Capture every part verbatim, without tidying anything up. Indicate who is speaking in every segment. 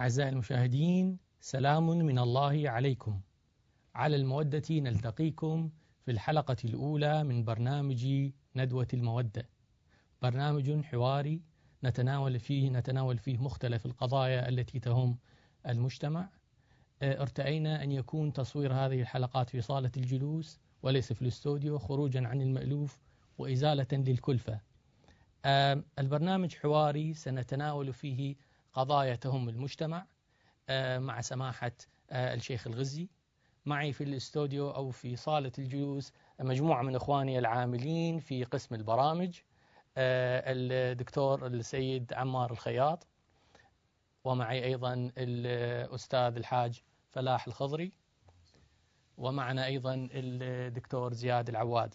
Speaker 1: أعزائي المشاهدين، سلام من الله عليكم. على المودة نلتقيكم في الحلقة الأولى من برنامج ندوة المودة، برنامج حواري نتناول فيه نتناول فيه مختلف القضايا التي تهم المجتمع. ارتأينا أن يكون تصوير هذه الحلقات في صالة الجلوس وليس في الاستوديو، خروجا عن المألوف وإزالة للكلفة. البرنامج حواري سنتناول فيه قضايا تهم المجتمع مع سماحة الشيخ الغزي. معي في الاستوديو أو في صالة الجلوس مجموعة من إخواني العاملين في قسم البرامج، الدكتور السيد عمار الخياط، ومعي أيضا الأستاذ الحاج فلاح الخضري، ومعنا أيضا الدكتور زياد العواد.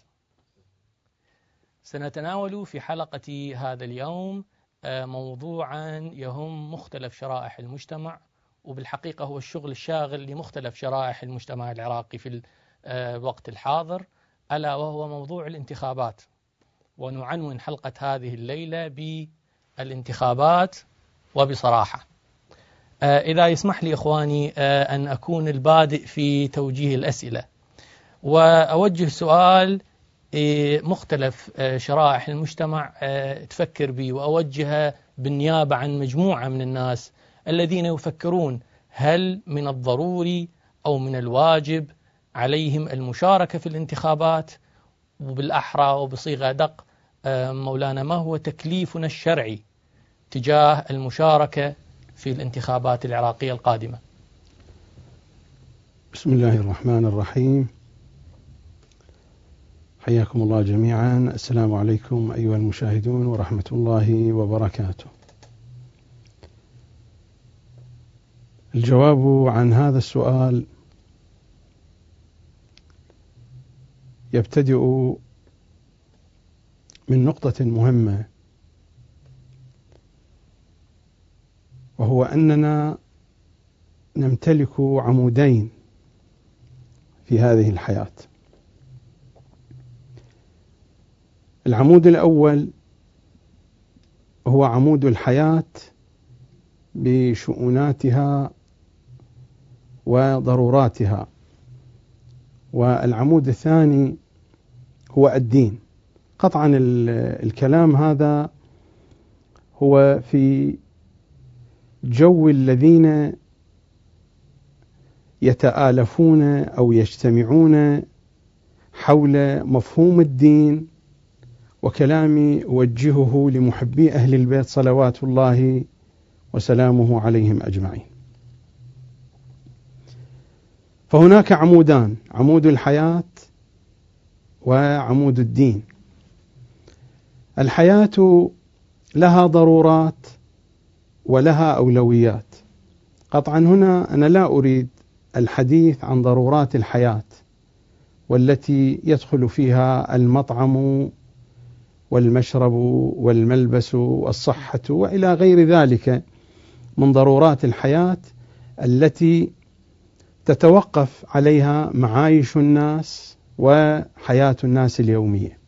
Speaker 1: سنتناول في حلقة هذا اليوم موضوعا يهم مختلف شرائح المجتمع، وبالحقيقة هو الشغل الشاغل لمختلف شرائح المجتمع العراقي في الوقت الحاضر، ألا وهو موضوع الانتخابات. ونعنون حلقة هذه الليلة بالانتخابات وبصراحة. إذا يسمح لي إخواني أن أكون البادئ في توجيه الأسئلة، وأوجه سؤال مختلف شرائح المجتمع تفكر به، وأوجهها بالنيابة عن مجموعة من الناس الذين يفكرون هل من الضروري أو من الواجب عليهم المشاركة في الانتخابات، وبالأحرى وبصيغة دق مولانا ما هو تكليفنا الشرعي تجاه المشاركة في الانتخابات العراقية القادمة؟
Speaker 2: بسم الله الرحمن الرحيم. حياكم الله جميعا. السلام عليكم أيها المشاهدون ورحمة الله وبركاته. الجواب عن هذا السؤال يبتدئ من نقطة مهمة، وهو أننا نمتلك عمودين في هذه الحياة. العمود الأول هو عمود الحياة بشؤوناتها وضروراتها، والعمود الثاني هو الدين. قطعا الكلام هذا هو في جو الذين يتآلفون أو يجتمعون حول مفهوم الدين، وكلامي أوجهه لمحبي أهل البيت صلوات الله وسلامه عليهم أجمعين. فهناك عمودان، عمود الحياة وعمود الدين. الحياة لها ضرورات ولها أولويات. قطعا هنا أنا لا أريد الحديث عن ضرورات الحياة والتي يدخل فيها المطعم والمشرب والملبس والصحة وإلى غير ذلك من ضرورات الحياة التي تتوقف عليها معايش الناس وحياة الناس اليومية.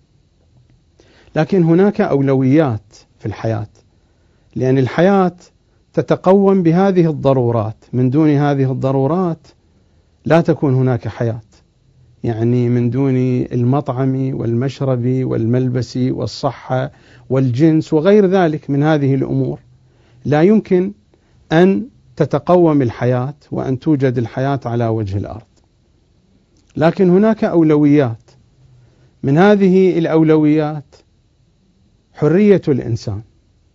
Speaker 2: لكن هناك أولويات في الحياة، لأن الحياة تتقوم بهذه الضرورات. من دون هذه الضرورات لا تكون هناك حياة. يعني من دون المطعم والمشرب والملبس والصحة والجنس وغير ذلك من هذه الأمور لا يمكن أن تتقوم الحياة وأن توجد الحياة على وجه الأرض. لكن هناك أولويات. من هذه الأولويات حرية الإنسان.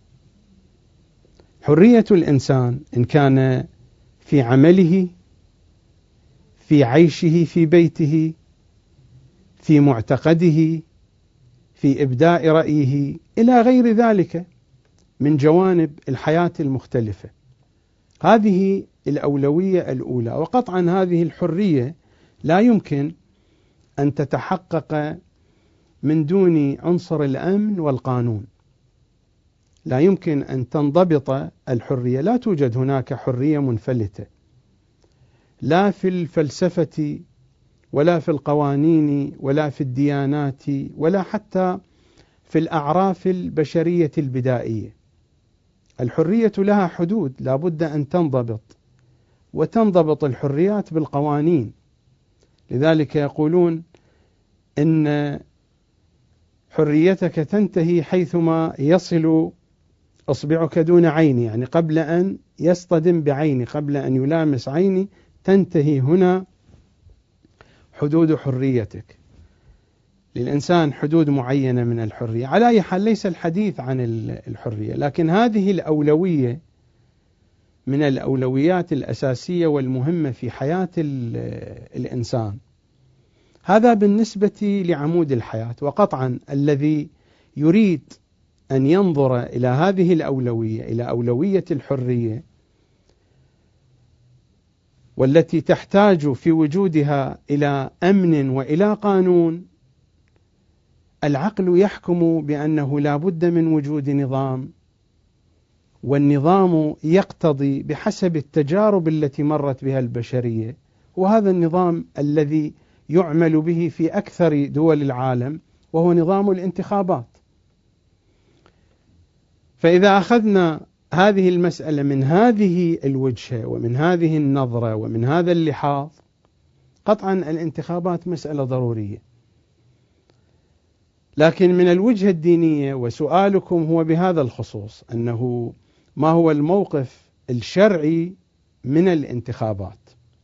Speaker 2: حرية الإنسان إن كان في عمله، في عيشه في بيته، في معتقده، في إبداء رأيه إلى غير ذلك من جوانب الحياة المختلفة. هذه الأولوية الأولى. وقطعا هذه الحرية لا يمكن أن تتحقق من دون عنصر الأمن والقانون. لا يمكن أن تنضبط الحرية. لا توجد هناك حرية منفلتة، لا في الفلسفة ولا في القوانين ولا في الديانات ولا حتى في الأعراف البشرية البدائية. الحرية لها حدود لا بد أن تنضبط، وتنضبط الحريات بالقوانين. لذلك يقولون إن حريتك تنتهي حيثما يصل أصبعك دون عيني، يعني قبل أن يصطدم بعيني، قبل أن يلامس عيني، تنتهي هنا حدود حريتك. للإنسان حدود معينة من الحرية. على أي حال ليس الحديث عن الحرية، لكن هذه الأولوية من الأولويات الأساسية والمهمة في حياة الإنسان. هذا بالنسبة لعمود الحياة. وقطعا الذي يريد أن ينظر إلى هذه الأولوية، إلى أولوية الحرية، والتي تحتاج في وجودها إلى أمن وإلى قانون، العقل يحكم بأنه لا بد من وجود نظام، والنظام يقتضي بحسب التجارب التي مرت بها البشرية، وهذا النظام الذي يعمل به في أكثر دول العالم وهو نظام الانتخابات. فإذا أخذنا هذه المسألة من هذه الوجهة ومن هذه النظرة ومن هذا اللحاظ، قطعا الانتخابات مسألة ضرورية. لكن من الوجهة الدينية، وسؤالكم هو بهذا الخصوص، أنه ما هو الموقف الشرعي من الانتخابات؟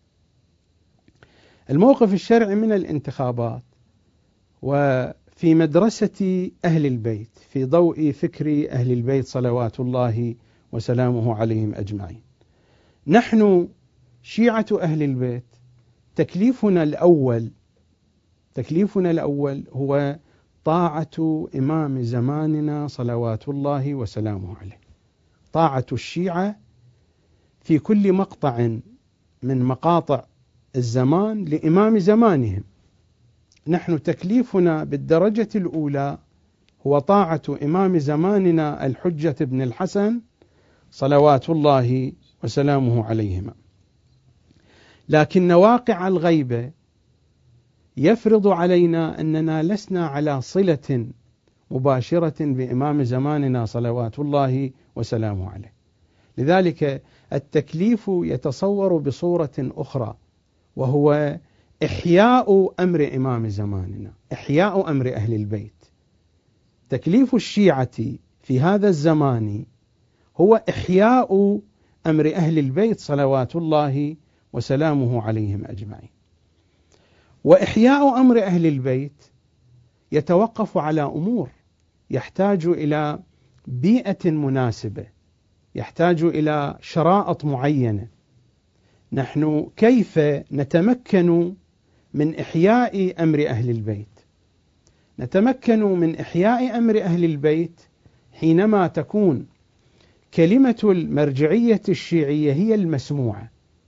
Speaker 2: الموقف الشرعي من الانتخابات وفي مدرسة أهل البيت، في ضوء فكر أهل البيت صلوات الله وسلامه عليهم أجمعين، نحن شيعة أهل البيت تكليفنا الأول تكليفنا الأول هو طاعة إمام زماننا صلوات الله وسلامه عليه، طاعة الشيعة في كل مقطع من مقاطع الزمان لإمام زمانهم. نحن تكليفنا بالدرجة الأولى هو طاعة إمام زماننا الحجة بن الحسن صلوات الله وسلامه عليهما. لكن واقع الغيبة يفرض علينا أننا لسنا على صلة مباشرة بإمام زماننا صلوات الله وسلامه عليه. لذلك التكليف يتصور بصورة أخرى، وهو إحياء أمر إمام زماننا، إحياء أمر أهل البيت. تكليف الشيعة في هذا الزمان هو إحياء أمر أهل البيت صلوات الله وسلامه عليهم أجمعين. وإحياء أمر أهل البيت يتوقف على أمور، يحتاج إلى بيئة مناسبة، يحتاج إلى شرائط معينة. نحن كيف نتمكن من إحياء أمر أهل البيت؟ نتمكن من إحياء أمر أهل البيت حينما تكون كلمة المرجعية الشيعية هي المسموعة،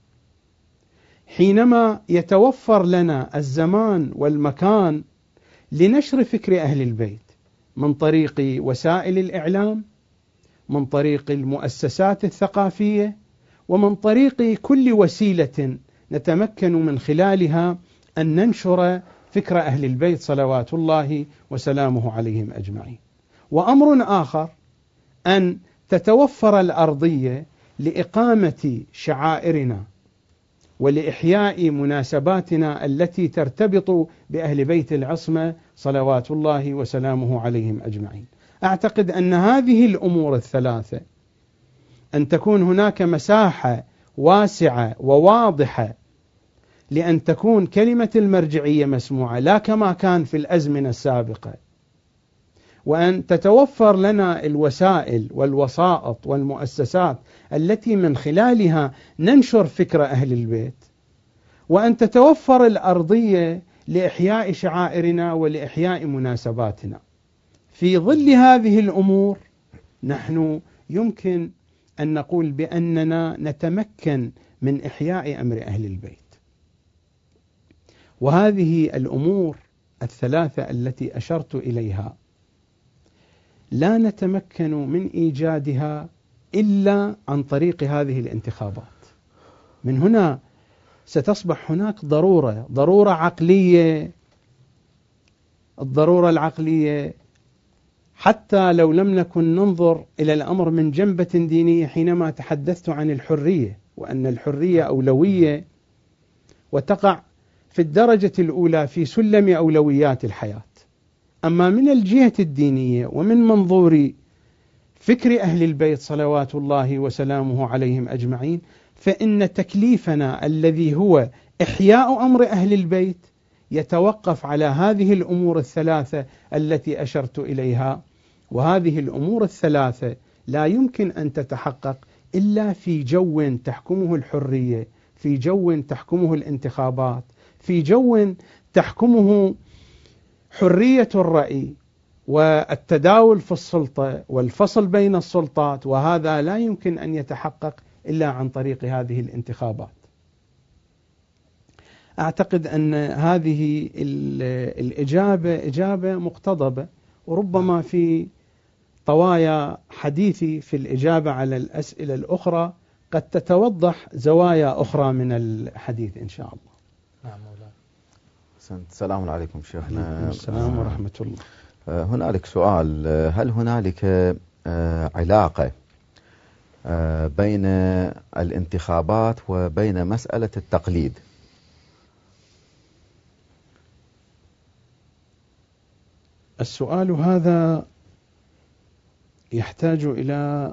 Speaker 2: حينما يتوفر لنا الزمان والمكان لنشر فكر أهل البيت من طريق وسائل الإعلام، من طريق المؤسسات الثقافية، ومن طريق كل وسيلة نتمكن من خلالها أن ننشر فكر أهل البيت صلوات الله وسلامه عليهم أجمعين. وأمر آخر أن تتوفر الأرضية لإقامة شعائرنا ولإحياء مناسباتنا التي ترتبط بأهل بيت العصمة صلوات الله وسلامه عليهم أجمعين. أعتقد أن هذه الأمور الثلاثة، أن تكون هناك مساحة واسعة وواضحة لأن تكون كلمة المرجعية مسموعة لا كما كان في الأزمنة السابقة، وأن تتوفر لنا الوسائل والوسائط والمؤسسات التي من خلالها ننشر فكر أهل البيت، وأن تتوفر الأرضية لإحياء شعائرنا ولإحياء مناسباتنا. في ظل هذه الأمور نحن يمكن أن نقول بأننا نتمكن من إحياء أمر أهل البيت. وهذه الأمور الثلاثة التي أشرت إليها لا نتمكن من إيجادها إلا عن طريق هذه الانتخابات. من هنا ستصبح هناك ضرورة ضرورة عقلية. الضرورة العقلية حتى لو لم نكن ننظر إلى الأمر من جنبة دينية حينما تحدثت عن الحرية، وأن الحرية أولوية وتقع في الدرجة الأولى في سلم أولويات الحياة. أما من الجهة الدينية ومن منظور فكر أهل البيت صلوات الله وسلامه عليهم أجمعين، فإن تكليفنا الذي هو إحياء أمر أهل البيت يتوقف على هذه الأمور الثلاثة التي أشرت إليها، وهذه الأمور الثلاثة لا يمكن أن تتحقق إلا في جو تحكمه الحرية، في جو تحكمه الانتخابات، في جو تحكمه حرية الرأي والتداول في السلطة والفصل بين السلطات، وهذا لا يمكن أن يتحقق إلا عن طريق هذه الانتخابات. أعتقد أن هذه الإجابة إجابة مقتضبة، وربما في طوايا حديثي في الإجابة على الأسئلة الأخرى قد تتوضح زوايا أخرى من الحديث إن شاء الله.
Speaker 1: نعم مولانا.
Speaker 3: السلام عليكم شيخنا.
Speaker 2: السلام ورحمة الله.
Speaker 3: هنالك سؤال، هل هنالك علاقة بين الانتخابات وبين مسألة التقليد؟
Speaker 2: السؤال هذا يحتاج إلى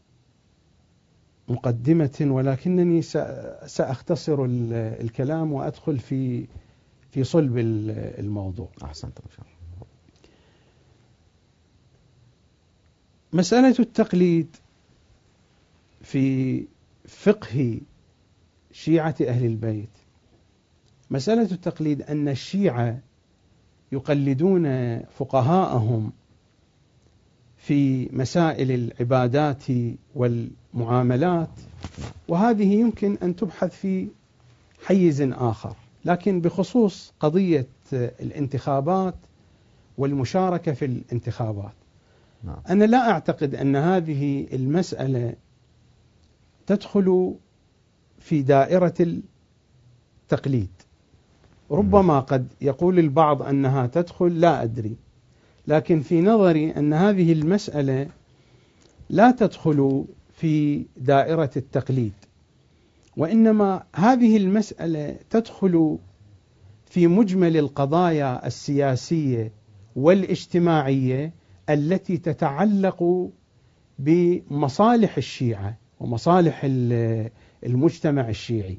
Speaker 2: مقدمة، ولكنني سأختصر الكلام وأدخل في في صلب الموضوع.
Speaker 3: أحسنت إن شاء الله.
Speaker 2: مسألة التقليد في فقه شيعة أهل البيت، مسألة التقليد أن الشيعة يقلدون فقهاءهم في مسائل العبادات والمعاملات، وهذه يمكن أن تبحث في حيز آخر، لكن بخصوص قضية الانتخابات والمشاركة في الانتخابات، أنا لا أعتقد أن هذه المسألة تدخل في دائرة التقليد. ربما قد يقول البعض أنها تدخل، لا أدري، لكن في نظري أن هذه المسألة لا تدخل في دائرة التقليد، وإنما هذه المسألة تدخل في مجمل القضايا السياسية والاجتماعية التي تتعلق بمصالح الشيعة ومصالح المجتمع الشيعي،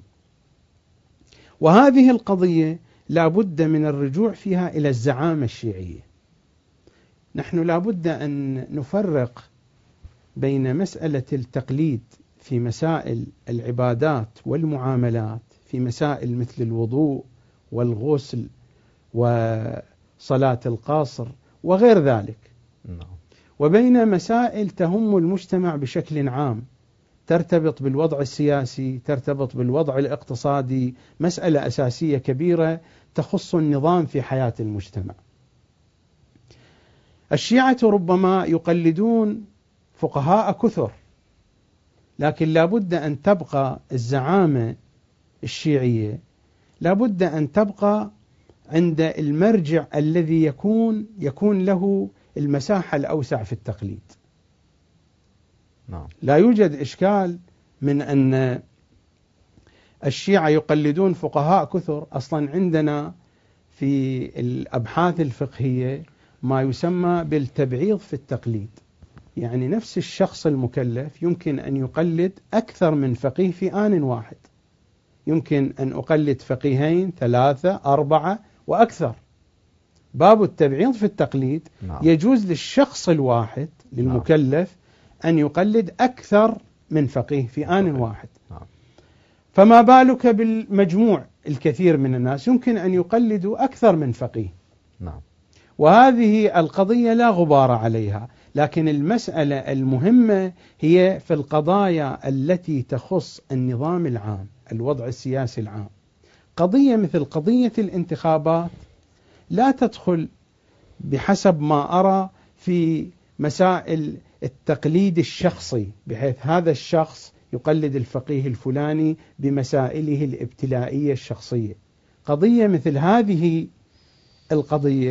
Speaker 2: وهذه القضية لا بد من الرجوع فيها إلى الزعامة الشيعية. نحن لا بد أن نفرق بين مسألة التقليد في مسائل العبادات والمعاملات، في مسائل مثل الوضوء والغسل وصلاة القاصر وغير ذلك، وبين مسائل تهم المجتمع بشكل عام، ترتبط بالوضع السياسي، ترتبط بالوضع الاقتصادي، مسألة أساسية كبيرة تخص النظام في حياة المجتمع. الشيعة ربما يقلدون فقهاء كثر، لكن لا بد أن تبقى الزعامة الشيعية، لا بد أن تبقى عند المرجع الذي يكون يكون له المساحة الأوسع في التقليد. لا يوجد إشكال من أن الشيعة يقلدون فقهاء كثر. أصلا عندنا في الأبحاث الفقهية ما يسمى بالتبعيض في التقليد، يعني نفس الشخص المكلف يمكن أن يقلد أكثر من فقيه في آن واحد، يمكن أن أقلد فقيهين ثلاثة أربعة وأكثر. باب التبعيض في التقليد نعم. يجوز للشخص الواحد للمكلف أن يقلد أكثر من فقيه في آن واحد، نعم. فما بالك بالمجموع الكثير من الناس يمكن أن يقلدوا أكثر من فقيه، نعم. وهذه القضية لا غبار عليها، لكن المسألة المهمة هي في القضايا التي تخص النظام العام، الوضع السياسي العام. قضية مثل قضية الانتخابات لا تدخل بحسب ما أرى في مسائل التقليد الشخصي، بحيث هذا الشخص يقلد الفقيه الفلاني بمسائله الابتلائية الشخصية. قضية مثل هذه القضية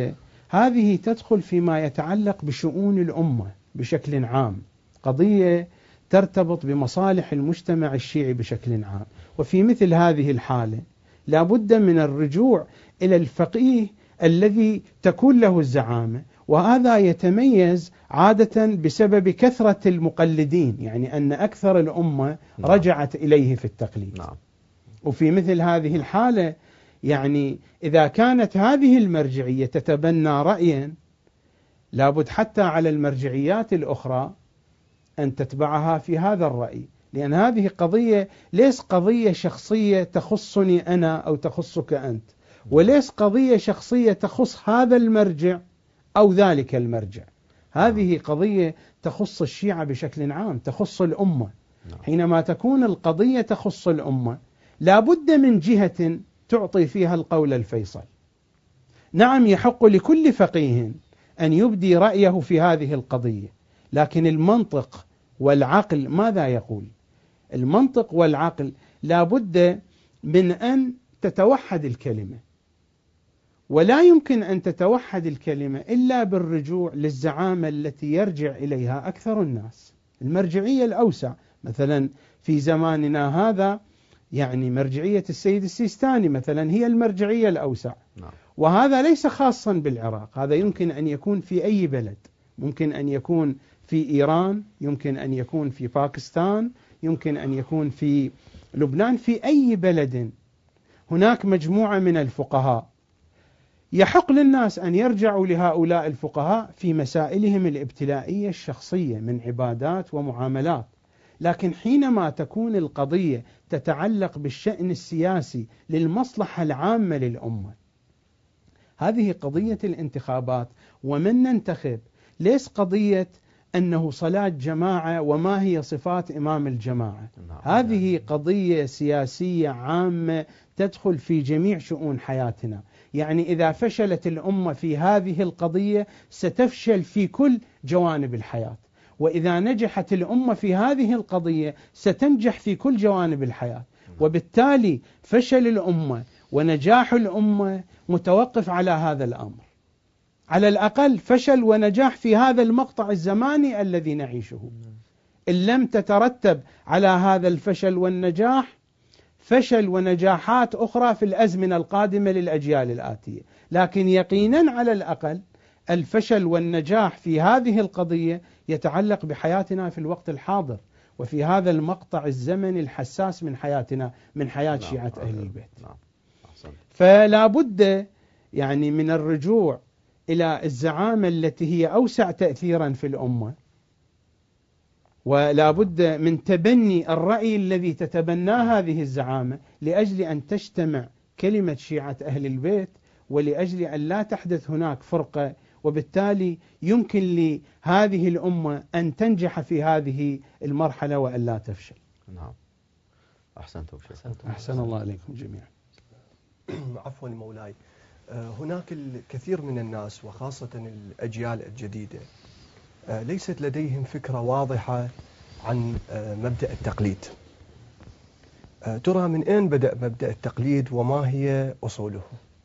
Speaker 2: هذه تدخل فيما يتعلق بشؤون الأمة بشكل عام، قضية ترتبط بمصالح المجتمع الشيعي بشكل عام. وفي مثل هذه الحالة لا بد من الرجوع إلى الفقيه الذي تكون له الزعامة، وهذا يتميز عادة بسبب كثرة المقلدين، يعني أن أكثر الأمة رجعت إليه في التقليد.
Speaker 3: نعم.
Speaker 2: وفي مثل هذه الحالة يعني إذا كانت هذه المرجعية تتبنى رأيا، لابد حتى على المرجعيات الأخرى أن تتبعها في هذا الرأي، لأن هذه قضية ليس قضية شخصية تخصني أنا أو تخصك أنت، وليس قضية شخصية تخص هذا المرجع أو ذلك المرجع. هذه قضية تخص الشيعة بشكل عام، تخص الأمة. حينما تكون القضية تخص الأمة لا بد من جهة تعطي فيها القول الفيصل. نعم، يحق لكل فقيه أن يبدي رأيه في هذه القضية، لكن المنطق والعقل ماذا يقول؟ المنطق والعقل لا بد من أن تتوحد الكلمة، ولا يمكن أن تتوحد الكلمة إلا بالرجوع للزعامة التي يرجع إليها أكثر الناس، المرجعية الأوسع. مثلا في زماننا هذا يعني مرجعية السيد السيستاني مثلا هي المرجعية الأوسع. وهذا ليس خاصا بالعراق، هذا يمكن أن يكون في أي بلد، ممكن أن يكون في إيران، يمكن أن يكون في باكستان، يمكن أن يكون في لبنان، في أي بلد هناك مجموعة من الفقهاء يحق للناس أن يرجعوا لهؤلاء الفقهاء في مسائلهم الابتلائية الشخصية من عبادات ومعاملات. لكن حينما تكون القضية تتعلق بالشأن السياسي للمصلحة العامة للأمة، هذه قضية الانتخابات ومن ننتخب، ليس قضية أنه صلاة جماعة وما هي صفات إمام الجماعة. هذه قضية سياسية عامة تدخل في جميع شؤون حياتنا. يعني إذا فشلت الأمة في هذه القضية ستفشل في كل جوانب الحياة، وإذا نجحت الأمة في هذه القضية ستنجح في كل جوانب الحياة. وبالتالي فشل الأمة ونجاح الأمة متوقف على هذا الأمر، على الأقل فشل ونجاح في هذا المقطع الزماني الذي نعيشه. إن لم تترتب على هذا الفشل والنجاح فشل ونجاحات أخرى في الأزمنة القادمة للأجيال الآتية، لكن يقينا على الأقل الفشل والنجاح في هذه القضية يتعلق بحياتنا في الوقت الحاضر وفي هذا المقطع الزمني الحساس من حياتنا، من حياة شيعة أهل البيت. فلا بد يعني من الرجوع إلى الزعامة التي هي أوسع تأثيرا في الأمة، ولا بد من تبني الرأي الذي تتبناه هذه الزعامة لأجل أن تجتمع كلمة شيعة أهل البيت، ولأجل أن لا تحدث هناك فرقة، وبالتالي يمكن لهذه الأمة أن تنجح في هذه المرحلة وأن لا تفشل.
Speaker 3: نعم. أحسنتم شيخ.
Speaker 2: أحسن الله عليكم جميعا.
Speaker 4: عفوا مولاي، هناك الكثير من الناس وخاصة الأجيال الجديدة ليست لديهم فكرة واضحة عن مبدأ التقليد. ترى من أين بدأ مبدأ التقليد وما هي أصوله؟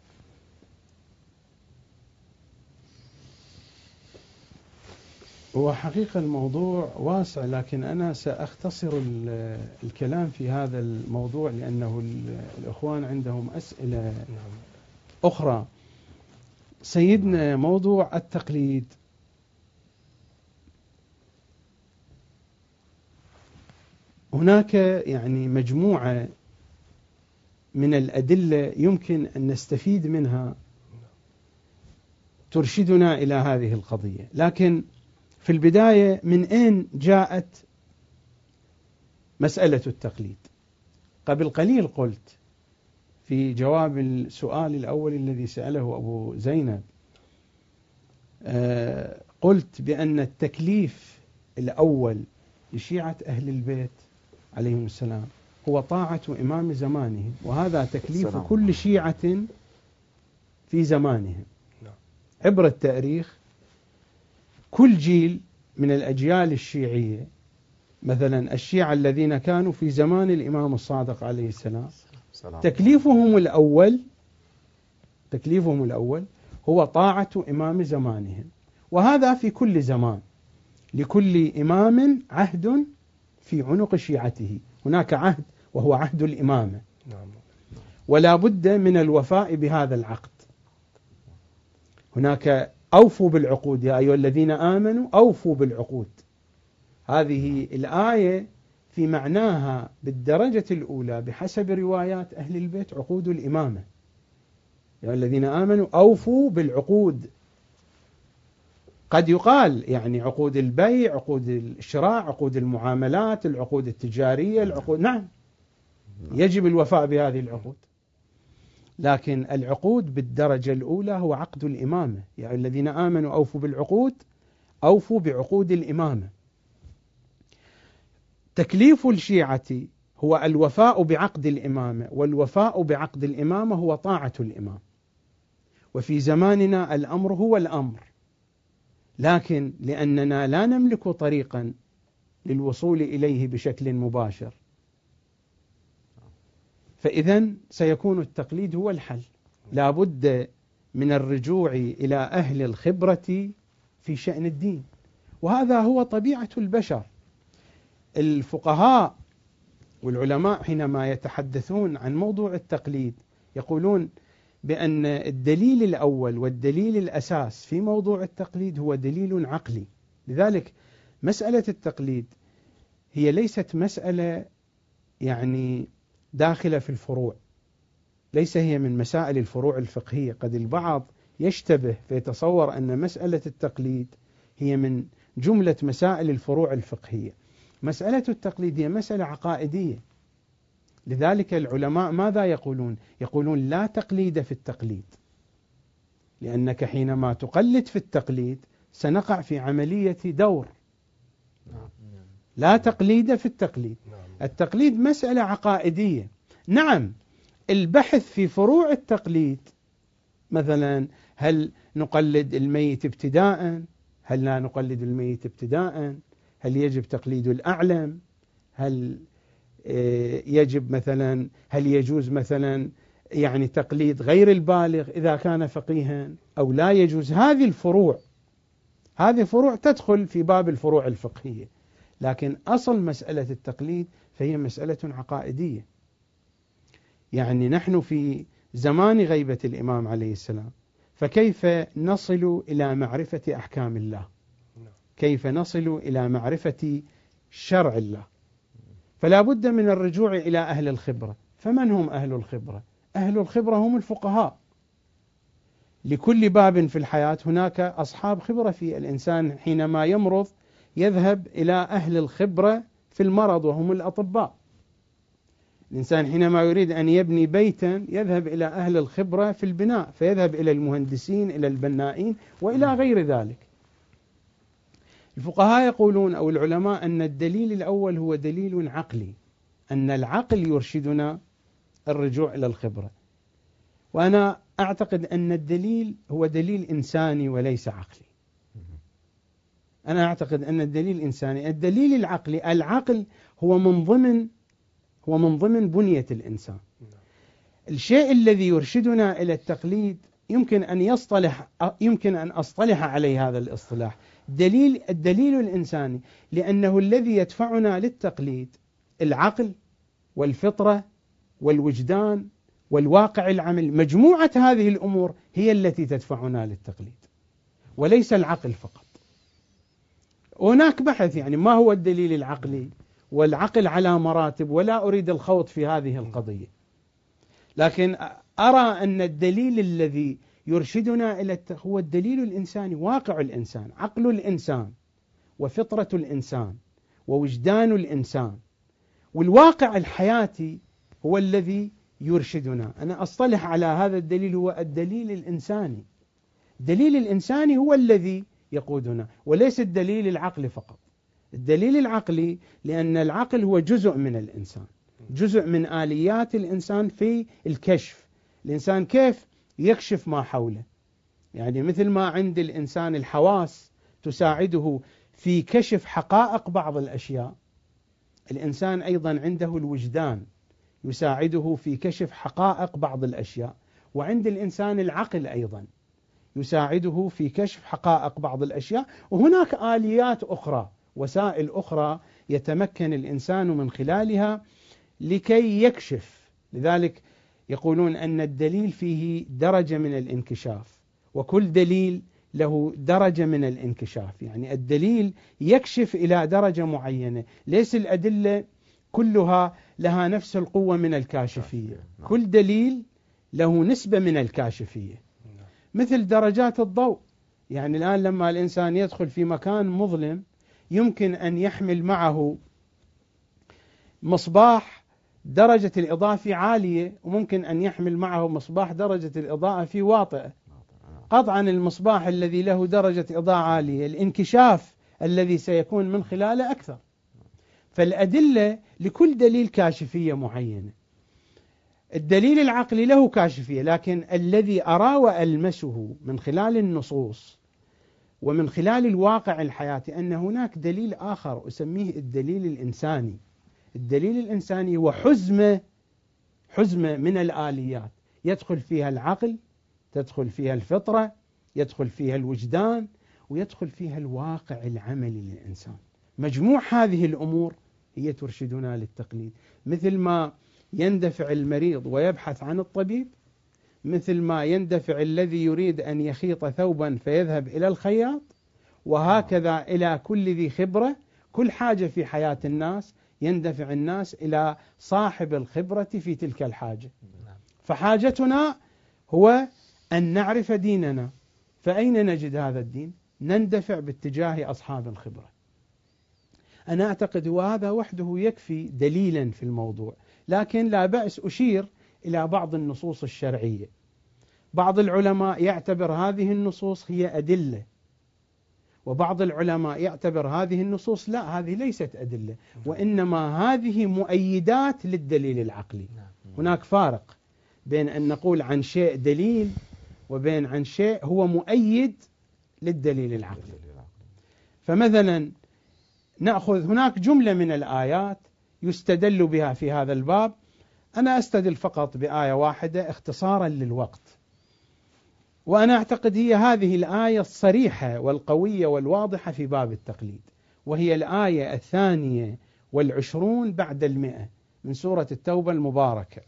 Speaker 2: هو حقيقة الموضوع واسع، لكن أنا سأختصر الكلام في هذا الموضوع لأنه الإخوان عندهم أسئلة أخرى. سيدنا، موضوع التقليد هناك يعني مجموعة من الأدلة يمكن أن نستفيد منها ترشدنا إلى هذه القضية. لكن في البداية، من أين جاءت مسألة التقليد؟ قبل قليل قلت في جواب السؤال الأول الذي سأله أبو زينب، قلت بأن التكليف الأول لشيعة أهل البيت عليهم السلام هو طاعة إمام زمانهم، وهذا تكليف السلام. كل شيعة في زمانهم. عبر التاريخ كل جيل من الأجيال الشيعية، مثلا الشيعة الذين كانوا في زمان الإمام الصادق عليه السلام، تكليفهم الأول تكليفهم الأول هو طاعة إمام زمانهم، وهذا في كل زمان، لكل إمام عهد في عنق شيعته، هناك عهد وهو عهد الإمامة،
Speaker 4: نعم.
Speaker 2: ولا بد من الوفاء بهذا العقد. هناك أوفوا بالعقود يا أيها الذين آمنوا أوفوا بالعقود، هذه الآية في معناها بالدرجة الأولى بحسب روايات أهل البيت عقود الإمامة، يا الذين آمنوا أوفوا بالعقود. قد يقال يعني عقود البيع، عقود الشراء، عقود المعاملات، العقود التجارية، العقود، نعم يجب الوفاء بهذه العقود، لكن العقود بالدرجة الأولى هو عقد الإمامة، يا الذين آمنوا أوفوا بالعقود، أوفوا بعقود الإمامة. تكليف الشيعة هو الوفاء بعقد الإمامة، والوفاء بعقد الإمامة هو طاعة الإمام، وفي زماننا الأمر هو الأمر، لكن لأننا لا نملك طريقا للوصول إليه بشكل مباشر، فإذا سيكون التقليد هو الحل. لا بد من الرجوع إلى أهل الخبرة في شأن الدين، وهذا هو طبيعة البشر. الفقهاء والعلماء حينما يتحدثون عن موضوع التقليد يقولون بأن الدليل الأول والدليل الأساس في موضوع التقليد هو دليل عقلي. لذلك مسألة التقليد هي ليست مسألة يعني داخلة في الفروع، ليس هي من مسائل الفروع الفقهية. قد البعض يشتبه فيتصور أن مسألة التقليد هي من جملة مسائل الفروع الفقهية. مسألة التقليد هي مسألة عقائدية، لذلك العلماء ماذا يقولون؟ يقولون لا تقليد في التقليد، لأنك حينما تقلد في التقليد سنقع في عملية دور. لا تقليد في التقليد، التقليد مسألة عقائدية. نعم البحث في فروع التقليد، مثلا هل نقلد الميت ابتداء، هل لا نقلد الميت ابتداء، هل يجب تقليد الأعلم، هل يجب مثلا، هل يجوز مثلا يعني تقليد غير البالغ إذا كان فقيها أو لا يجوز. هذه الفروع، هذه فروع تدخل في باب الفروع الفقهية، لكن أصل مسألة التقليد فهي مسألة عقائدية. يعني نحن في زمان غيبة الإمام عليه السلام، فكيف نصل إلى معرفة أحكام الله؟ كيف نصل إلى معرفة شرع الله؟ فلا بد من الرجوع إلى أهل الخبرة. فمن هم أهل الخبرة؟ أهل الخبرة هم الفقهاء. لكل باب في الحياة هناك أصحاب خبرة فيه. الإنسان حينما يمرض يذهب إلى أهل الخبرة في المرض وهم الأطباء. الإنسان حينما يريد أن يبني بيتا يذهب إلى أهل الخبرة في البناء، فيذهب إلى المهندسين، إلى البنائين، وإلى غير ذلك. الفقهاء يقولون أو العلماء أن الدليل الأول هو دليل عقلي، أن العقل يرشدنا الرجوع إلى الخبرة، وأنا أعتقد أن الدليل هو دليل إنساني وليس عقلي. أنا أعتقد أن الدليل إنساني. الدليل العقلي، العقل هو من ضمن هو من ضمن بنية الإنسان. الشيء الذي يرشدنا إلى التقليد يمكن أن يصطلح يمكن أن أصطلح عليه هذا الاصطلاح دليل الدليل الإنساني، لأنه الذي يدفعنا للتقليد العقل والفطرة والوجدان والواقع العمل. مجموعة هذه الأمور هي التي تدفعنا للتقليد وليس العقل فقط. هناك بحث يعني ما هو الدليل العقلي، والعقل على مراتب، ولا أريد الخوض في هذه القضية، لكن أرى أن الدليل الذي يرشدنا إلى هو الدليل الإنساني، واقع الإنسان، عقل الإنسان وفطرة الإنسان ووجدان الإنسان، والواقع الحياتي هو الذي يرشدنا. أنا أصطلح على هذا الدليل، هو الدليل الإنساني. الدليل الإنساني هو الذي يقودنا وليس الدليل العقلي فقط. الدليل العقلي لأن العقل هو جزء من الإنسان، جزء من آليات الإنسان في الكشف. الإنسان كيف يكشف ما حوله؟ يعني مثل ما عند الإنسان الحواس تساعده في كشف حقائق بعض الأشياء، الإنسان أيضا عنده الوجدان يساعده في كشف حقائق بعض الأشياء، وعند الإنسان العقل أيضا يساعده في كشف حقائق بعض الأشياء، وهناك آليات أخرى، وسائل أخرى يتمكن الإنسان من خلالها لكي يكشف. لذلك يقولون أن الدليل فيه درجة من الانكشاف، وكل دليل له درجة من الانكشاف، يعني الدليل يكشف إلى درجة معينة، ليس الأدلة كلها لها نفس القوة من الكاشفية، كل دليل له نسبة من الكاشفية، مثل درجات الضوء. يعني الآن لما الإنسان يدخل في مكان مظلم يمكن أن يحمل معه مصباح درجة الإضاءة فيه عالية، وممكن أن يحمل معه مصباح درجة الإضاءة فيه واطئة. قطعا المصباح الذي له درجة إضاءة عالية الانكشاف الذي سيكون من خلاله أكثر. فالأدلة لكل دليل كاشفية معينة. الدليل العقلي له كاشفية، لكن الذي أرى وألمسه من خلال النصوص ومن خلال الواقع الحياتي أن هناك دليل آخر أسميه الدليل الإنساني. الدليل الإنساني هو حزمة حزمة من الآليات يدخل فيها العقل، تدخل فيها الفطرة، يدخل فيها الوجدان، ويدخل فيها الواقع العملي للإنسان. مجموع هذه الأمور هي ترشدنا للتقليد. مثل ما يندفع المريض ويبحث عن الطبيب، مثل ما يندفع الذي يريد أن يخيط ثوبا فيذهب إلى الخياط، وهكذا إلى كل ذي خبرة. كل حاجة في حياة الناس يندفع الناس إلى صاحب الخبرة في تلك الحاجة. فحاجتنا هو أن نعرف ديننا، فأين نجد هذا الدين؟ نندفع باتجاه أصحاب الخبرة. أنا أعتقد وهذا وحده يكفي دليلا في الموضوع، لكن لا بأس أشير إلى بعض النصوص الشرعية. بعض العلماء يعتبر هذه النصوص هي أدلة، وبعض العلماء يعتبر هذه النصوص لا، هذه ليست أدلة، وإنما هذه مؤيدات للدليل العقلي. هناك فارق بين أن نقول عن شيء دليل وبين عن شيء هو مؤيد للدليل العقلي. فمثلا نأخذ هناك جملة من الآيات يستدل بها في هذا الباب. أنا أستدل فقط بآية واحدة اختصارا للوقت، وأنا أعتقد هي هذه الآية الصريحة والقوية والواضحة في باب التقليد، وهي الآية الثانية والعشرون بعد المئة من سورة التوبة المباركة: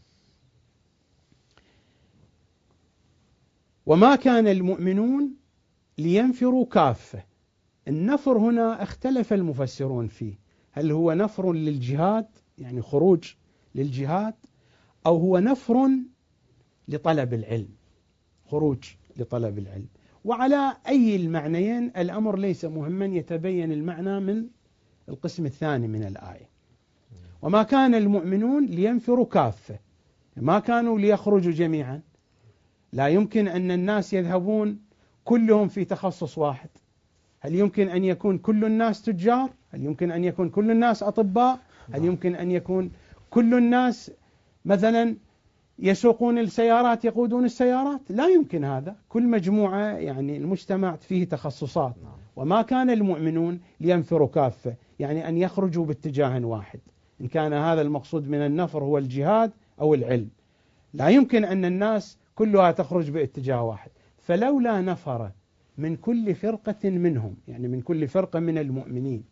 Speaker 2: وما كان المؤمنون لينفروا كافة. النفر هنا اختلف المفسرون فيه، هل هو نفر للجهاد يعني خروج للجهاد، أو هو نفر لطلب العلم، خروج لطلب العلم. وعلى أي المعنيين الأمر ليس مهما، يتبين المعنى من القسم الثاني من الآية. وما كان المؤمنون لينفروا كافة، ما كانوا ليخرجوا جميعا. لا يمكن أن الناس يذهبون كلهم في تخصص واحد. هل يمكن أن يكون كل الناس تجار؟ هل يمكن أن يكون كل الناس أطباء؟ هل يمكن أن يكون كل الناس مثلا يسوقون السيارات يقودون السيارات؟ لا يمكن هذا. كل مجموعة يعني المجتمع فيه تخصصات. وما كان المؤمنون لينفروا كافة، يعني أن يخرجوا باتجاه واحد، إن كان هذا المقصود من النفر هو الجهاد أو العلم. لا يمكن أن الناس كلها تخرج باتجاه واحد. فلولا نفر من كل فرقة منهم، يعني من كل فرقة من المؤمنين،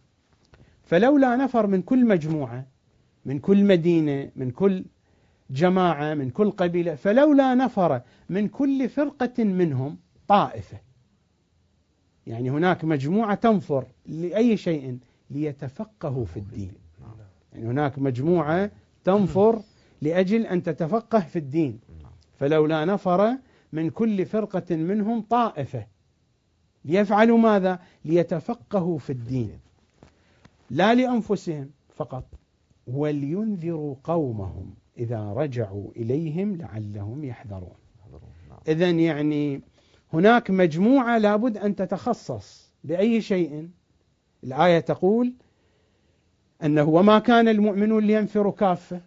Speaker 2: فلولا نفر من كل مجموعة، من كل مدينة، من كل جماعة، من كل قبيلة، فلولا نفر من كل فرقة منهم طائفة، يعني هناك مجموعة تنفر لأي شيء؟ ليتفقهوا في الدين. يعني هناك مجموعة تنفر لأجل أن تتفقه في الدين. فلولا نفر من كل فرقة منهم طائفة ليفعلوا ماذا؟ ليتفقهوا في الدين، لا لأنفسهم فقط، ولينذروا قومهم إذا رجعوا إليهم لعلهم يحذرون. إذن يعني هناك مجموعة لابد أن تتخصص بأي شيء. الآية تقول أنه وما كان المؤمنون لينفروا كافة،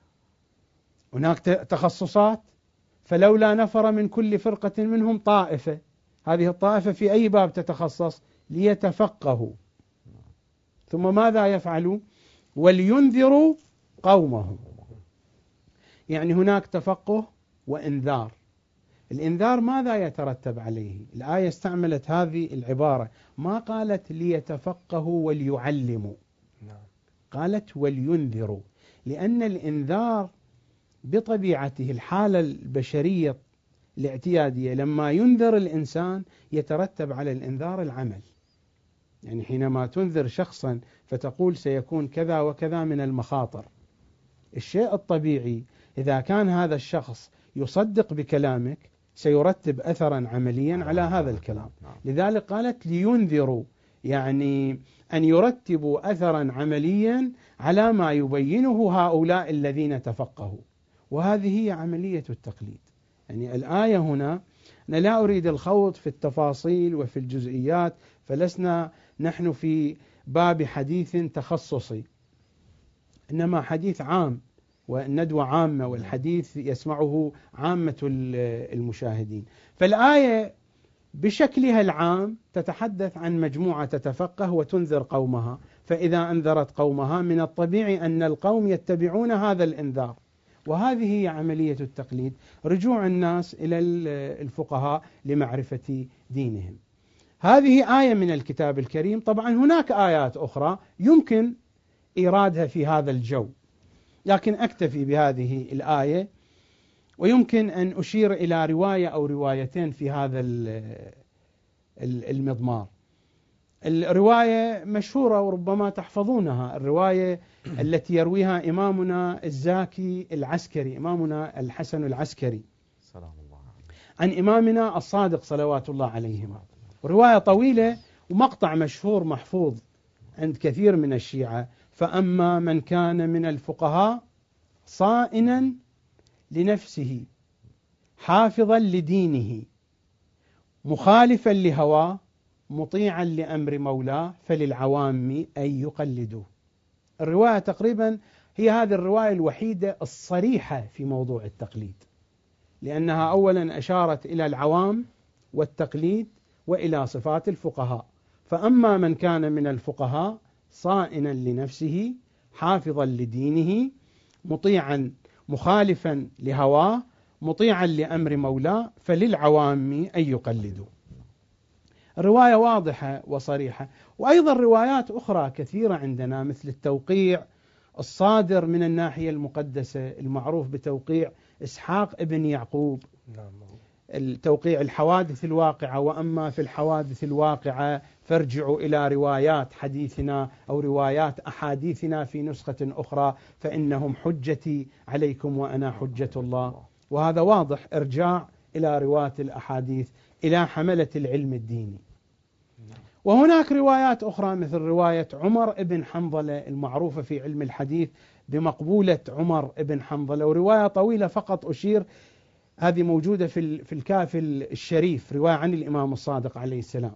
Speaker 2: هناك تخصصات. فلولا نفر من كل فرقة منهم طائفة، هذه الطائفة في أي باب تتخصص؟ ليتفقهوا. ثم ماذا يفعلوا؟ ولينذروا قومهم. يعني هناك تفقه وإنذار. الإنذار ماذا يترتب عليه؟ الآية استعملت هذه العبارة، ما قالت ليتفقهوا وليعلموا، قالت ولينذروا، لأن الإنذار بطبيعته الحالة البشرية الاعتيادية لما ينذر الإنسان يترتب على الإنذار العمل. يعني حينما تنذر شخصا فتقول سيكون كذا وكذا من المخاطر، الشيء الطبيعي إذا كان هذا الشخص يصدق بكلامك سيرتب أثرا عمليا على هذا الكلام. لذلك قالت لينذروا، يعني أن يرتبوا أثرا عمليا على ما يبينه هؤلاء الذين تفقهوا، وهذه هي عملية التقليد. يعني الآية هنا أنا لا أريد الخوض في التفاصيل وفي الجزئيات، فلسنا نحن في باب حديث تخصصي، إنما حديث عام والندوة عامة، والحديث يسمعه عامة المشاهدين. فالآية بشكلها العام تتحدث عن مجموعة تتفقه وتنذر قومها، فإذا أنذرت قومها من الطبيعي أن القوم يتبعون هذا الإنذار، وهذه هي عملية التقليد، رجوع الناس إلى الفقهاء لمعرفة دينهم. هذه آية من الكتاب الكريم. طبعا هناك آيات أخرى يمكن إيرادها في هذا الجو، لكن أكتفي بهذه الآية، ويمكن أن أشير إلى رواية أو روايتين في هذا المضمار. الرواية مشهورة وربما تحفظونها، الرواية التي يرويها إمامنا الزاكي العسكري، إمامنا الحسن العسكري، عن إمامنا الصادق صلوات الله عليهما. رواية طويلة ومقطع مشهور محفوظ عند كثير من الشيعة: فأما من كان من الفقهاء صائنا لنفسه حافظا لدينه مخالفا لهواه مطيعا لأمر مولاه فللعوام أن يقلدوه. الرواية تقريبا هي هذه الرواية الوحيدة الصريحة في موضوع التقليد، لأنها أولا أشارت إلى العوام والتقليد وإلى صفات الفقهاء. فأما من كان من الفقهاء صائنا لنفسه حافظا لدينه مطيعا مخالفا لهواه مطيعا لأمر مولاه فللعوام أن يقلدوا. الرواية واضحة وصريحة. وأيضا روايات أخرى كثيرة عندنا، مثل التوقيع الصادر من الناحية المقدسة المعروف بتوقيع إسحاق ابن يعقوب، التوقيع الحوادث الواقعة: وأما في الحوادث الواقعة فارجعوا إلى روايات حديثنا أو روايات أحاديثنا في نسخة أخرى فإنهم حجتي عليكم وأنا حجة الله. وهذا واضح، إرجاع إلى رواية الأحاديث إلى حملة العلم الديني. وهناك روايات أخرى مثل رواية عمر ابن حنظلة المعروفة في علم الحديث بمقبولة عمر ابن حنظلة، ورواية طويلة فقط أشير، هذه موجودة في في الكافي الشريف، رواية عن الإمام الصادق عليه السلام.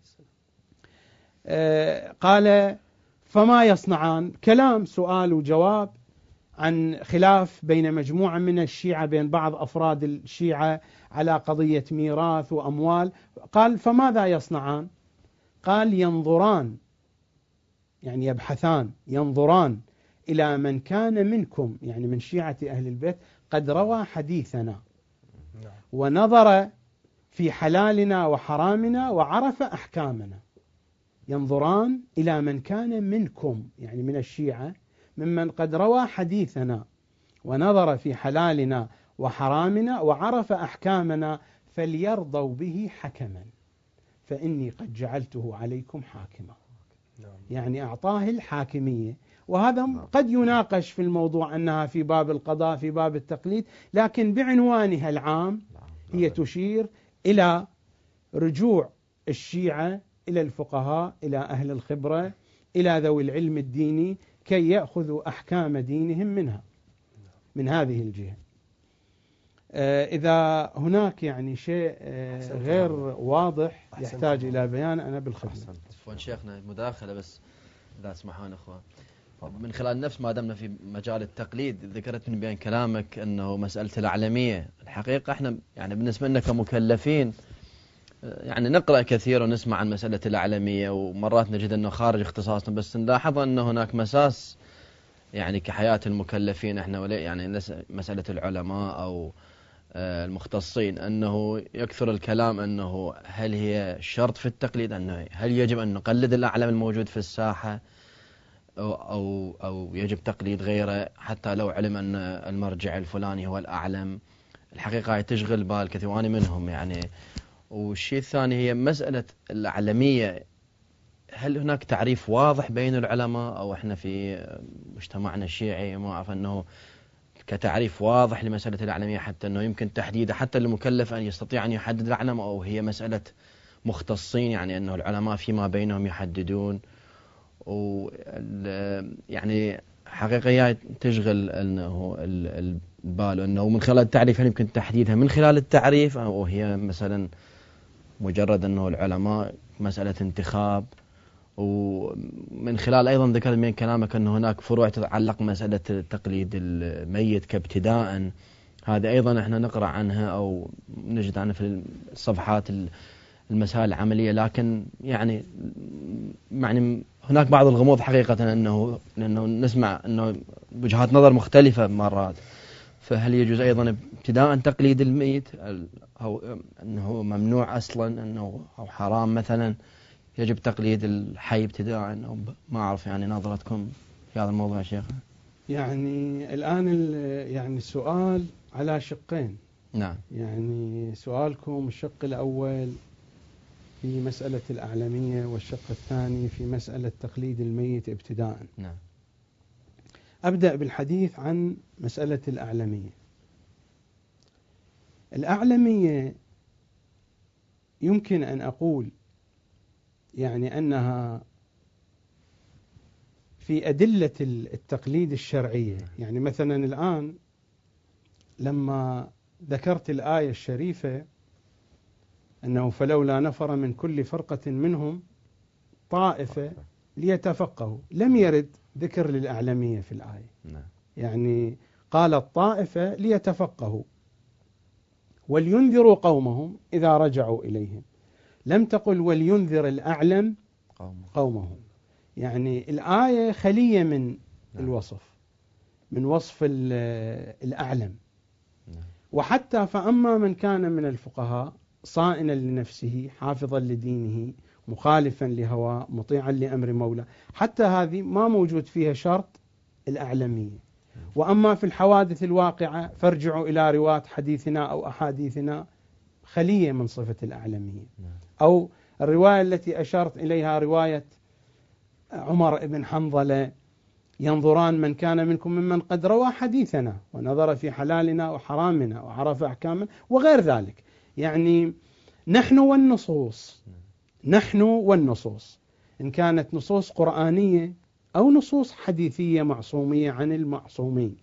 Speaker 2: قال: فما يصنعان؟ كلام سؤال وجواب عن خلاف بين مجموعة من الشيعة، بين بعض أفراد الشيعة على قضية ميراث وأموال. قال: فماذا يصنعان؟ قال: ينظران، يعني يبحثان، ينظران إلى من كان منكم، يعني من شيعة أهل البيت، قد روى حديثنا ونظر في حلالنا وحرامنا وعرف أحكامنا. ينظران إلى من كان منكم، يعني من الشيعة، ممن قد روى حديثنا ونظر في حلالنا وحرامنا وعرف أحكامنا فليرضوا به حكما فإني قد جعلته عليكم حاكما. يعني أعطاه الحاكمية. وهذا قد يناقش في الموضوع أنها في باب القضاء في باب التقليد، لكن بعنوانها العام هي تشير إلى رجوع الشيعة إلى الفقهاء، إلى أهل الخبرة، إلى ذوي العلم الديني كي يأخذوا أحكام دينهم منها، من هذه الجهة. إذا هناك يعني شيء غير واضح يحتاج إلى بيان أنا بالخدمة.
Speaker 3: عفوا شيخنا مداخلة بس إذا تسمحون أخوان، من خلال نفس ما دمنا في مجال التقليد، ذكرت من بين كلامك أنه مسألة الأعلمية. الحقيقة احنا يعني بالنسبة لنا كمكلفين يعني نقرأ كثير ونسمع عن مسألة الأعلمية، ومرات نجد أنه خارج اختصاصنا، بس نلاحظ أن هناك مساس يعني كحياة المكلفين احنا، ولا يعني مسألة العلماء أو المختصين أنه يكثر الكلام أنه هل هي شرط في التقليد، أنه هل يجب أن نقلد الأعلم الموجود في الساحة أو, أو, أو يجب تقليد غيره حتى لو علم أن المرجع الفلاني هو الأعلم. الحقيقة تشغل بال كثير منهم يعني. والشيء الثاني هي مسألة الأعلمية، هل هناك تعريف واضح بين العلماء، أو إحنا في مجتمعنا الشيعي ما أعرف أنه كتعريف واضح لمسألة الأعلمية حتى أنه يمكن تحديده حتى المكلف أن يستطيع أن يحدد الأعلم، أو هي مسألة مختصين يعني أنه العلماء فيما بينهم يحددون. و يعني حقيقة تشغل أنه البال أنه من خلال التعريف هل يمكن تحديدها من خلال التعريف، أو هي مثلا مجرد أنه العلماء مسألة انتخاب. ومن خلال أيضا ذكرت من كلامك أن هناك فروع تتعلق مسألة تقليد الميت كابتداء، هذا أيضا احنا نقرأ عنها أو نجد عنها في الصفحات المسائل العملية، لكن يعني يعني هناك بعض الغموض حقيقة أنه لأنه نسمع أنه وجهات نظر مختلفة مرات. فهل يجوز أيضا ابتداء تقليد الميت، أو أنه ممنوع أصلا، أنه أو حرام مثلا يجب تقليد الحي ابتداء، أو ما أعرف يعني نظرتكم في هذا الموضوع يا شيخ؟
Speaker 2: يعني الآن يعني السؤال على شقين.
Speaker 3: نعم.
Speaker 2: يعني سؤالكم الشق الأول في مسألة الأعلمية، والشق الثاني في مسألة تقليد الميت ابتداء.
Speaker 3: نعم.
Speaker 2: أبدأ بالحديث عن مسألة الأعلمية. الأعلمية يمكن أن أقول يعني أنها في أدلة التقليد الشرعية. يعني مثلا الآن لما ذكرت الآية الشريفة أنه فلولا نفر من كل فرقة منهم طائفة ليتفقهوا، لم يرد ذكر للأعلمية في الآية. يعني قال الطائفة ليتفقهوا ولينذروا قومهم إذا رجعوا إليهم، لم تقل ولينذر الأعلم قومهم. يعني الآية خلية من الوصف، من وصف الأعلم. وحتى فأما من كان من الفقهاء صائنا لنفسه حافظا لدينه مخالفا لهواه مطيعا لأمر مولاه، حتى هذه ما موجود فيها شرط الأعلمية. وأما في الحوادث الواقعة فارجعوا إلى رواة حديثنا أو أحاديثنا، خلية من صفة الأعلمية. أو الرواية التي أشرت إليها رواية عمر بن حنظلة، ينظران من كان منكم ممن قد روى حديثنا ونظر في حلالنا وحرامنا وعرف أحكامنا وغير ذلك. يعني نحن والنصوص، نحن والنصوص إن كانت نصوص قرآنية أو نصوص حديثية معصومية عن المعصومين،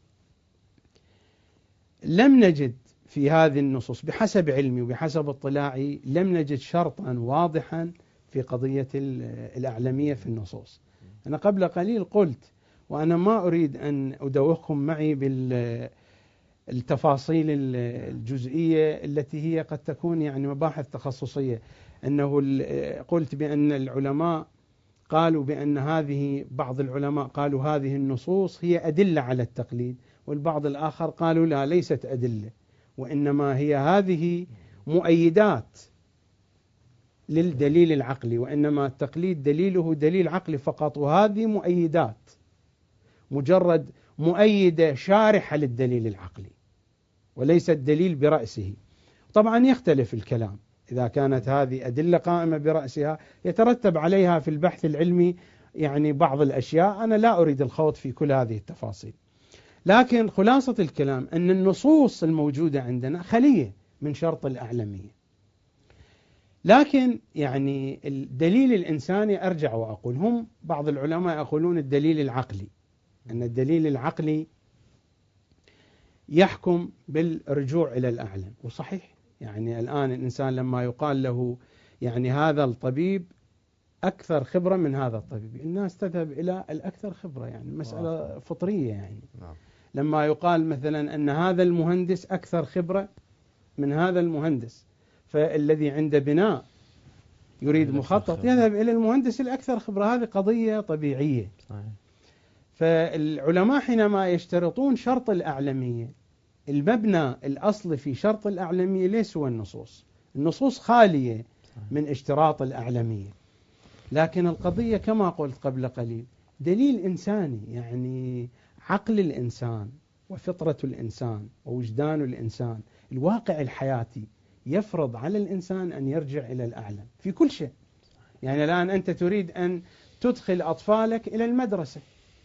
Speaker 2: لم نجد في هذه النصوص بحسب علمي وبحسب اطلاعي لم نجد شرطا واضحا في قضية الأعلمية في النصوص. أنا قبل قليل قلت، وأنا ما أريد أن أدوخكم معي بالتفاصيل الجزئية التي هي قد تكون يعني مباحث تخصصية، أنه قلت بأن العلماء قالوا بأن هذه، بعض العلماء قالوا هذه النصوص هي أدلة على التقليد، والبعض الآخر قالوا لا، ليست أدلة، وإنما هي هذه مؤيدات للدليل العقلي، وإنما التقليد دليله دليل عقلي فقط، وهذه مؤيدات مجرد مؤيدة شارحة للدليل العقلي وليس الدليل برأسه. طبعا يختلف الكلام، إذا كانت هذه أدلة قائمة برأسها يترتب عليها في البحث العلمي يعني بعض الأشياء، أنا لا أريد الخوض في كل هذه التفاصيل. لكن خلاصة الكلام أن النصوص الموجودة عندنا خلية من شرط الأعلمية. لكن يعني الدليل الإنساني أرجع وأقول، هم بعض العلماء يقولون الدليل العقلي، أن الدليل العقلي يحكم بالرجوع إلى الأعلم. وصحيح، يعني الآن الإنسان لما يقال له يعني هذا الطبيب أكثر خبرة من هذا الطبيب، الناس تذهب إلى الأكثر خبرة، يعني مسألة فطرية. يعني لما يقال مثلا أن هذا المهندس أكثر خبرة من هذا المهندس، فالذي عنده بناء يريد مخطط يذهب إلى المهندس الأكثر خبرة، هذه قضية طبيعية. فالعلماء حينما يشترطون شرط الأعلمية المبنى الأصلي في شرط الأعلمية ليس هو النصوص. النصوص خالية من اشتراط الأعلمية، لكن القضية كما قلت قبل قليل دليل إنساني، يعني عقل الإنسان وفطرة الإنسان ووجدان الإنسان، الواقع الحياتي يفرض على الإنسان أن يرجع إلى الأعلم في كل شيء. يعني الآن أنت تريد أن تدخل أطفالك إلى المدرسة،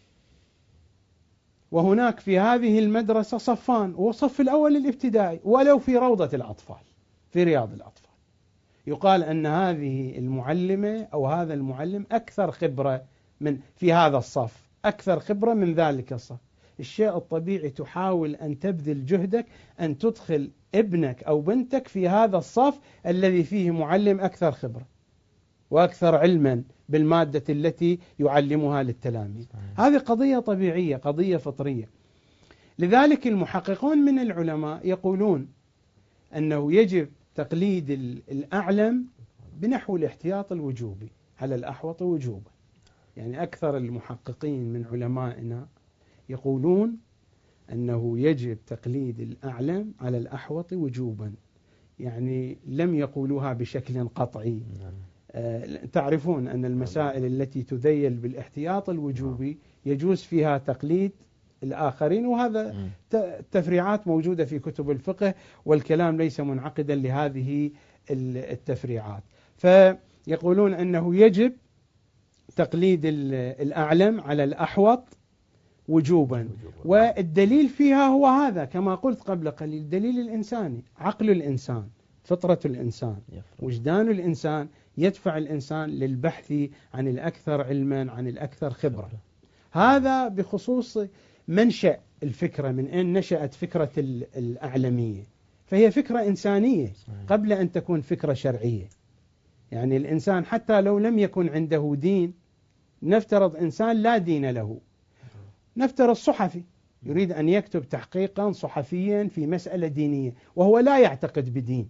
Speaker 2: وهناك في هذه المدرسة صفان، والصف الأول الابتدائي ولو في روضة الأطفال في رياض الأطفال، يقال أن هذه المعلمة أو هذا المعلم أكثر خبرة من في هذا الصف، أكثر خبرة من ذلك الصف. الشيء الطبيعي تحاول أن تبذل جهدك أن تدخل ابنك أو بنتك في هذا الصف الذي فيه معلم أكثر خبرة وأكثر علما بالمادة التي يعلمها للتلاميذ. هذه قضية طبيعية، قضية فطرية. لذلك المحققون من العلماء يقولون أنه يجب تقليد الأعلم بنحو الاحتياط الوجوبي على الأحوط وجوبا. يعني أكثر المحققين من علمائنا يقولون أنه يجب تقليد الأعلم على الأحوط وجوبا، يعني لم يقولوها بشكل قطعي. آه تعرفون أن المسائل التي تذيل بالاحتياط الوجوبي يجوز فيها تقليد الآخرين، وهذا تفريعات موجودة في كتب الفقه، والكلام ليس منعقدا لهذه التفريعات. فيقولون أنه يجب تقليد الأعلم على الأحوط وجوبا، والدليل فيها هو هذا كما قلت قبل قليل، الدليل الإنساني، عقل الإنسان، فطرة الإنسان، وجدان الإنسان يدفع الإنسان للبحث عن الأكثر علما، عن الأكثر خبرة. هذا بخصوص منشأ الفكرة، من أين نشأت فكرة الأعلمية، فهي فكرة إنسانية قبل أن تكون فكرة شرعية. يعني الإنسان حتى لو لم يكن عنده دين، نفترض إنسان لا دين له، نفترض صحفي يريد أن يكتب تحقيقا صحفيا في مسألة دينية وهو لا يعتقد بدين،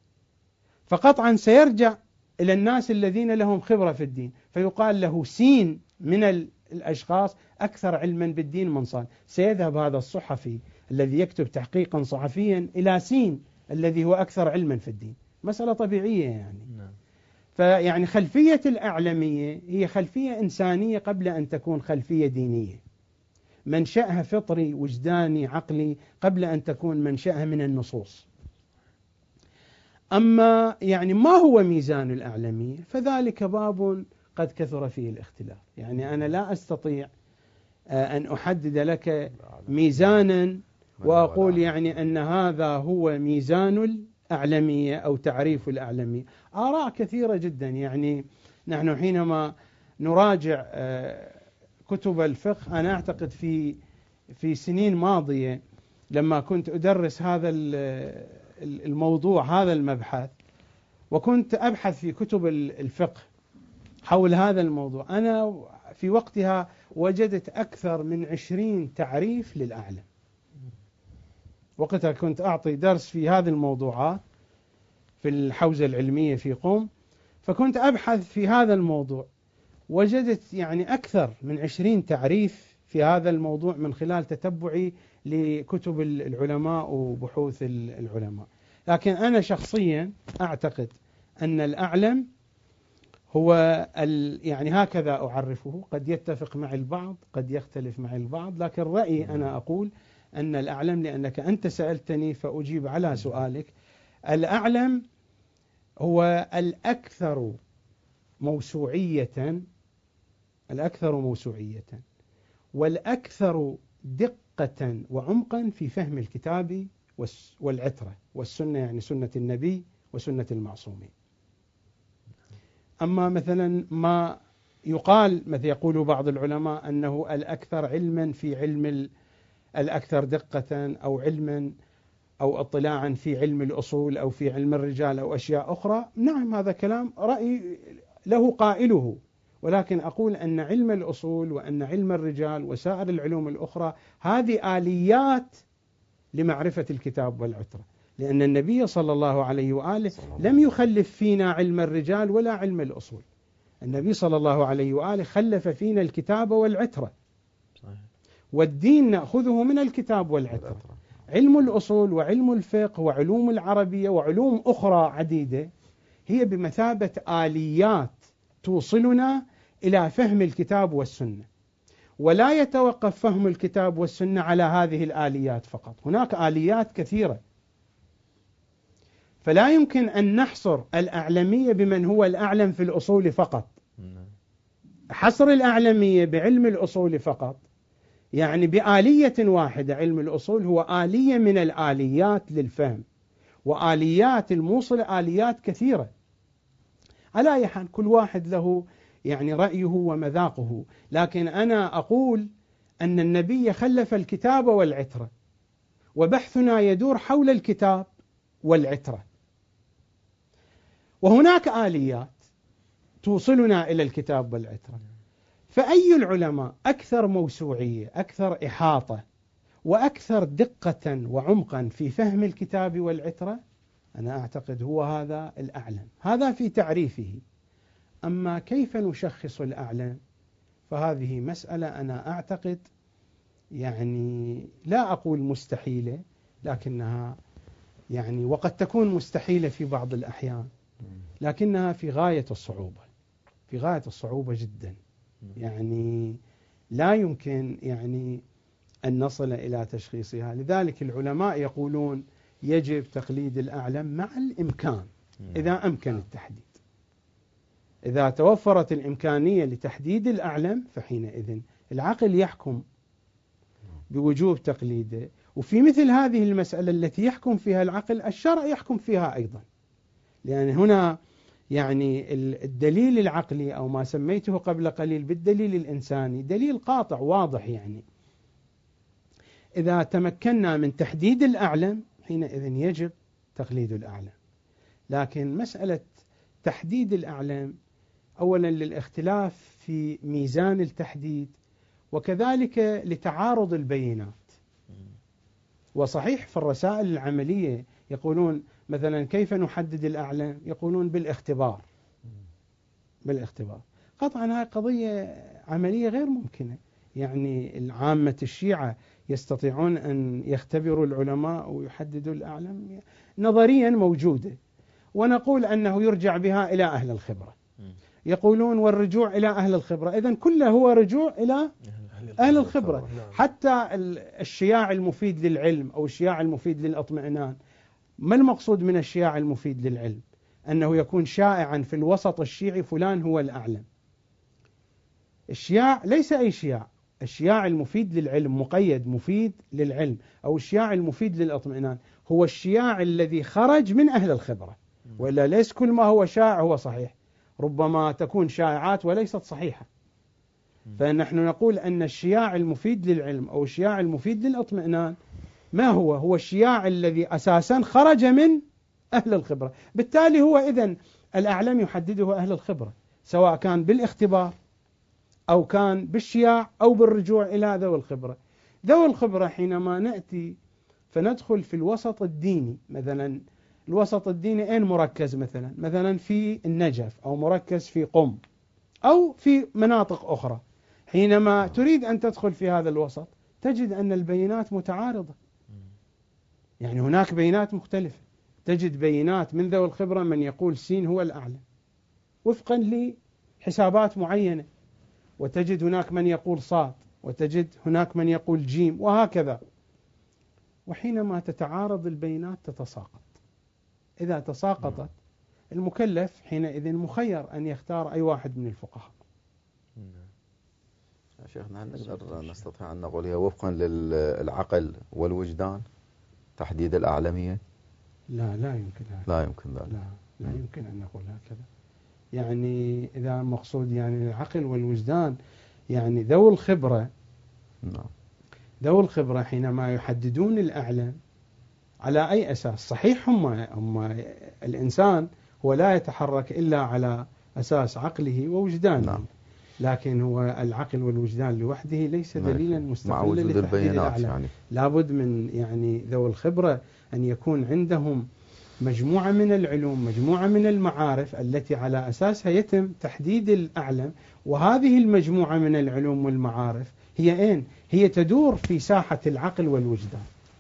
Speaker 2: فقطعا سيرجع إلى الناس الذين لهم خبرة في الدين، فيقال له سين من الأشخاص أكثر علما بالدين من صاد، سيذهب هذا الصحفي الذي يكتب تحقيقا صحفيا إلى سين الذي هو أكثر علما في الدين. مسألة طبيعية يعني. نعم. فيعني خلفية الأعلمية هي خلفية إنسانية قبل أن تكون خلفية دينية، منشأها فطري وجداني عقلي قبل أن تكون منشأها من النصوص. أما يعني ما هو ميزان الأعلمية فذلك باب قد كثر فيه الاختلاف. يعني أنا لا أستطيع أن أحدد لك ميزانا وأقول يعني أن هذا هو ميزان الأعلمية أو تعريف الأعلمية. آراء كثيرة جدا. يعني نحن حينما نراجع كتب الفقه، أنا أعتقد في في سنين ماضية لما كنت أدرس هذا الموضوع، هذا المبحث، وكنت أبحث في كتب الفقه حول هذا الموضوع، أنا في وقتها وجدت أكثر من عشرين تعريف للأعلم. وقتها كنت أعطي درس في هذه الموضوعات في الحوزة العلمية في قم، فكنت أبحث في هذا الموضوع، وجدت يعني أكثر من عشرين تعريف في هذا الموضوع من خلال تتبعي لكتب العلماء وبحوث العلماء. لكن أنا شخصيا أعتقد أن الأعلم هو يعني هكذا أعرفه، قد يتفق مع البعض قد يختلف مع البعض، لكن رأيي أنا أقول أن الأعلم، لأنك أنت سألتني فأجيب على سؤالك، الأعلم هو الأكثر موسوعية، الأكثر موسوعية والأكثر دقة وعمقا في فهم الكتاب والعترة والسنة، يعني سنة النبي وسنة المعصومين. أما مثلا ما يقال، مثل يقول بعض العلماء أنه الأكثر علما في علم، الأكثر دقة أو علما أو اطلاعا في علم الأصول أو في علم الرجال أو أشياء أخرى، نعم هذا كلام رأي له قائله، ولكن أقول أن علم الأصول وأن علم الرجال وسائر العلوم الأخرى هذه آليات لمعرفة الكتاب والعترة، لأن النبي صلى الله عليه وآله لم يخلف فينا علم الرجال ولا علم الأصول. النبي صلى الله عليه وآله خلف فينا الكتاب والعترة، والدين نأخذه من الكتاب والعترة، علم الأصول وعلم الفقه وعلوم العربية وعلوم أخرى عديدة هي بمثابة آليات توصلنا إلى فهم الكتاب والسنة، ولا يتوقف فهم الكتاب والسنة على هذه الآليات فقط، هناك آليات كثيرة، فلا يمكن أن نحصر الأعلمية بمن هو الأعلم في الأصول فقط. حصر الأعلمية بعلم الأصول فقط يعني بآلية واحدة. علم الأصول هو آلية من الآليات للفهم، وآليات الموصلة آليات كثيرة. على أي حال كل واحد له يعني رأيه ومذاقه، لكن أنا أقول أن النبي خلف الكتاب والعترة، وبحثنا يدور حول الكتاب والعترة، وهناك آليات توصلنا إلى الكتاب والعترة. فأي العلماء أكثر موسوعية، أكثر إحاطة، وأكثر دقة وعمقا في فهم الكتاب والعترة، أنا أعتقد هو هذا الأعلم. هذا في تعريفه. أما كيف نشخص الأعلم فهذه مسألة أنا أعتقد يعني لا أقول مستحيلة، لكنها يعني وقد تكون مستحيلة في بعض الأحيان، لكنها في غاية الصعوبة، في غاية الصعوبة جدا. يعني لا يمكن يعني أن نصل إلى تشخيصها. لذلك العلماء يقولون يجب تقليد الأعلم مع الإمكان، إذا أمكن التحديد. إذا توفرت الإمكانية لتحديد الأعلم فحينئذ العقل يحكم بوجوب تقليده. وفي مثل هذه المسألة التي يحكم فيها العقل، الشرع يحكم فيها أيضا، لأن هنا يعني الدليل العقلي أو ما سميته قبل قليل بالدليل الإنساني دليل قاطع واضح. يعني إذا تمكنا من تحديد الأعلم حينئذ يجب تقليد الأعلم. لكن مسألة تحديد الأعلم أولا للاختلاف في ميزان التحديد، وكذلك لتعارض البينات. وصحيح في الرسائل العملية يقولون مثلا كيف نحدد الأعلم؟ يقولون بالاختبار. بالاختبار قطعا هذه قضية عملية غير ممكنة. يعني العامة الشيعة يستطيعون أن يختبروا العلماء ويحددوا الأعلم؟ نظريا موجودة، ونقول أنه يرجع بها إلى أهل الخبرة. يقولون والرجوع إلى أهل الخبرة، إذن كله هو رجوع إلى أهل الخبرة. حتى الشياع المفيد للعلم أو الشياع المفيد للإطمئنان، ما المقصود من الشياع المفيد للعلم؟ أنه يكون شائعا في الوسط الشيعي فلان هو الأعلم. الشياع ليس أي شياع، الشياع المفيد للعلم مقيد مفيد للعلم، أو الشياع المفيد للإطمئنان هو الشياع الذي خرج من أهل الخبرة. وإلا ليس كل ما هو شائع هو صحيح، ربما تكون شائعات وليست صحيحة. فنحن نقول أن الشياع المفيد للعلم أو الشياع المفيد للإطمئنان ما هو؟ هو الشياع الذي أساسا خرج من أهل الخبرة. بالتالي هو إذن الأعلم يحدده أهل الخبرة، سواء كان بالاختبار أو كان بالشياع أو بالرجوع إلى ذوي الخبرة. ذوي الخبرة حينما نأتي فندخل في الوسط الديني، مثلا الوسط الديني أين مركز؟ مثلا مثلا في النجف، أو مركز في قم، أو في مناطق أخرى. حينما تريد أن تدخل في هذا الوسط تجد أن البينات متعارضة، يعني هناك بينات مختلفة. تجد بينات من ذوي الخبرة من يقول سين هو الأعلى وفقا لحسابات معينة، وتجد هناك من يقول صاد، وتجد هناك من يقول جيم، وهكذا. وحينما تتعارض البينات تتساقط. إذا تساقطت المكلف حينئذ مخير أن يختار أي واحد من الفقهاء.
Speaker 5: يا شيخنا هل نقدر نستطيع أن نقول هي وفقا للعقل والوجدان تحديد الأعلمية؟
Speaker 2: لا لا يمكن هذا.
Speaker 5: لا يمكن ذلك.
Speaker 2: لا لا يمكن أن نقول هكذا. يعني إذا مقصود يعني العقل والوجدان، يعني ذوي الخبرة
Speaker 5: نعم.
Speaker 2: ذوي الخبرة حينما يحددون الأعلم على أي أساس؟ صحيح هم هم الإنسان هو لا يتحرك إلا على أساس عقله ووجدانه. نعم. لكن هو العقل والوجدان لوحده ليس دليلا مستقلا لتحديد الأعلم. يعني. لابد من يعني ذوي الخبرة أن يكون عندهم مجموعة من العلوم، مجموعة من المعارف التي على أساسها يتم تحديد الأعلم. وهذه المجموعة من العلوم والمعارف هي أين؟ هي تدور في ساحة العقل والوجدان.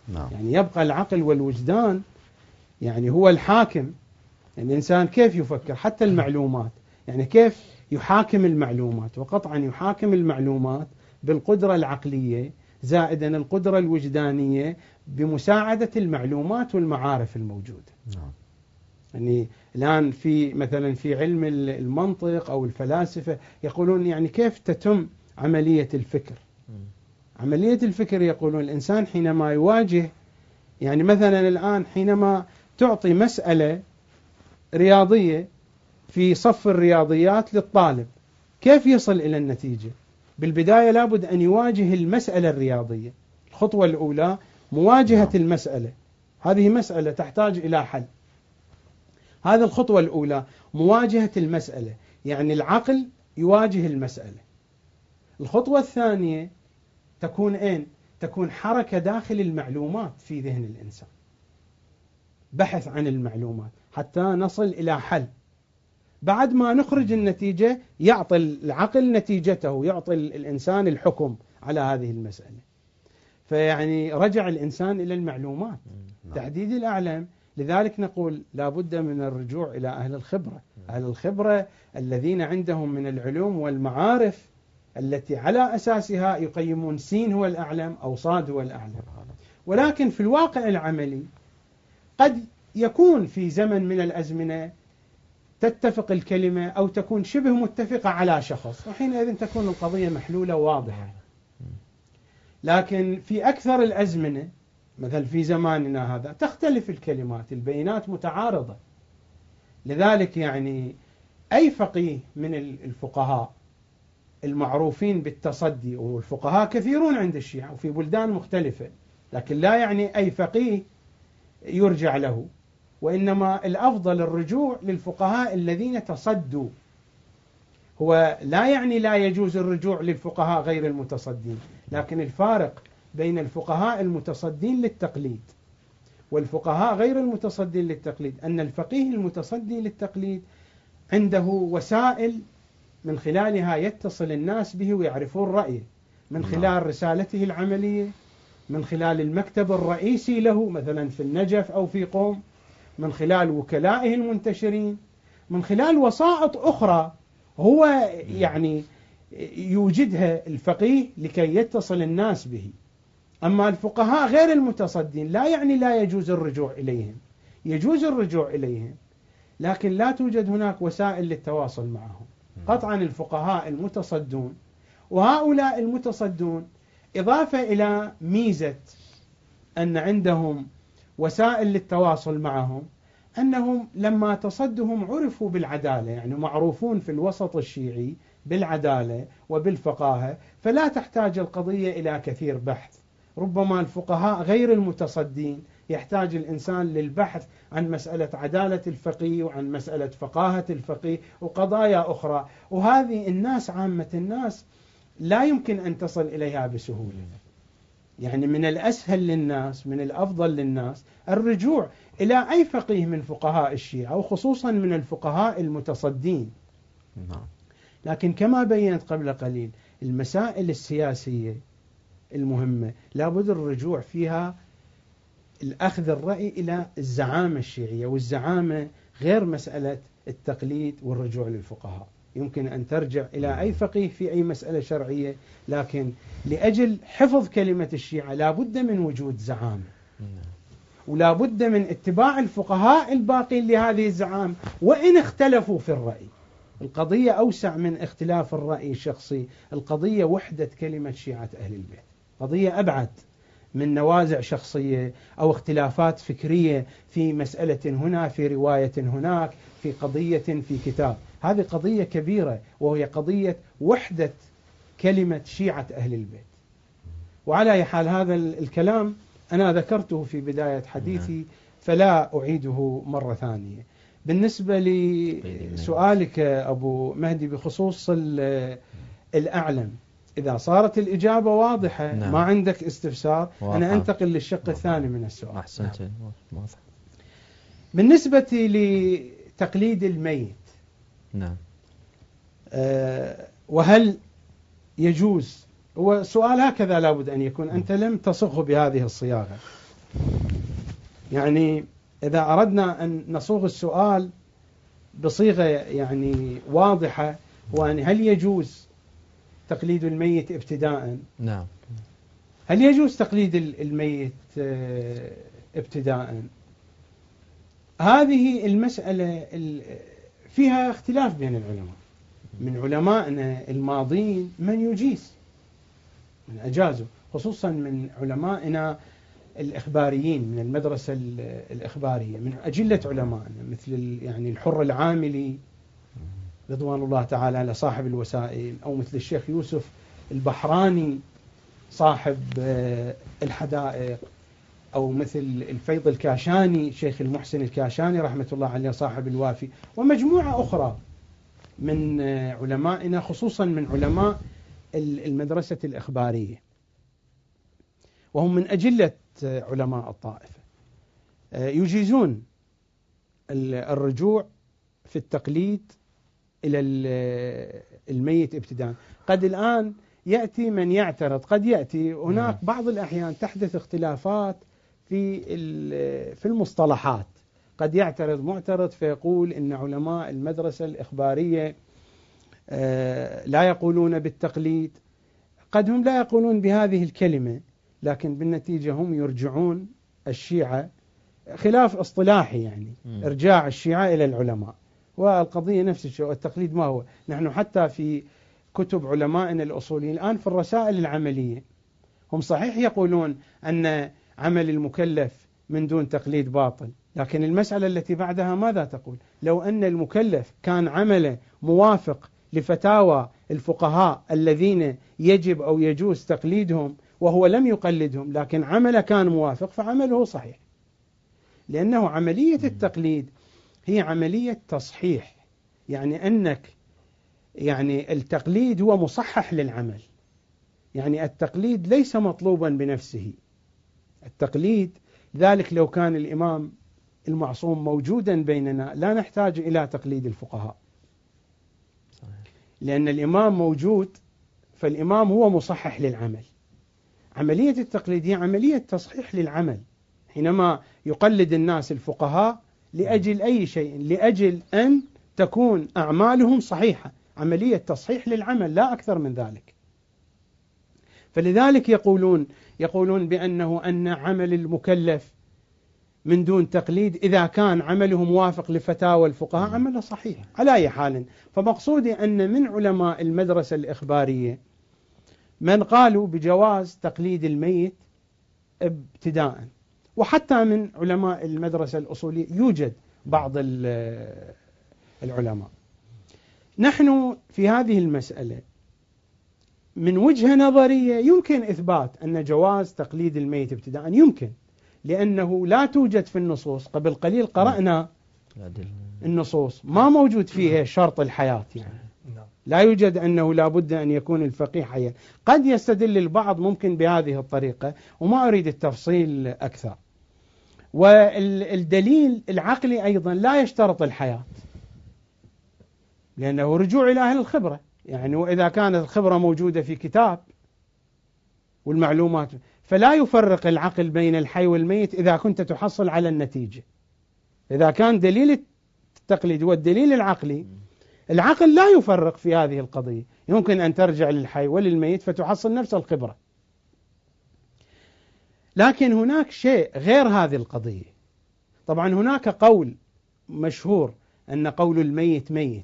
Speaker 5: نعم.
Speaker 2: يعني يبقى العقل والوجدان يعني هو الحاكم. يعني الإنسان كيف يفكر حتى المعلومات، يعني كيف يحاكم المعلومات، وقطعا يحاكم المعلومات بالقدرة العقلية زائدا القدرة الوجدانية بمساعدة المعلومات والمعارف الموجودة.
Speaker 5: نعم.
Speaker 2: يعني الآن في مثلا في علم المنطق أو الفلاسفة يقولون يعني كيف تتم عملية الفكر. عملية الفكر يقولون الإنسان حينما يواجه، يعني مثلا الآن حينما تعطي مسألة رياضية في صف الرياضيات للطالب، كيف يصل إلى النتيجة؟ بالبداية لابد أن يواجه المسألة الرياضية. الخطوة الأولى مواجهة المسألة، هذه مسألة تحتاج إلى حل. هذه الخطوة الأولى مواجهة المسألة، يعني العقل يواجه المسألة. الخطوة الثانية تكون أين؟ تكون حركة داخل المعلومات في ذهن الإنسان، بحث عن المعلومات حتى نصل إلى حل. بعد ما نخرج النتيجة يعطي العقل نتيجته، يعطي الإنسان الحكم على هذه المسألة. فيعني رجع الإنسان إلى المعلومات، تحديد الأعلام. لذلك نقول لا بد من الرجوع إلى أهل الخبرة، أهل الخبرة الذين عندهم من العلوم والمعارف التي على أساسها يقيمون سين هو الأعلم أو صاد هو الأعلم. ولكن في الواقع العملي قد يكون في زمن من الأزمنة تتفق الكلمة أو تكون شبه متفقة على شخص، وحينئذ تكون القضية محلولة واضحة. لكن في أكثر الأزمنة مثل في زماننا هذا تختلف الكلمات، البينات متعارضة. لذلك يعني أي فقيه من الفقهاء المعروفين بالتصدي، والفقهاء كثيرون عند الشيعة وفي بلدان مختلفة، لكن لا يعني أي فقيه يرجع له، وإنما الأفضل الرجوع للفقهاء الذين تصدوا. هو لا يعني لا يجوز الرجوع للفقهاء غير المتصدين، لكن الفارق بين الفقهاء المتصدين للتقليد والفقهاء غير المتصدين للتقليد أن الفقيه المتصدي للتقليد عنده وسائل من خلالها يتصل الناس به ويعرفون رأيه، من خلال رسالته العملية، من خلال المكتب الرئيسي له مثلا في النجف أو في قوم، من خلال وكلائه المنتشرين، من خلال وسائط أخرى هو يعني يوجدها الفقيه لكي يتصل الناس به. أما الفقهاء غير المتصدين لا يعني لا يجوز الرجوع إليهم، يجوز الرجوع إليهم، لكن لا توجد هناك وسائل للتواصل معهم. قطعا الفقهاء المتصدون، وهؤلاء المتصدون إضافة إلى ميزة أن عندهم وسائل للتواصل معهم، أنهم لما تصدهم عرفوا بالعدالة، يعني معروفون في الوسط الشيعي بالعدالة وبالفقاهة، فلا تحتاج القضية إلى كثير بحث. ربما الفقهاء غير المتصدين يحتاج الإنسان للبحث عن مسألة عدالة الفقيه وعن مسألة فقاهة الفقيه وقضايا أخرى، وهذه الناس عامة الناس لا يمكن أن تصل إليها بسهولة. يعني من الأسهل للناس، من الأفضل للناس الرجوع إلى أي فقيه من فقهاء الشيعة وخصوصا من الفقهاء المتصدين. لكن كما بينت قبل قليل المسائل السياسية المهمة لابد الرجوع فيها الأخذ الرأي إلى الزعامة الشيعية، والزعامة غير مسألة التقليد والرجوع للفقهاء. يمكن أن ترجع إلى أي فقيه في أي مسألة شرعية، لكن لأجل حفظ كلمة الشيعة لابد من وجود زعامة، ولا بد من اتباع الفقهاء الباقين لهذه الزعامة وإن اختلفوا في الرأي. القضية أوسع من اختلاف الرأي الشخصي، القضية وحدة كلمة شيعة أهل البيت، قضية أبعد من نوازع شخصية أو اختلافات فكرية في مسألة هنا، في رواية هناك، في قضية في كتاب. هذه قضية كبيرة وهي قضية وحدة كلمة شيعة أهل البيت. وعلى أي حال هذا الكلام أنا ذكرته في بداية حديثي فلا أعيده مرة ثانية. بالنسبة لسؤالك أبو مهدي بخصوص الأعلم، إذا صارت الإجابة واضحة نعم. ما عندك استفسار واضح. أنا أنتقل للشق الثاني من السؤال.
Speaker 3: أحسنت.
Speaker 2: نعم. بالنسبة لتقليد الميت
Speaker 3: نعم
Speaker 2: أه وهل يجوز، هو سؤال هكذا لابد أن يكون، أنت لم تصغه بهذه الصياغة، يعني إذا أردنا أن نصوغ السؤال بصيغة يعني واضحة، وأن هل يجوز تقليد الميت ابتداء؟
Speaker 3: نعم.
Speaker 2: هل يجوز تقليد الميت ابتداء؟ هذه المسألة فيها اختلاف بين العلماء. من علمائنا الماضين من يجيز، من أجازوا، خصوصا من علمائنا الإخباريين من المدرسة الإخبارية، من أجلة علمائنا مثل يعني الحر العاملي رضوان الله تعالى على صاحب الوسائل، أو مثل الشيخ يوسف البحراني صاحب الحدائق، أو مثل الفيض الكاشاني شيخ المحسن الكاشاني رحمة الله عليه صاحب الوافي، ومجموعة أخرى من علمائنا خصوصا من علماء المدرسة الإخبارية، وهم من أجلة علماء الطائفة، يجيزون الرجوع في التقليد إلى الميت ابتداء. قد الآن يأتي من يعترض، قد يأتي هناك بعض الأحيان تحدث اختلافات في في المصطلحات، قد يعترض معترض فيقول إن علماء المدرسة الإخبارية لا يقولون بالتقليد، قد هم لا يقولون بهذه الكلمة، لكن بالنتيجة هم يرجعون الشيعة، خلاف اصطلاحي يعني إرجاع الشيعة إلى العلماء، والقضية نفس الشيء. التقليد ما هو؟ نحن حتى في كتب علمائنا الأصوليين الآن في الرسائل العملية هم صحيح يقولون أن عمل المكلف من دون تقليد باطل، لكن المسألة التي بعدها ماذا تقول؟ لو أن المكلف كان عمله موافق لفتاوى الفقهاء الذين يجب أو يجوز تقليدهم وهو لم يقلدهم، لكن عمله كان موافق، فعمله صحيح، لأنه عملية التقليد هي عملية تصحيح، يعني أنك يعني التقليد هو مصحح للعمل، يعني التقليد ليس مطلوبا بنفسه. التقليد ذلك لو كان الإمام المعصوم موجودا بيننا لا نحتاج إلى تقليد الفقهاء، لأن الإمام موجود، فالإمام هو مصحح للعمل. عملية التقليد هي عملية تصحيح للعمل، حينما يقلد الناس الفقهاء لأجل أي شيء، لأجل أن تكون أعمالهم صحيحة، عملية تصحيح للعمل لا أكثر من ذلك. فلذلك يقولون يقولون بأنه أن عمل المكلف من دون تقليد إذا كان عمله موافق لفتاوى الفقهاء عمله صحيح على أي حال. فمقصودي أن من علماء المدرسة الإخبارية من قالوا بجواز تقليد الميت ابتداء، وحتى من علماء المدرسة الأصولية يوجد بعض العلماء. نحن في هذه المسألة من وجهة نظرية يمكن إثبات أن جواز تقليد الميت ابتداء، يمكن، لأنه لا توجد في النصوص، قبل قليل قرأنا النصوص ما موجود فيها شرط الحياة، يعني لا يوجد أنه لا بد أن يكون الفقيه حيا. قد يستدل البعض ممكن بهذه الطريقة، وما أريد التفصيل أكثر. والدليل العقلي أيضا لا يشترط الحياة، لأنه رجوع إلى أهل الخبرة، يعني وإذا كانت الخبرة موجودة في كتاب والمعلومات، فلا يفرق العقل بين الحي والميت إذا كنت تحصل على النتيجة. إذا كان دليل التقليد والدليل العقلي، العقل لا يفرق في هذه القضية، يمكن أن ترجع للحي وللميت فتحصل نفس الخبرة. لكن هناك شيء غير هذه القضية. طبعا هناك قول مشهور أن قول الميت ميت،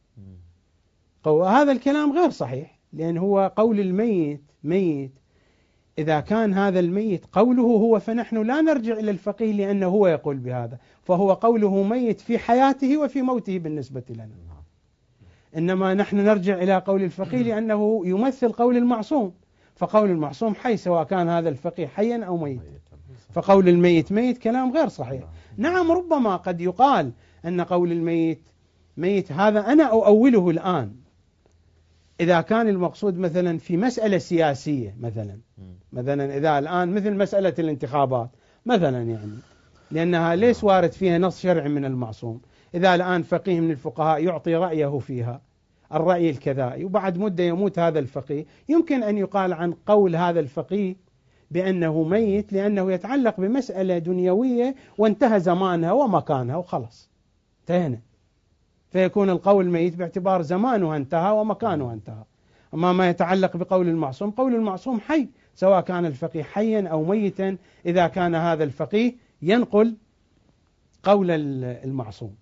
Speaker 2: هذا الكلام غير صحيح، لأن هو قول الميت ميت إذا كان هذا الميت قوله هو، فنحن لا نرجع إلى الفقيه لأنه هو يقول بهذا، فهو قوله ميت في حياته وفي موته بالنسبة لنا، إنما نحن نرجع إلى قول الفقيه لأنه يمثل قول المعصوم، فقول المعصوم حي سواء كان هذا الفقيه حيا أو ميت، فقول الميت ميت كلام غير صحيح. نعم ربما قد يقال أن قول الميت ميت هذا أنا أؤوله الآن، إذا كان المقصود مثلا في مسألة سياسية، مثلا مثلا إذا الآن مثل مسألة الانتخابات مثلا، يعني لأنها ليس وارد فيها نص شرعي من المعصوم، إذا الآن فقيه من الفقهاء يعطي رأيه فيها الرأي الكذائي، وبعد مدة يموت هذا الفقيه، يمكن أن يقال عن قول هذا الفقيه بأنه ميت لأنه يتعلق بمسألة دنيوية وانتهى زمانها ومكانها وخلص انتهينا، فيكون القول ميت باعتبار زمانها انتهى ومكانها انتهى. أما ما يتعلق بقول المعصوم، قول المعصوم حي، سواء كان الفقيه حيا أو ميتا إذا كان هذا الفقيه ينقل قول المعصوم.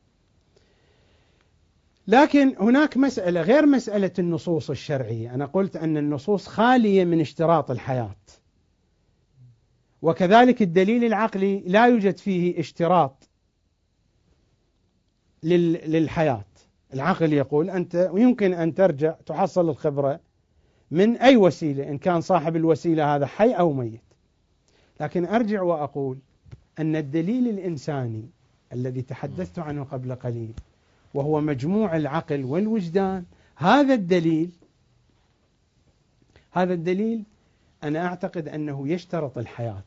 Speaker 2: لكن هناك مسألة غير مسألة النصوص الشرعية. أنا قلت أن النصوص خالية من اشتراط الحياة، وكذلك الدليل العقلي لا يوجد فيه اشتراط للحياة. العقل يقول أنت يمكن أن ترجع تحصل الخبرة من أي وسيلة، إن كان صاحب الوسيلة هذا حي أو ميت. لكن أرجع وأقول أن الدليل الإنساني الذي تحدثت عنه قبل قليل وهو مجموع العقل والوجدان، هذا الدليل هذا الدليل أنا أعتقد أنه يشترط الحياة،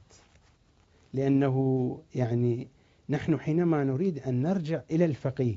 Speaker 2: لأنه يعني نحن حينما نريد أن نرجع إلى الفقيه،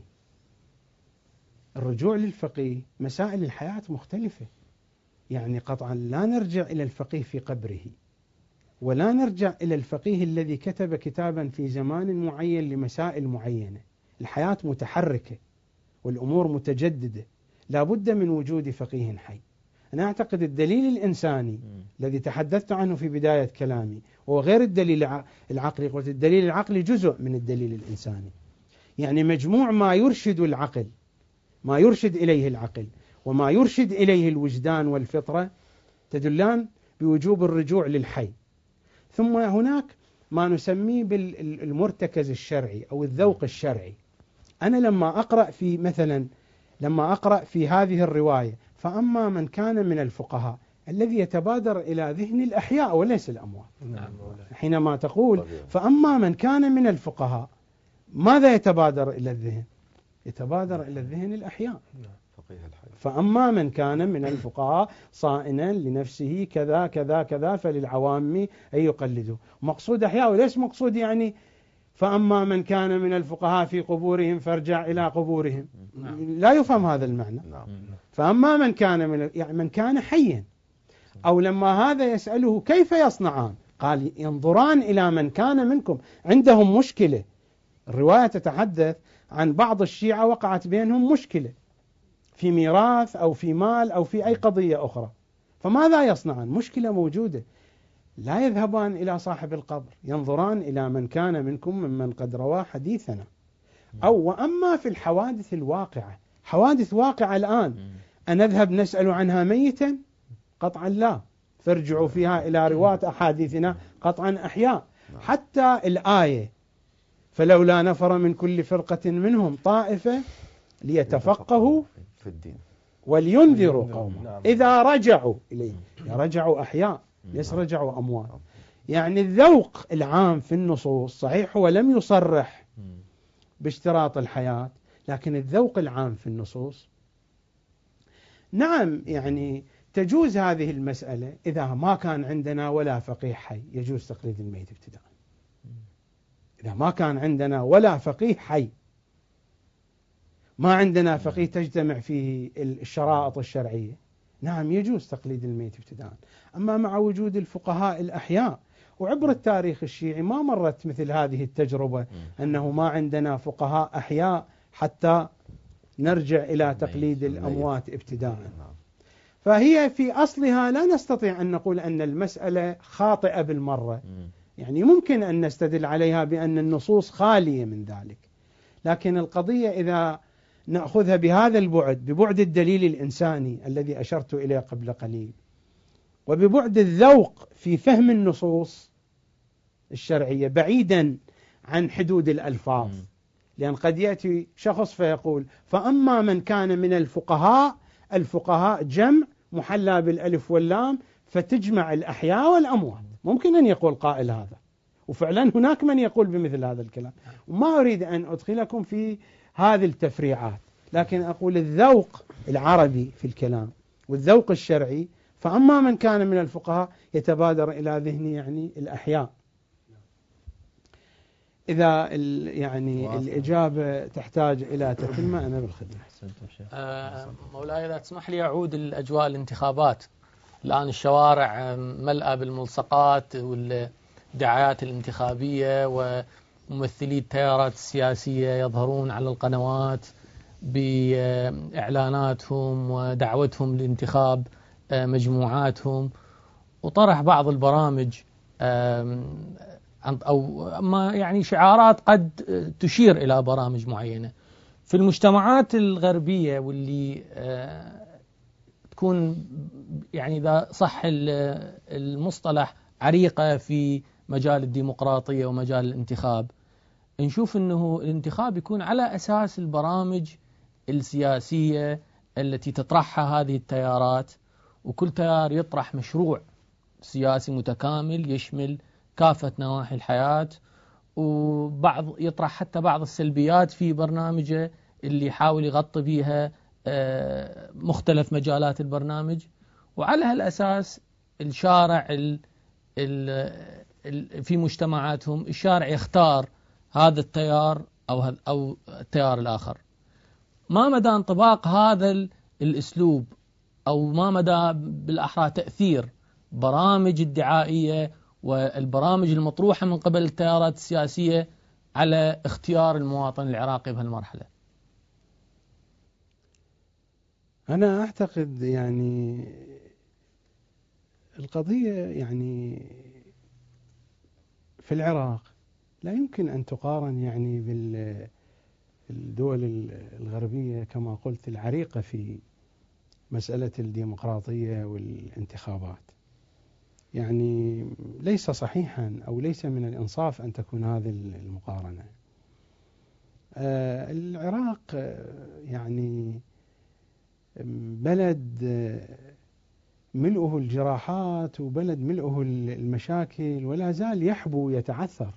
Speaker 2: الرجوع للفقيه مسائل الحياة مختلفة. يعني قطعا لا نرجع إلى الفقيه في قبره، ولا نرجع إلى الفقيه الذي كتب كتابا في زمان معين لمسائل معينة. الحياة متحركة والأمور متجددة، لا بد من وجود فقيه حي. أنا أعتقد الدليل الإنساني م. الذي تحدثت عنه في بداية كلامي وهو غير الدليل العقلي. قلت الدليل العقلي جزء من الدليل الإنساني، يعني مجموع ما يرشد العقل، ما يرشد إليه العقل وما يرشد إليه الوجدان والفطرة تدلان بوجوب الرجوع للحي. ثم هناك ما نسميه بالمرتكز الشرعي أو الذوق الشرعي. أنا لما أقرأ في مثلا لما أقرأ في هذه الرواية فأما من كان من الفقهاء، الذي يتبادر إلى ذهن الأحياء وليس الأموات. حينما تقول فأما من كان من الفقهاء، ماذا يتبادر إلى الذهن؟ يتبادر إلى الذهن الأحياء. فأما من كان من الفقهاء صائنا لنفسه كذا كذا كذا فللعوام أن يقلدوا. مقصود أحياء وليس مقصود يعني فأما من كان من الفقهاء في قبورهم فارجع إلى قبورهم. لا يفهم هذا المعنى. فأما من كان من يعني من كان حيا. أو لما هذا يسأله كيف يصنعان، قال ينظران إلى من كان منكم. عندهم مشكلة. الرواية تتحدث عن بعض الشيعة وقعت بينهم مشكلة في ميراث أو في مال أو في أي قضية أخرى، فماذا يصنعان؟ مشكلة موجودة. لا يذهبان إلى صاحب القبر، ينظران إلى من كان منكم ممن قد روى حديثنا. أو وأما في الحوادث الواقعة، حوادث واقعة الآن أنذهب نسأل عنها ميتا؟ قطعا لا. فارجعوا فيها إلى رواة أحاديثنا قطعا أحياء. حتى الآية فلولا نفر من كل فرقة منهم طائفة ليتفقهوا في الدين ولينذروا قومهم إذا رجعوا إليه. رجعوا أحياء ليس رجعوا أموات. يعني الذوق العام في النصوص صحيح هو لم يصرح باشتراط الحياة، لكن الذوق العام في النصوص نعم يعني تجوز هذه المسألة إذا ما كان عندنا ولا فقيه حي، يجوز تقليد الميت ابتداء. إذا ما كان عندنا ولا فقيه حي، ما عندنا فقيه تجتمع فيه الشرائط الشرعية، نعم يجوز تقليد الميت ابتداء. أما مع وجود الفقهاء الأحياء، وعبر التاريخ الشيعي ما مرت مثل هذه التجربة أنه ما عندنا فقهاء أحياء حتى نرجع إلى تقليد الأموات ابتداء. فهي في أصلها لا نستطيع أن نقول أن المسألة خاطئة بالمرة، يعني ممكن أن نستدل عليها بأن النصوص خالية من ذلك، لكن القضية إذا نأخذها بهذا البعد، ببعد الدليل الإنساني الذي أشرت إليه قبل قليل، وببعد الذوق في فهم النصوص الشرعية بعيدا عن حدود الألفاظ. لأن قد يأتي شخص فيقول فأما من كان من الفقهاء، الفقهاء جمع محلى بالألف واللام فتجمع الأحياء والأموات. ممكن أن يقول قائل هذا، وفعلا هناك من يقول بمثل هذا الكلام، وما أريد أن أدخلكم في هذه التفريعات، لكن أقول الذوق العربي في الكلام والذوق الشرعي. فأما من كان من الفقهاء يتبادر إلى ذهني يعني الأحياء. إذا يعني واصل. الإجابة تحتاج إلى تتمة، أنا بالخدمة.
Speaker 1: آه مولاي إذا تسمح لي أعود الأجواء الانتخابات. الآن الشوارع ملأى بالملصقات والدعايات الانتخابية، وممثلي التيارات السياسية يظهرون على القنوات بإعلاناتهم ودعوتهم لانتخاب مجموعاتهم، وطرح بعض البرامج أو ما يعني شعارات قد تشير إلى برامج معينة. في المجتمعات الغربية واللي تكون يعني إذا صح المصطلح عريقة في مجال الديمقراطية ومجال الانتخاب، نشوف أنه الانتخاب يكون على أساس البرامج السياسية التي تطرحها هذه التيارات، وكل تيار يطرح مشروع سياسي متكامل يشمل كافة نواحي الحياة، وبعض يطرح حتى بعض السلبيات في برنامجه اللي يحاول يغطي بيها مختلف مجالات البرنامج. وعلى هالأساس الشارع ال ال في مجتمعاتهم الشارع يختار هذا التيار أو أو التيار الآخر. ما مدى انطباق هذا الأسلوب أو ما مدى بالأحرى تأثير برامج الدعائية والبرامج المطروحة من قبل التيارات السياسية على اختيار المواطن العراقي بهالمرحلة؟
Speaker 2: أنا أعتقد يعني القضية يعني في العراق لا يمكن أن تقارن يعني بالدول الغربية كما قلت العريقة في مسألة الديمقراطية والانتخابات. يعني ليس صحيحا أو ليس من الإنصاف أن تكون هذه المقارنة. آه العراق يعني بلد ملؤه الجراحات وبلد ملؤه المشاكل ولا زال يحبو يتعثر.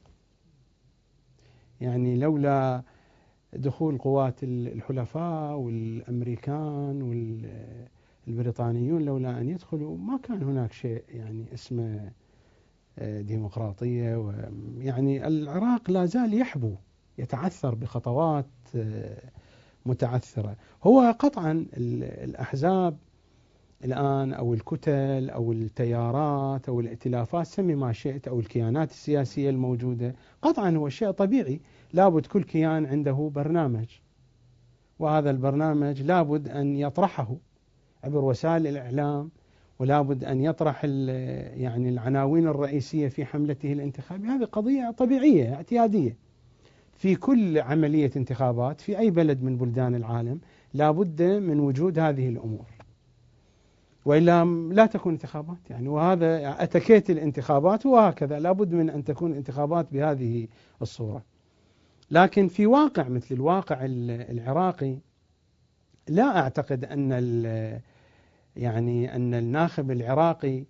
Speaker 2: يعني لولا دخول قوات الحلفاء والأمريكان والبريطانيون لولا أن يدخلوا ما كان هناك شيء يعني اسمه ديمقراطية. يعني العراق لا زال يحبو يتعثر بخطوات متعثرة. هو قطعا الأحزاب الآن أو الكتل أو التيارات أو الائتلافات سمي ما شئت أو الكيانات السياسية الموجودة قطعا هو شيء طبيعي، لابد كل كيان عنده برنامج، وهذا البرنامج لابد أن يطرحه عبر وسائل الإعلام، ولابد أن يطرح يعني العناوين الرئيسية في حملته الانتخابية. هذه قضية طبيعية اعتيادية في كل عملية انتخابات في أي بلد من بلدان العالم، لابد من وجود هذه الأمور، وإلا لا تكون انتخابات. يعني وهذا أتكيت الانتخابات وهكذا لابد من أن تكون انتخابات بهذه الصورة. لكن في واقع مثل الواقع العراقي لا أعتقد أن يعني أن الناخب العراقي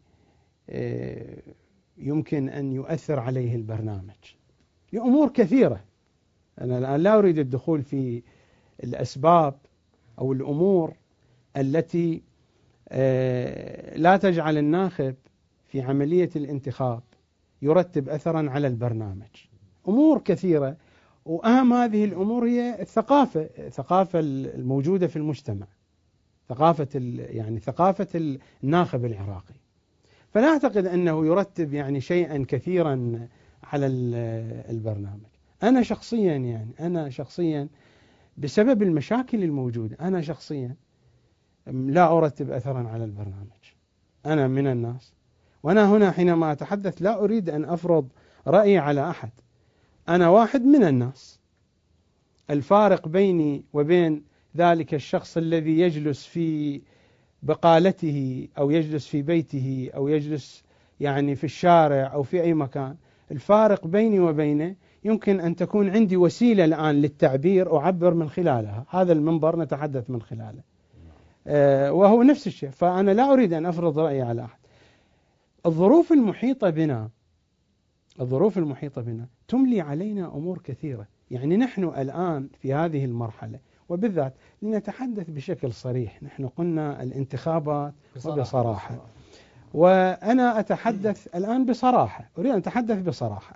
Speaker 2: يمكن أن يؤثر عليه البرنامج لأمور كثيرة. أنا الآن لا أريد الدخول في الأسباب أو الأمور التي لا تجعل الناخب في عملية الانتخاب يرتب أثرا على البرنامج. أمور كثيرة، وأهم هذه الأمور هي الثقافة الثقافة الموجودة في المجتمع، ثقافة يعني ثقافة الناخب العراقي. فلا أعتقد أنه يرتب يعني شيئا كثيرا على البرنامج. أنا شخصيا يعني أنا شخصيا بسبب المشاكل الموجودة أنا شخصيا لا أرتب أثرا على البرنامج. أنا من الناس، وأنا هنا حينما أتحدث لا أريد أن أفرض رأيي على أحد، أنا واحد من الناس. الفارق بيني وبين ذلك الشخص الذي يجلس في بقالته أو يجلس في بيته أو يجلس يعني في الشارع أو في أي مكان، الفارق بيني وبينه يمكن أن تكون عندي وسيلة الآن للتعبير أعبر من خلالها، هذا المنبر نتحدث من خلاله، أه وهو نفس الشيء. فأنا لا أريد أن أفرض رأيي على أحد. الظروف المحيطة بنا الظروف المحيطة بنا تملي علينا أمور كثيرة. يعني نحن الآن في هذه المرحلة وبالذات لنتحدث بشكل صريح، نحن قلنا الانتخابات وبصراحة، وأنا أتحدث الآن بصراحة، أريد أن أتحدث بصراحة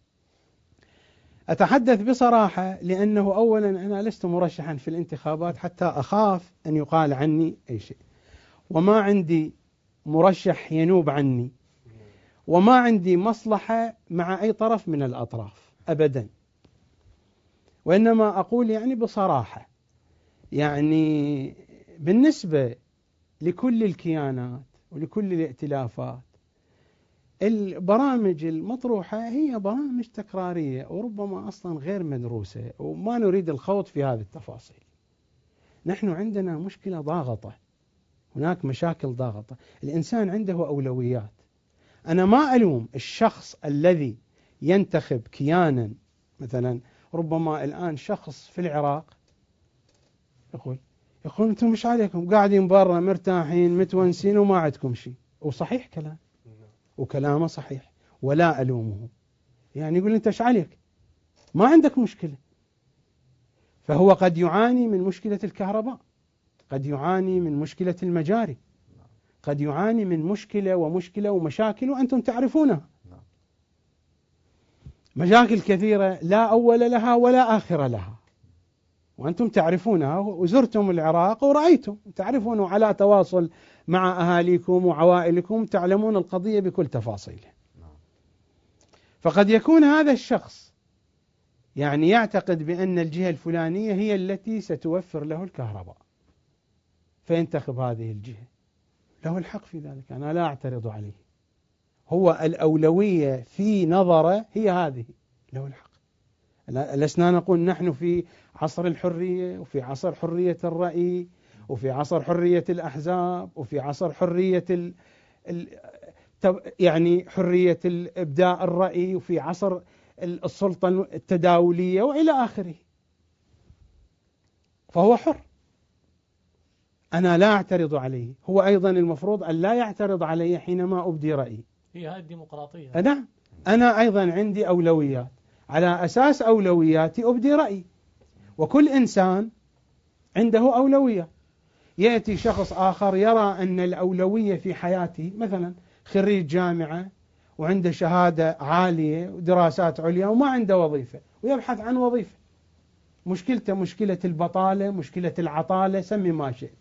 Speaker 2: أتحدث بصراحة لأنه أولا أنا لست مرشحا في الانتخابات حتى أخاف أن يقال عني أي شيء، وما عندي مرشح ينوب عني، وما عندي مصلحة مع أي طرف من الأطراف أبدا، وإنما أقول يعني بصراحة، يعني بالنسبة لكل الكيانات ولكل الائتلافات البرامج المطروحة هي برامج تكرارية وربما أصلا غير مدروسة، وما نريد الخوض في هذه التفاصيل. نحن عندنا مشكلة ضاغطة، هناك مشاكل ضاغطة، الإنسان عنده أولويات. أنا ما ألوم الشخص الذي ينتخب كيانا، مثلا ربما الآن شخص في العراق يقول يقول أنتم مش عليكم، قاعدين برا مرتاحين متونسين وما عندكم شيء، وصحيح كلام وكلامه صحيح ولا ألومه، يعني يقول أنت ايش عليك، ما عندك مشكلة. فهو قد يعاني من مشكلة الكهرباء، قد يعاني من مشكلة المجاري، قد يعاني من مشكلة ومشكلة ومشاكل وأنتم تعرفونها، مشاكل كثيرة لا أول لها ولا آخر لها، وأنتم تعرفونها وزرتم العراق ورأيتم، تعرفون وعلى تواصل مع أهاليكم وعوائلكم، تعلمون القضية بكل تفاصيلها. فقد يكون هذا الشخص يعني يعتقد بأن الجهة الفلانية هي التي ستوفر له الكهرباء، فينتخب هذه الجهة، له الحق في ذلك، أنا لا أعترض عليه، هو الأولوية في نظره هي هذه، له الحق. لسنا نقول نحن في عصر الحرية وفي عصر حرية الرأي وفي عصر حرية الأحزاب وفي عصر حرية ال ال يعني حرية الإبداء الرأي وفي عصر السلطة التداولية وإلى آخره، فهو حر، أنا لا أعترض عليه، هو أيضا المفروض أن لا يعترض علي حينما أبدي رأيي.
Speaker 1: هي هذه الديمقراطية.
Speaker 2: نعم، أنا أيضا عندي أولويات، على أساس أولوياتي أبدي رأيي، وكل إنسان عنده أولوية. يأتي شخص آخر يرى أن الأولوية في حياته مثلا خريج جامعة وعنده شهادة عالية ودراسات عليا وما عنده وظيفة ويبحث عن وظيفة، مشكلته مشكلة البطالة، مشكلة العطالة، سمي ما شئت،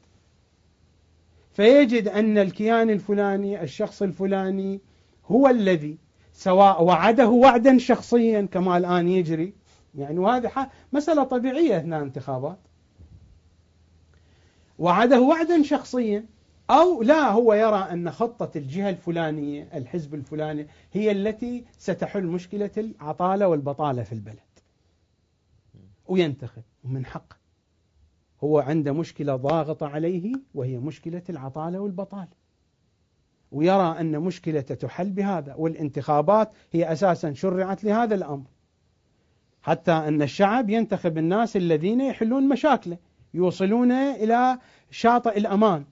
Speaker 2: فيجد أن الكيان الفلاني، الشخص الفلاني هو الذي سواء وعده وعدا شخصيا كما الآن يجري، يعني وهذه مسألة طبيعية أثناء انتخابات، وعده وعدا شخصيا، أو لا هو يرى أن خطة الجهة الفلانية الحزب الفلاني هي التي ستحل مشكلة العطالة والبطالة في البلد وينتخب، ومن حقه، هو عنده مشكلة ضاغطة عليه وهي مشكلة العطالة والبطالة، ويرى أن مشكلة تحل بهذا، والانتخابات هي أساسا شرعت لهذا الأمر، حتى أن الشعب ينتخب الناس الذين يحلون مشاكله، يوصلون إلى شاطئ الأمان،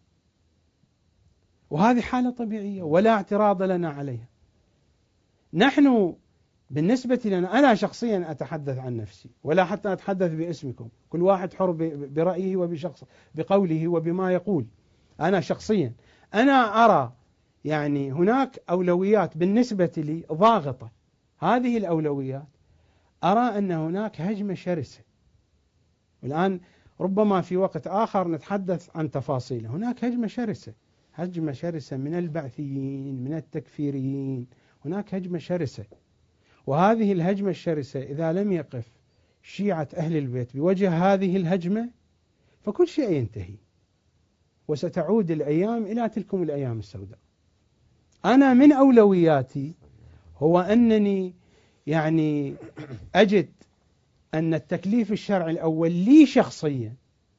Speaker 2: وهذه حالة طبيعية ولا اعتراض لنا عليها. نحن بالنسبة لنا، أنا شخصيا أتحدث عن نفسي ولا حتى أتحدث باسمكم، كل واحد حر برأيه وبشخص بقوله وبما يقول. أنا شخصيا أنا أرى يعني هناك أولويات بالنسبة لي ضاغطة، هذه الأولويات أرى أن هناك هجمة شرسة، والآن ربما في وقت آخر نتحدث عن تفاصيله. هناك هجمة شرسة، هجمة شرسة من البعثيين، من التكفيريين، هناك هجمة شرسة، وهذه الهجمة الشرسة إذا لم يقف شيعة أهل البيت بوجه هذه الهجمة فكل شيء ينتهي، وستعود الأيام إلى تلكم الأيام السوداء. أنا من أولوياتي هو أنني يعني أجد أن التكليف الشرعي الأول لي شخصيا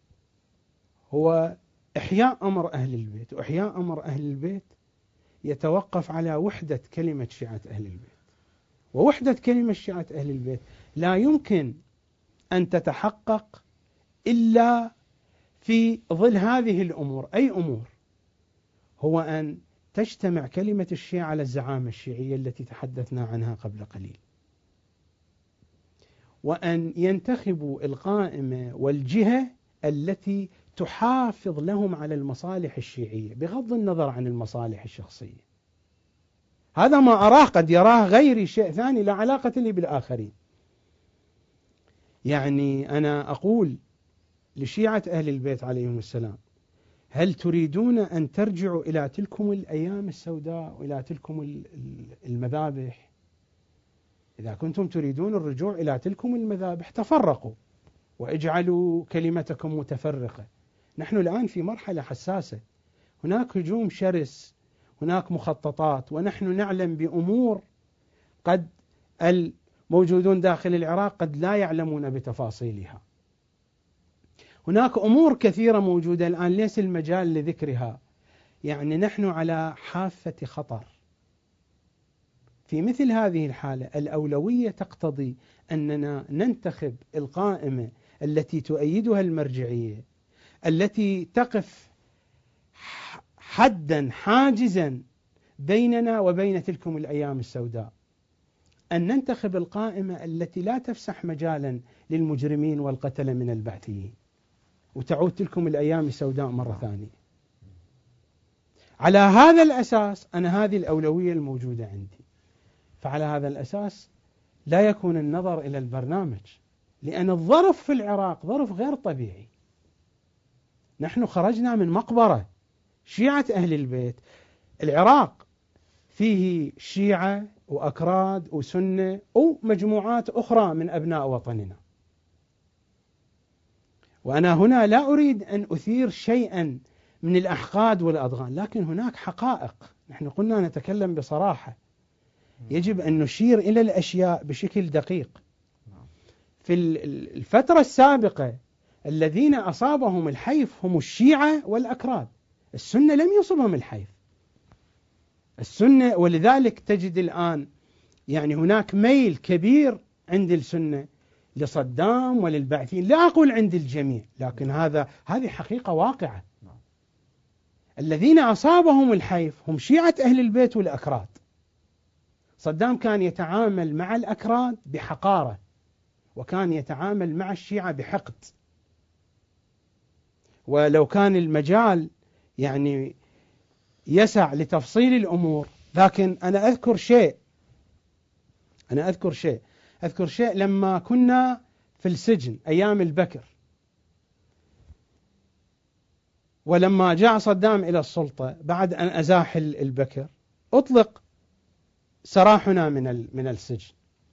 Speaker 2: هو إحياء أمر أهل البيت، وإحياء أمر أهل البيت يتوقف على وحدة كلمة شيعة أهل البيت، ووحدة كلمة شيعة أهل البيت لا يمكن أن تتحقق إلا في ظل هذه الأمور. أي أمور؟ هو أن تجتمع كلمة الشيعة على الزعامة الشيعية التي تحدثنا عنها قبل قليل، وأن ينتخبوا القائمة والجهة التي تحافظ لهم على المصالح الشيعية بغض النظر عن المصالح الشخصية. هذا ما أراه، قد يراه غيري شيء ثاني لا علاقة لي بالآخرين. يعني أنا أقول لشيعة أهل البيت عليهم السلام، هل تريدون أن ترجعوا إلى تلكم الأيام السوداء وإلى تلكم المذابح؟ إذا كنتم تريدون الرجوع إلى تلكم المذابح تفرقوا واجعلوا كلمتكم متفرقة. نحن الآن في مرحلة حساسة، هناك هجوم شرس، هناك مخططات، ونحن نعلم بأمور قد الموجودون داخل العراق قد لا يعلمون بتفاصيلها. هناك أمور كثيرة موجودة الآن ليس المجال لذكرها. يعني نحن على حافة خطر. في مثل هذه الحالة الأولوية تقتضي أننا ننتخب القائمة التي تؤيدها المرجعية، التي تقف حدا حاجزا بيننا وبين تلكم الأيام السوداء، أن ننتخب القائمة التي لا تفسح مجالا للمجرمين والقتلة من البعثيين، وتعود تلكم الأيام السوداء مرة ثانية. على هذا الأساس أنا هذه الأولوية الموجودة عندي. فعلى هذا الأساس لا يكون النظر إلى البرنامج، لأن الظرف في العراق ظرف غير طبيعي. نحن خرجنا من مقبرة شيعة أهل البيت. العراق فيه شيعة وأكراد وسنة ومجموعات أخرى من أبناء وطننا، وأنا هنا لا أريد أن أثير شيئا من الأحقاد والأضغان، لكن هناك حقائق. نحن قلنا نتكلم بصراحة، يجب أن نشير إلى الأشياء بشكل دقيق. في الفترة السابقة الذين أصابهم الحيف هم الشيعة والأكراد، السنة لم يصبهم الحيف. السنة، ولذلك تجد الآن يعني هناك ميل كبير عند السنة لصدام وللبعثين، لا أقول عند الجميع، لكن هذا هذه حقيقة واقعة. الذين أصابهم الحيف هم شيعة أهل البيت والأكراد. صدام كان يتعامل مع الأكراد بحقارة، وكان يتعامل مع الشيعة بحقد. ولو كان المجال يعني يسع لتفصيل الأمور، لكن أنا أذكر شيء أنا أذكر شيء أذكر شيء لما كنا في السجن أيام البكر، ولما جاء صدام إلى السلطة بعد أن أزاح البكر أطلق سراحنا من من السجن.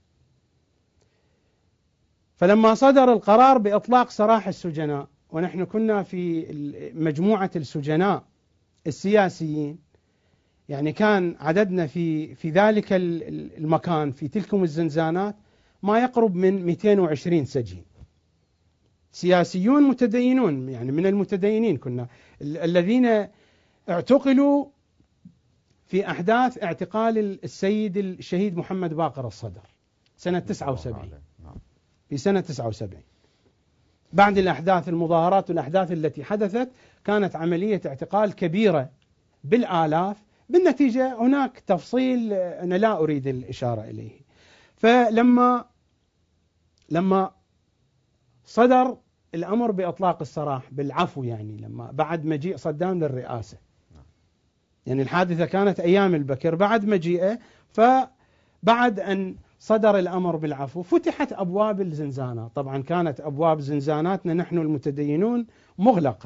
Speaker 2: فلما صدر القرار بإطلاق سراح السجناء، ونحن كنا في مجموعة السجناء السياسيين، يعني كان عددنا في في ذلك المكان في تلكم الزنزانات ما يقرب من مئتين وعشرين سجين، سياسيون متدينون، يعني من المتدينين كنا، الذين اعتقلوا في أحداث اعتقال السيد الشهيد محمد باقر الصدر سنة تسعة وسبعين، في سنة تسعة وسبعين بعد الأحداث المظاهرات والأحداث التي حدثت، كانت عملية اعتقال كبيرة بالآلاف. بالنتيجة هناك تفصيل أنا لا أريد الإشارة إليه. فلما لما صدر الأمر بإطلاق السراح بالعفو، يعني لما بعد مجيء صدام للرئاسة، يعني الحادثة كانت أيام البكر، بعد مجيئه فبعد أن صدر الأمر بالعفو فتحت أبواب الزنزانات. طبعا كانت أبواب زنزاناتنا نحن المتدينون مغلقة،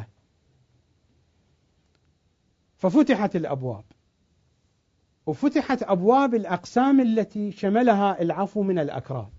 Speaker 2: ففتحت الأبواب، وفتحت أبواب الأقسام التي شملها العفو من الأكراد.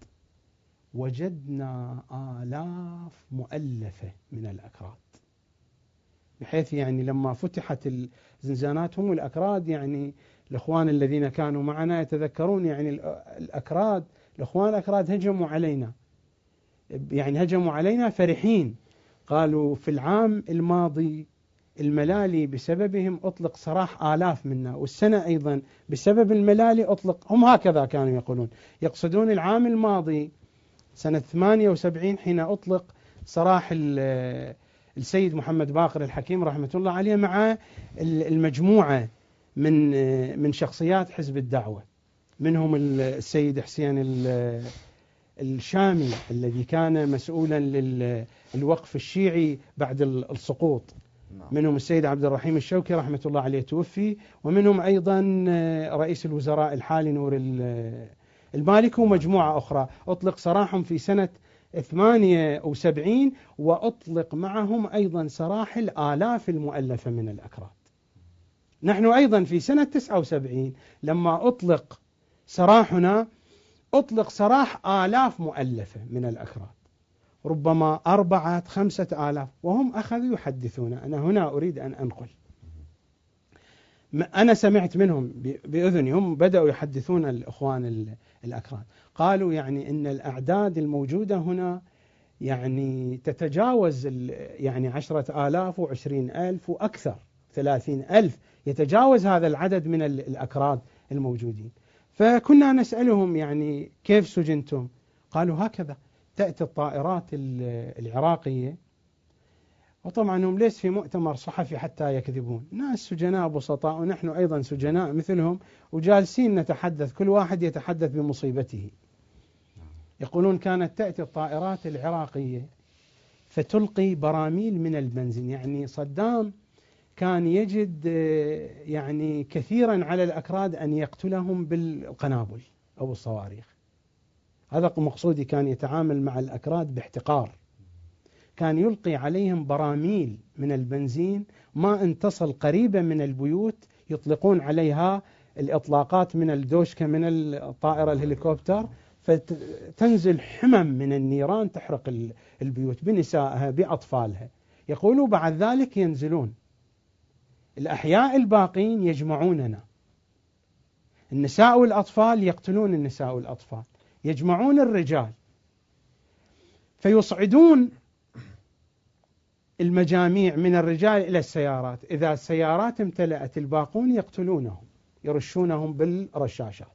Speaker 2: وجدنا آلاف مؤلفة من الأكراد، بحيث يعني لما فتحت الزنزانات هم الأكراد، يعني الإخوان الذين كانوا معنا يتذكرون، يعني الأكراد الإخوان الأكراد هجموا علينا، يعني هجموا علينا فرحين، قالوا في العام الماضي الملالي بسببهم أطلق سراح آلاف منا، والسنة أيضا بسبب الملالي أطلق، هم هكذا كانوا يقولون، يقصدون العام الماضي سنة ثمانية وسبعين حين أطلق سراح السيد محمد باقر الحكيم رحمة الله عليه مع المجموعة من من شخصيات حزب الدعوة، منهم السيد حسين الشامي الذي كان مسؤولا للوقف الشيعي بعد السقوط، منهم السيد عبد الرحيم الشوكي رحمة الله عليه توفي، ومنهم أيضا رئيس الوزراء الحالي نور المالكي ومجموعة أخرى أطلق سراحهم في سنة ثمانية وسبعين، وأطلق معهم أيضا سراح الآلاف المؤلفة من الأكراد. نحن أيضا في سنة تسعة وسبعين لما أطلق سراحنا أطلق سراح آلاف مؤلفة من الأكراد، ربما أربعة خمسة آلاف، وهم أخذوا يحدثون. أنا هنا أريد أن أنقل، أنا سمعت منهم بأذني، هم بدأوا يحدثون الأخوان الأكراد، قالوا يعني إن الأعداد الموجودة هنا يعني تتجاوز يعني عشرة آلاف وعشرين ألف وأكثر، ثلاثين ألف، يتجاوز هذا العدد من الأكراد الموجودين. فكنا نسألهم يعني كيف سجنتم؟ قالوا هكذا، تأتي الطائرات العراقية، وطبعا هم ليس في مؤتمر صحفي حتى يكذبون، ناس سجناء بسطاء ونحن أيضا سجناء مثلهم، وجالسين نتحدث، كل واحد يتحدث بمصيبته. يقولون كانت تأتي الطائرات العراقية فتلقي براميل من البنزين، يعني صدام كان يجد يعني كثيرا على الأكراد أن يقتلهم بالقنابل أو الصواريخ. هذا مقصودي، كان يتعامل مع الأكراد باحتقار، كان يلقي عليهم براميل من البنزين، ما ان تصل قريبة من البيوت يطلقون عليها الإطلاقات من الدوشكة من الطائرة الهليكوبتر، فتنزل حمم من النيران تحرق البيوت بنسائها بأطفالها. يقولوا بعد ذلك ينزلون الأحياء الباقين يجمعوننا، النساء والأطفال يقتلون النساء والأطفال، يجمعون الرجال فيصعدون المجاميع من الرجال إلى السيارات، إذا السيارات امتلأت الباقون يقتلونهم، يرشونهم بالرشاشات.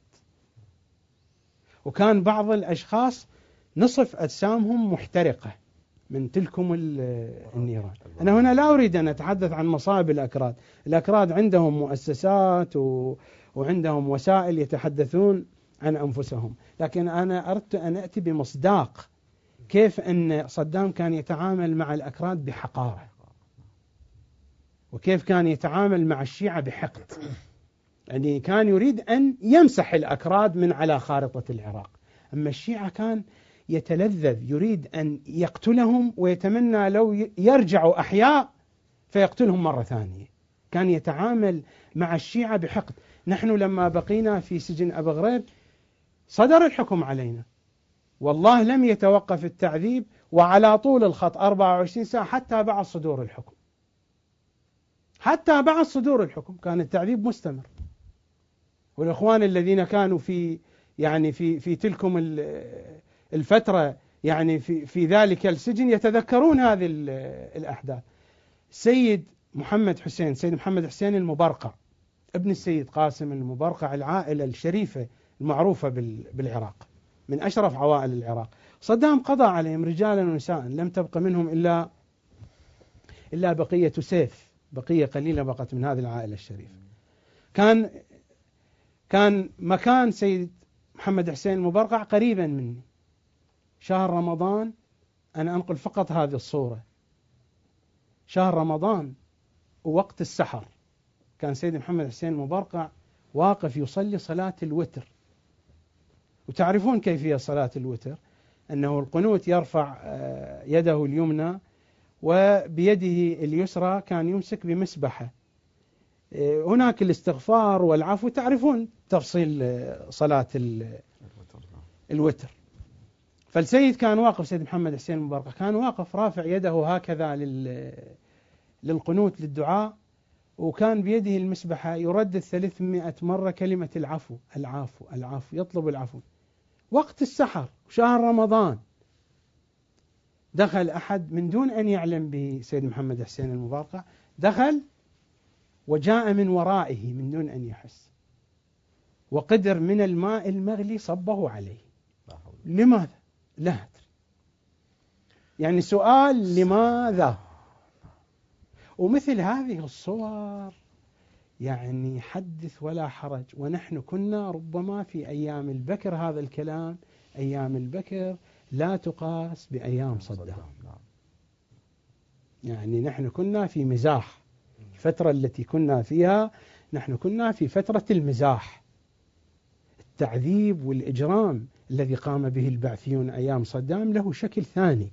Speaker 2: وكان بعض الأشخاص نصف أجسامهم محترقة من تلكم النيران. أنا هنا لا أريد أن أتحدث عن مصائب الأكراد، الأكراد عندهم مؤسسات و... وعندهم وسائل يتحدثون عن أنفسهم، لكن أنا أردت أن أتي بمصداق كيف أن صدام كان يتعامل مع الأكراد بحقارة، وكيف كان يتعامل مع الشيعة بحقد. يعني كان يريد أن يمسح الأكراد من على خارطة العراق، أما الشيعة كان يتلذذ، يريد أن يقتلهم ويتمنى لو يرجعوا أحياء فيقتلهم مرة ثانية. كان يتعامل مع الشيعة بحقد. نحن لما بقينا في سجن أبو غريب صدر الحكم علينا، والله لم يتوقف التعذيب، وعلى طول الخط أربعة وعشرين ساعة حتى بعد صدور الحكم، حتى بعد صدور الحكم كان التعذيب مستمر. والإخوان الذين كانوا في يعني في في تلكم الفترة يعني في في ذلك السجن يتذكرون هذه الأحداث. سيد محمد حسين سيد محمد حسين المبرقع ابن السيد قاسم المبرقع، العائلة الشريفة المعروفة بالعراق، من أشرف عوائل العراق، صدام قضى عليهم رجالا ونساء، لم تبق منهم إلا إلا بقية سيف، بقية قليلة بقت من هذه العائلة الشريفة. كان كان مكان سيد محمد حسين المبرقع قريبا مني. شهر رمضان، أنا أنقل فقط هذه الصورة، شهر رمضان ووقت السحر كان سيد محمد حسين المبرقع واقف يصلي صلاة الوتر. وتعرفون كيفية صلاة الوتر، أنه القنوت يرفع يده اليمنى وبيده اليسرى كان يمسك بمسبحة، هناك الاستغفار والعفو، تعرفون تفصيل صلاة الوتر. فالسيد كان واقف، سيد محمد حسين المبرقع كان واقف رافع يده هكذا للقنوت للدعاء، وكان بيده المسبحة يردد ثلاثمائة مرة كلمة العفو العفو العفو، يطلب العفو. وقت السحر شهر رمضان دخل أحد من دون أن يعلم به سيد محمد حسين المبرقع، دخل وجاء من ورائه من دون أن يحس، وقدر من الماء المغلي صبه عليه. لماذا؟ لا أدري. يعني سؤال لماذا؟ ومثل هذه الصور يعني حدث ولا حرج. ونحن كنا ربما في أيام البكر، هذا الكلام أيام البكر لا تقاس بأيام صدام. يعني نحن كنا في مزاح، الفترة التي كنا فيها نحن كنا في فترة المزاح، التعذيب والإجرام الذي قام به البعثيون أيام صدام له شكل ثاني.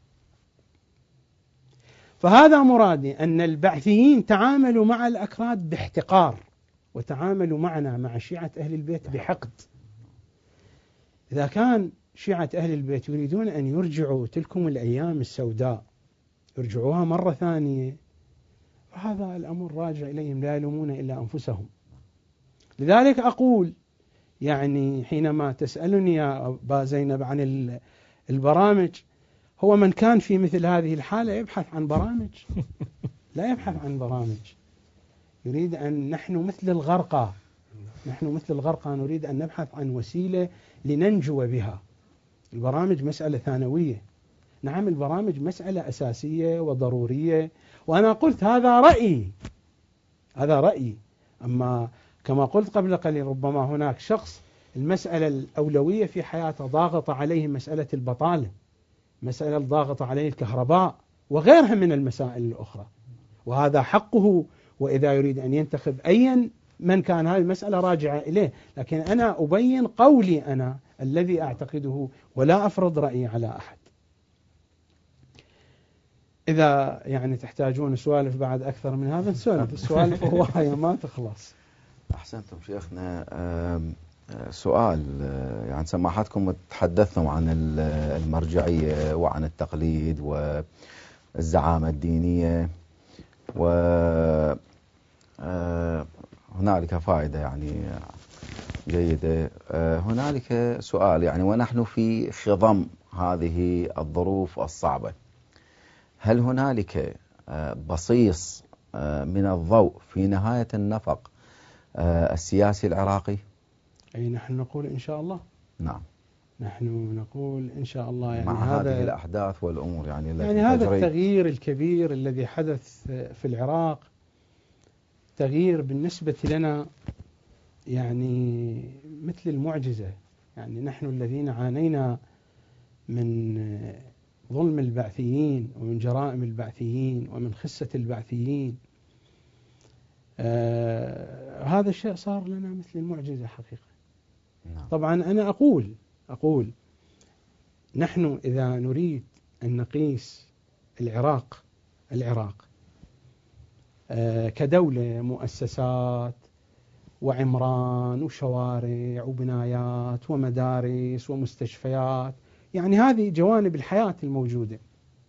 Speaker 2: فهذا مرادي أن البعثيين تعاملوا مع الأكراد باحتقار، وتعاملوا معنا مع شيعة أهل البيت بحقد. إذا كان شيعة أهل البيت يريدون أن يرجعوا تلكم الأيام السوداء، يرجعوها مرة ثانية، فهذا الأمر راجع إليهم، لا يلومون إلا أنفسهم. لذلك أقول يعني حينما تسألني يا أبا زينب عن البرامج، هو من كان في مثل هذه الحالة يبحث عن برامج، لا يبحث عن برامج. يريد أن نحن مثل الغرقى، نحن مثل الغرقى نريد أن نبحث عن وسيلة لننجو بها. البرامج مسألة ثانوية، نعم البرامج مسألة أساسية وضرورية، وأنا قلت هذا رأيي، هذا رأيي. أما كما قلت قبل قليل ربما هناك شخص المسألة الأولوية في حياته ضاغطة عليه مسألة البطالة، مسألة ضاغطة عليه الكهرباء وغيرها من المسائل الأخرى، وهذا حقه، وإذا يريد أن ينتخب أيا من كان هذه المسألة راجعة إليه. لكن أنا أبين قولي أنا الذي أعتقده ولا أفرض رأيي على أحد. إذا يعني تحتاجون سوالف بعد أكثر من هذا نسولف، السوالف هواية ما تخلص.
Speaker 5: أحسنتم شيخنا. سؤال، يعني سماحتكم تحدثتم عن المرجعية وعن التقليد والزعامة الدينية، وهنالك فائدة يعني جيدة. هنالك سؤال، يعني ونحن في خضم هذه الظروف الصعبة، هل هنالك بصيص من الضوء في نهاية النفق السياسي العراقي؟
Speaker 2: أي نحن نقول إن شاء الله.
Speaker 5: نعم،
Speaker 2: نحن نقول إن شاء الله. يعني
Speaker 5: مع
Speaker 2: هذا
Speaker 5: هذه الأحداث والأمور يعني التي
Speaker 2: يعني هذا
Speaker 5: تجري.
Speaker 2: التغيير الكبير الذي حدث في العراق تغيير بالنسبة لنا يعني مثل المعجزة. يعني نحن الذين عانينا من ظلم البعثيين ومن جرائم البعثيين ومن خسة البعثيين، آه هذا الشيء صار لنا مثل المعجزة حقيقة.
Speaker 5: نعم.
Speaker 2: طبعا أنا أقول أقول نحن إذا نريد أن نقيس العراق العراق آه كدولة، مؤسسات وعمران وشوارع وبنايات ومدارس ومستشفيات، يعني هذه جوانب الحياة الموجودة.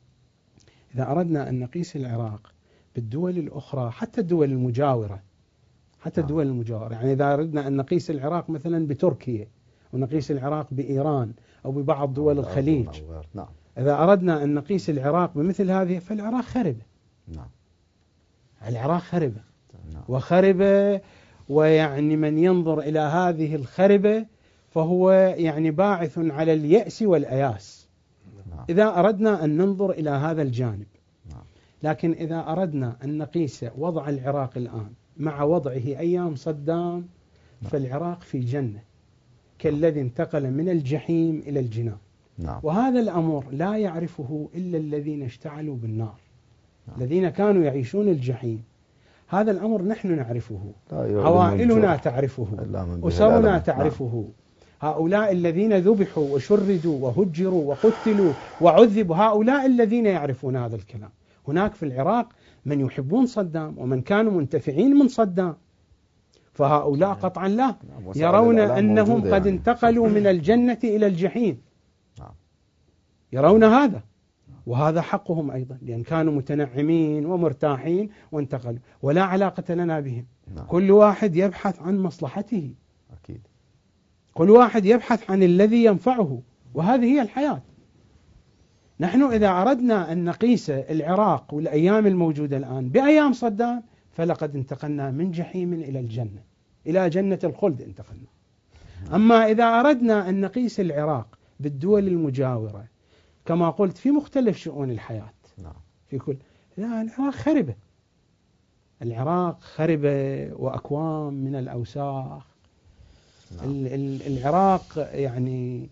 Speaker 2: إذا أردنا أن نقيس العراق بالدول الأخرى، حتى الدول المجاورة، حتى الدول المجاورة، يعني إذا أردنا أن نقيس العراق مثلا بتركيا، ونقيس العراق بإيران أو ببعض دول الخليج،
Speaker 5: نعم.
Speaker 2: إذا أردنا أن نقيس العراق بمثل هذه، فالعراق خربة.
Speaker 5: نعم.
Speaker 2: العراق خربة.
Speaker 5: نعم.
Speaker 2: وخربة، ويعني من ينظر إلى هذه الخربة فهو يعني باعث على اليأس والأياس.
Speaker 5: نعم.
Speaker 2: إذا أردنا أن ننظر إلى هذا الجانب.
Speaker 5: نعم.
Speaker 2: لكن إذا أردنا أن نقيس وضع العراق الآن مع وضعه أيام صدام، فالعراق في جنة كالذي انتقل من الجحيم إلى الجنان.
Speaker 5: نعم.
Speaker 2: وهذا الأمر لا يعرفه إلا الذين اشتعلوا بالنار.
Speaker 5: نعم.
Speaker 2: الذين كانوا يعيشون الجحيم، هذا الأمر نحن نعرفه،
Speaker 5: لا
Speaker 2: عوائلنا تعرفه، أسرنا تعرفه. نعم. هؤلاء الذين ذبحوا وشردوا وهجروا وقتلوا وعذبوا، هؤلاء الذين يعرفون هذا الكلام. هناك في العراق من يحبون صدام ومن كانوا منتفعين من صدام، فهؤلاء قطعا لا، يرون أنهم قد
Speaker 5: يعني.
Speaker 2: انتقلوا من الجنة إلى الجحيم.
Speaker 5: نعم.
Speaker 2: يرون هذا، وهذا حقهم أيضا، لأن كانوا متنعمين ومرتاحين وانتقلوا، ولا علاقة لنا بهم.
Speaker 5: نعم.
Speaker 2: كل واحد يبحث عن مصلحته،
Speaker 5: أكيد.
Speaker 2: كل واحد يبحث عن الذي ينفعه، وهذه هي الحياة. نحن إذا أردنا أن نقيس العراق والأيام الموجودة الآن بأيام صدام، فلقد انتقلنا من جحيم إلى الجنة، إلى جنة الخلد انتقلنا. أما إذا أردنا أن نقيس العراق بالدول المجاورة، كما قلت في مختلف شؤون الحياة،
Speaker 5: نعم. في
Speaker 2: كل لا، العراق خربة، العراق خربة وأكوام من الأوساخ. نعم. العراق يعني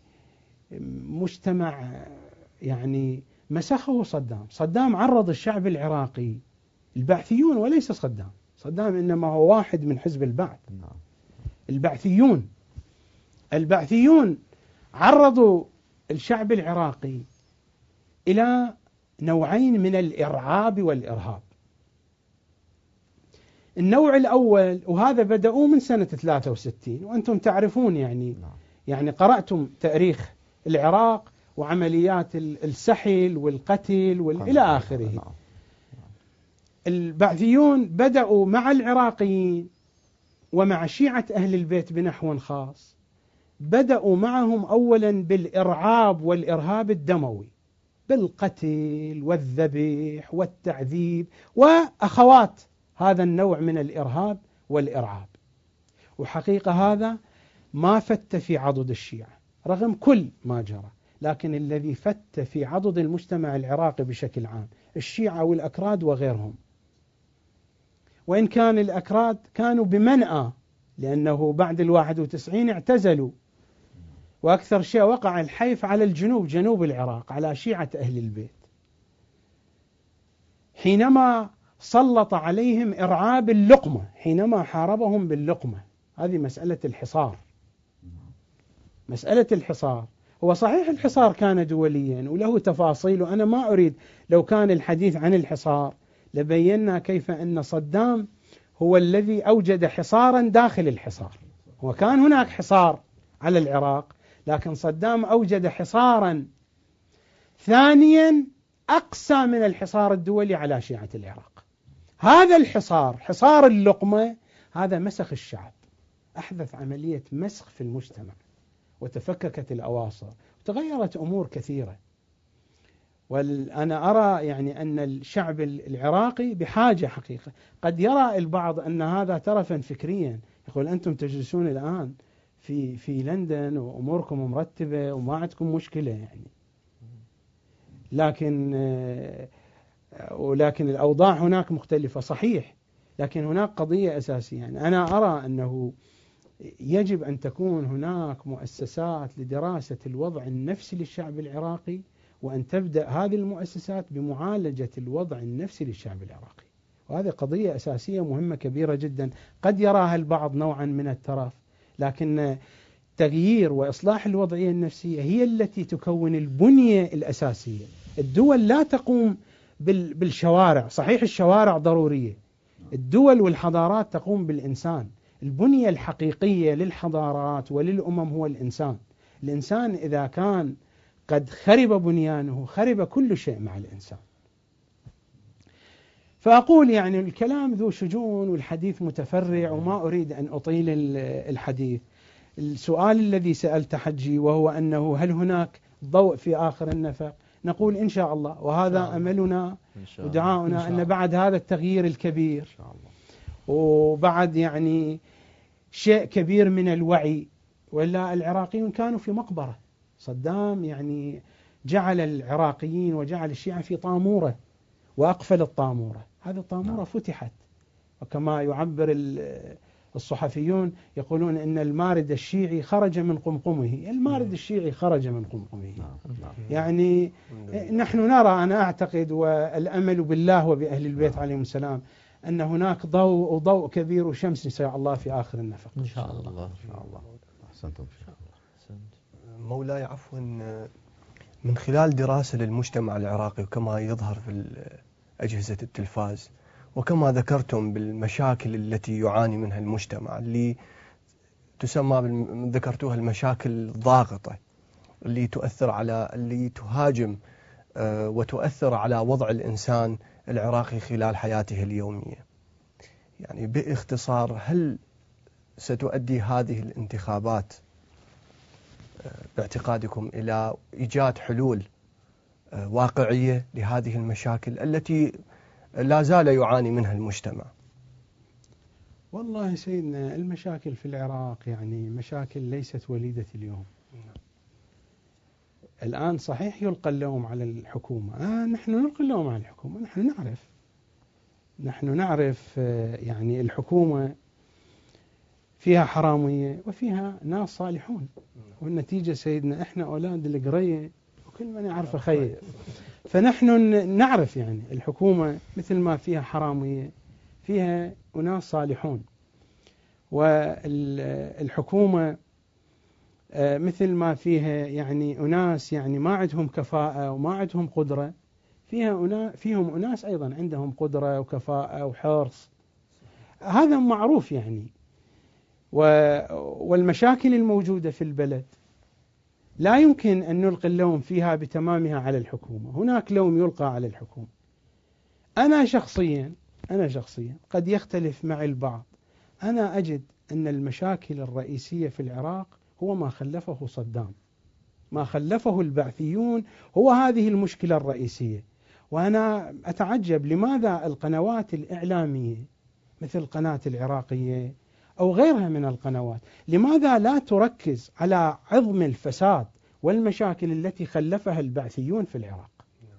Speaker 2: مجتمع يعني مسخه صدام. صدام عرض الشعب العراقي، البعثيون وليس صدام، صدام إنما هو واحد من حزب البعث.
Speaker 5: نعم.
Speaker 2: البعثيون البعثيون عرضوا الشعب العراقي إلى نوعين من الإرعاب والإرهاب. النوع الأول، وهذا بدأوا من سنة ثلاثة وستين، وأنتم تعرفون يعني يعني قرأتم تاريخ العراق وعمليات السحل والقتل وإلى آخره. البعثيون بدأوا مع العراقيين ومع شيعة أهل البيت بنحو خاص، بدأوا معهم أولا بالإرعاب والإرهاب الدموي، بالقتل والذبح والتعذيب وأخوات هذا النوع من الإرهاب والإرعاب. وحقيقة هذا ما فت في عضد الشيعة رغم كل ما جرى، لكن الذي فت في عضد المجتمع العراقي بشكل عام الشيعة والأكراد وغيرهم. وإن كان الأكراد كانوا بمنأى، لأنه بعد الواحد وتسعين اعتزلوا، وأكثر شيء وقع الحيف على الجنوب، جنوب العراق، على شيعة أهل البيت، حينما سلط عليهم إرعاب اللقمة، حينما حاربهم باللقمة. هذه مسألة الحصار. مسألة الحصار، هو صحيح الحصار كان دوليا وله تفاصيل، وأنا ما أريد لو كان الحديث عن الحصار لبينا كيف أن صدام هو الذي أوجد حصارا داخل الحصار. وكان هناك حصار على العراق، لكن صدام أوجد حصارا ثانيا أقسى من الحصار الدولي على شيعة العراق. هذا الحصار، حصار اللقمة، هذا مسخ الشعب، أحدث عملية مسخ في المجتمع، وتفككت الأواصر، وتغيرت أمور كثيرة. وأنا أرى يعني أن الشعب العراقي بحاجة حقيقة. قد يرى البعض أن هذا ترفا فكريا، يقول أنتم تجلسون الآن في في لندن وأموركم مرتبة وما عندكم مشكلة يعني، لكن ولكن الأوضاع هناك مختلفة. صحيح، لكن هناك قضية أساسية. يعني أنا أرى أنه يجب أن تكون هناك مؤسسات لدراسة الوضع النفسي للشعب العراقي، وأن تبدأ هذه المؤسسات بمعالجة الوضع النفسي للشعب العراقي. وهذه قضية أساسية مهمة كبيرة جدا. قد يراها البعض نوعا من الترف، لكن تغيير وإصلاح الوضعية النفسية هي التي تكون البنية الأساسية. الدول لا تقوم بالشوارع، صحيح الشوارع ضرورية، الدول والحضارات تقوم بالإنسان. البنية الحقيقية للحضارات وللأمم هو الإنسان. الإنسان إذا كان قد خرب بنيانه خرب كل شيء مع الإنسان. فأقول يعني الكلام ذو شجون والحديث متفرع، وما أريد أن أطيل الحديث. السؤال الذي سألت حجي وهو أنه هل هناك ضوء في آخر النفق، نقول إن شاء الله، وهذا شاء الله. أملنا ودعاؤنا أن بعد هذا التغيير الكبير إن شاء الله، وبعد يعني شيء كبير من الوعي، ولا العراقيون كانوا في مقبرة. صدام يعني جعل العراقيين وجعل الشيعة في طامورة، وأقفل الطامورة. هذه الطامورة فتحت، وكما يعبر الصحفيون يقولون إن المارد الشيعي خرج من قمقمه. المارد الشيعي خرج من قمقمه. يعني نحن نرى، أنا أعتقد والأمل بالله وبأهل البيت عليهم السلام أن هناك ضوء وضوء كبير وشمس إن شاء الله في آخر النفق.
Speaker 1: إن شاء الله.
Speaker 5: إن شاء الله. أحسنتم.
Speaker 4: مولاي عفوا، من خلال دراسة للمجتمع العراقي وكما يظهر في أجهزة التلفاز، وكما ذكرتم بالمشاكل التي يعاني منها المجتمع اللي تسمى ذكرتوها المشاكل الضاغطة اللي تؤثر على اللي تهاجم وتؤثر على وضع الإنسان العراقي خلال حياته اليومية. يعني باختصار، هل ستؤدي هذه الانتخابات باعتقادكم إلى إيجاد حلول واقعية لهذه المشاكل التي لا زال يعاني منها المجتمع؟
Speaker 2: والله سيدنا، المشاكل في العراق يعني مشاكل ليست وليدة اليوم. الآن صحيح يلقى اللوم على الحكومة، آه نحن نلقي اللوم على الحكومة. نحن نعرف نحن نعرف يعني الحكومة فيها حرامية وفيها ناس صالحون، والنتيجة سيدنا إحنا أولاد القرية وكل من يعرف خير. فنحن نعرف يعني الحكومة مثل ما فيها حرامية فيها أناس صالحون. والحكومة مثل ما فيها يعني أناس يعني ما عندهم كفاءة وما عندهم قدرة، فيها أنا فيهم أناس أيضا عندهم قدرة وكفاءة وحرص، هذا معروف يعني. والمشاكل الموجودة في البلد لا يمكن أن نلقي اللوم فيها بتمامها على الحكومة، هناك لوم يلقى على الحكومة. أنا شخصيا أنا شخصيا قد يختلف معي البعض، أنا أجد أن المشاكل الرئيسية في العراق هو ما خلفه صدام، ما خلفه البعثيون هو هذه المشكلة الرئيسية. وأنا أتعجب لماذا القنوات الإعلامية مثل القناة العراقية أو غيرها من القنوات لماذا لا تركز على عظم الفساد والمشاكل التي خلفها البعثيون في العراق؟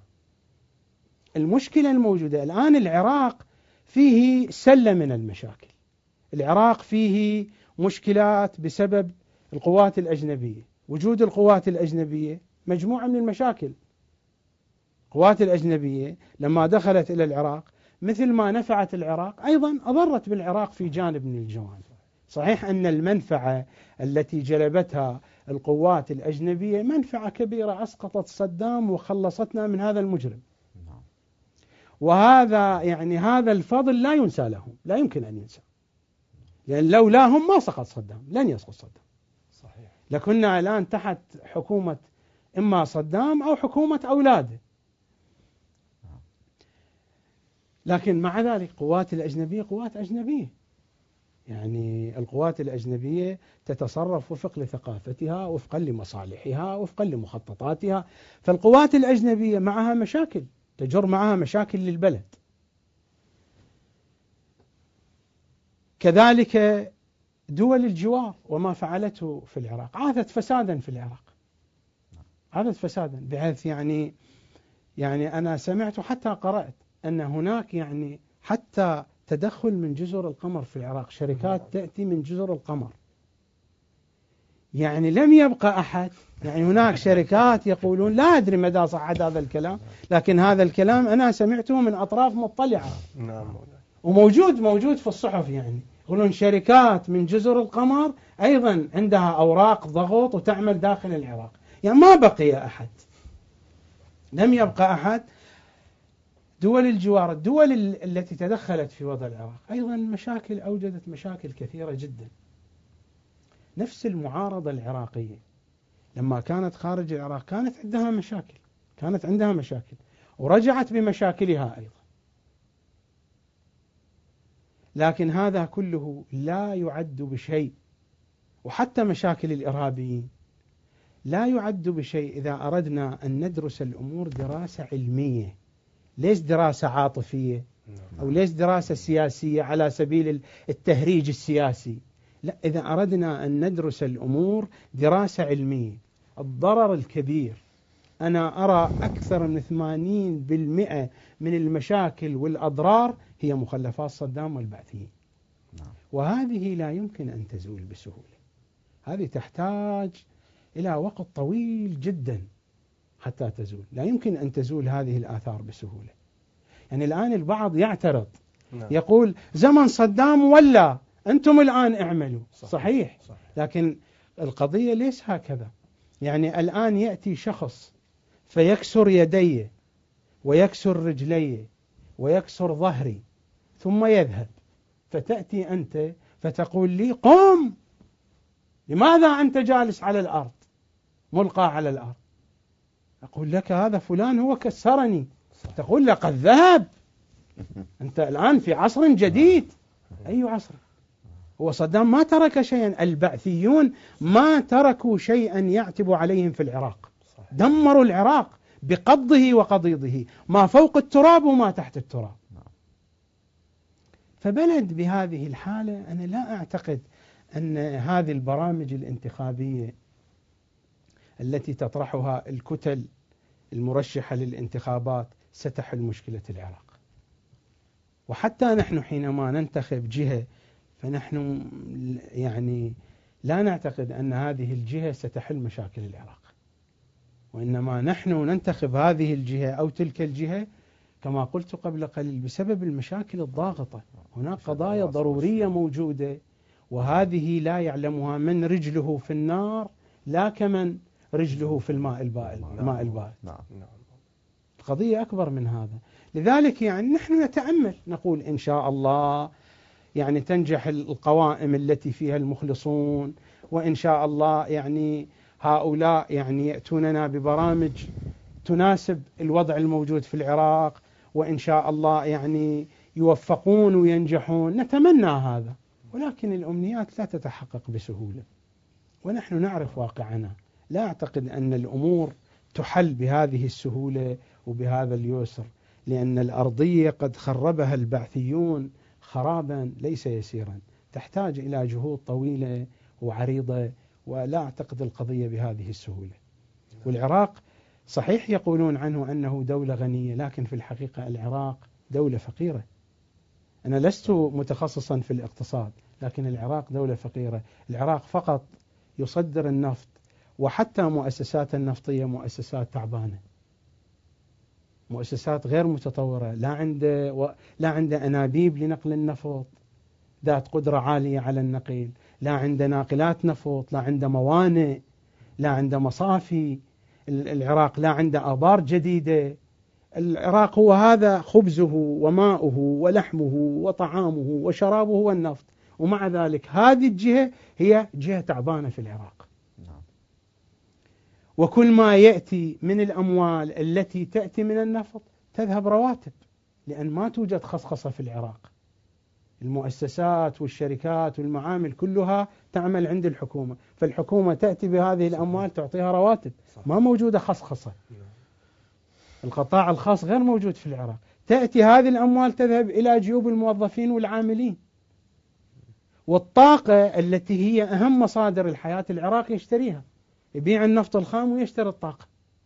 Speaker 2: المشكلة الموجودة الآن، العراق فيه سلة من المشاكل، العراق فيه مشكلات بسبب القوات الأجنبية، وجود القوات الأجنبية مجموعة من المشاكل. القوات الأجنبية لما دخلت إلى العراق مثل ما نفعت العراق أيضا أضرت بالعراق في جانب من الجوانب. صحيح أن المنفعة التي جلبتها القوات الأجنبية منفعة كبيرة، أسقطت صدام وخلصتنا من هذا المجرم، وهذا يعني هذا الفضل لا ينسى لهم، لا يمكن أن ينسى، لأن لولاهم ما سقط صدام، لن يسقط صدام.
Speaker 4: صحيح.
Speaker 2: لكنا الآن تحت حكومة إما صدام أو حكومة أولاده. لكن مع ذلك قوات الأجنبية قوات أجنبية، يعني القوات الأجنبية تتصرف وفق لثقافتها، وفقا لمصالحها، وفقا لمخططاتها. فالقوات الأجنبية معها مشاكل، تجر معها مشاكل للبلد. كذلك دول الجوار وما فعلته في العراق عاثت فسادا في العراق، عاثت فسادا بحيث يعني يعني أنا سمعت حتى قرأت أن هناك يعني حتى تدخل من جزر القمر في العراق، شركات تأتي من جزر القمر. يعني لم يبقى أحد، يعني هناك شركات يقولون، لا أدري مدى صحة هذا الكلام، لكن هذا الكلام أنا سمعته من أطراف مطلعة وموجود موجود في الصحف، يعني يقولون شركات من جزر القمر أيضا عندها أوراق ضغط وتعمل داخل العراق. يعني ما بقي أحد، لم يبقى أحد. دول الجوار، الدول التي تدخلت في وضع العراق أيضا مشاكل، أوجدت مشاكل كثيرة جدا. نفس المعارضة العراقية لما كانت خارج العراق كانت عندها مشاكل، كانت عندها مشاكل ورجعت بمشاكلها أيضا. لكن هذا كله لا يعد بشيء، وحتى مشاكل الإرهابيين لا يعد بشيء إذا أردنا أن ندرس الأمور دراسة علمية، ليش دراسة عاطفية أو ليش دراسة سياسية على سبيل التهريج السياسي. لا، إذا أردنا أن ندرس الأمور دراسة علمية. الضرر الكبير، أنا أرى أكثر من ثمانين بالمئة من المشاكل والأضرار هي مخلفات صدام والبعثيين، وهذه لا يمكن أن تزول بسهولة. هذه تحتاج إلى وقت طويل جدا حتى تزول، لا يمكن أن تزول هذه الآثار بسهولة. يعني الآن البعض يعترض، يقول زمن صدام ولا أنتم الآن اعملوا. صحيح, صحيح. صحيح. لكن القضية ليس هكذا. يعني الآن يأتي شخص فيكسر يدي ويكسر رجلي ويكسر ظهري ثم يذهب، فتأتي أنت فتقول لي قم، لماذا أنت جالس على الأرض ملقى على الأرض؟ أقول لك هذا فلان هو كسرني. تقول لقد ذهب، أنت الآن في عصر جديد. أي عصر؟ هو صدام ما ترك شيئا، البعثيون ما تركوا شيئا يعتب عليهم في العراق، دمروا العراق بقبضه وقضيضه، ما فوق التراب وما تحت التراب. فبلد بهذه الحالة أنا لا أعتقد أن هذه البرامج الانتخابية التي تطرحها الكتل المرشحة للانتخابات ستحل مشكلة العراق. وحتى نحن حينما ننتخب جهة فنحن يعني لا نعتقد أن هذه الجهة ستحل مشاكل العراق، وإنما نحن ننتخب هذه الجهة أو تلك الجهة كما قلت قبل قليل بسبب المشاكل الضاغطة. هناك قضايا ضرورية موجودة، وهذه لا يعلمها من رجله في النار لا كمن رجله في الماء البارد. الماء البارد.
Speaker 5: نعم.
Speaker 2: القضية أكبر من هذا. لذلك يعني نحن نتأمل نقول إن شاء الله يعني تنجح القوائم التي فيها المخلصون، وإن شاء الله يعني هؤلاء يعني يأتوننا ببرامج تناسب الوضع الموجود في العراق، وإن شاء الله يعني يوفقون وينجحون. نتمنى هذا، ولكن الأمنيات لا تتحقق بسهولة، ونحن نعرف واقعنا. لا أعتقد أن الأمور تحل بهذه السهولة وبهذا اليسر، لأن الأرضية قد خربها البعثيون خرابا ليس يسيرا، تحتاج إلى جهود طويلة وعريضة، ولا أعتقد القضية بهذه السهولة. والعراق صحيح يقولون عنه أنه دولة غنية، لكن في الحقيقة العراق دولة فقيرة. أنا لست متخصصا في الاقتصاد، لكن العراق دولة فقيرة. العراق فقط يصدر النفط، وحتى مؤسسات النفطية مؤسسات تعبانة، مؤسسات غير متطورة، لا عنده و... لا عنده أنابيب لنقل النفط ذات قدرة عالية على النقل، لا عنده ناقلات نفط، لا عنده موانئ، لا عنده مصافي. العراق لا عنده آبار جديدة. العراق هو هذا خبزه وماؤه ولحمه وطعامه وشرابه والنفط، ومع ذلك هذه الجهة هي جهة تعبانة في العراق. وكل ما يأتي من الأموال التي تأتي من النفط تذهب رواتب، لأن ما توجد خصخصة في العراق. المؤسسات والشركات والمعامل كلها تعمل عند الحكومة، فالحكومة تأتي بهذه الأموال تعطيها رواتب، ما موجودة خصخصة. القطاع الخاص غير موجود في العراق. تأتي هذه الأموال تذهب إلى جيوب الموظفين والعاملين. والطاقة التي هي أهم مصادر الحياة العراق يشتريها، يبيع النفط الخام ويشتري الطاقة.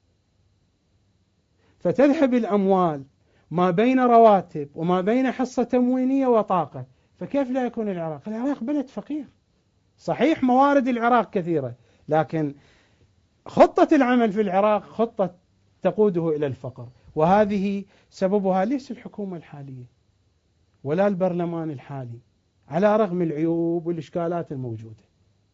Speaker 2: فتذهب الأموال ما بين رواتب وما بين حصة تموينية وطاقة، فكيف لا يكون العراق؟ العراق بلد فقير. صحيح موارد العراق كثيرة، لكن خطة العمل في العراق خطة تقوده إلى الفقر، وهذه سببها ليس الحكومة الحالية ولا البرلمان الحالي، على رغم العيوب والإشكالات الموجودة.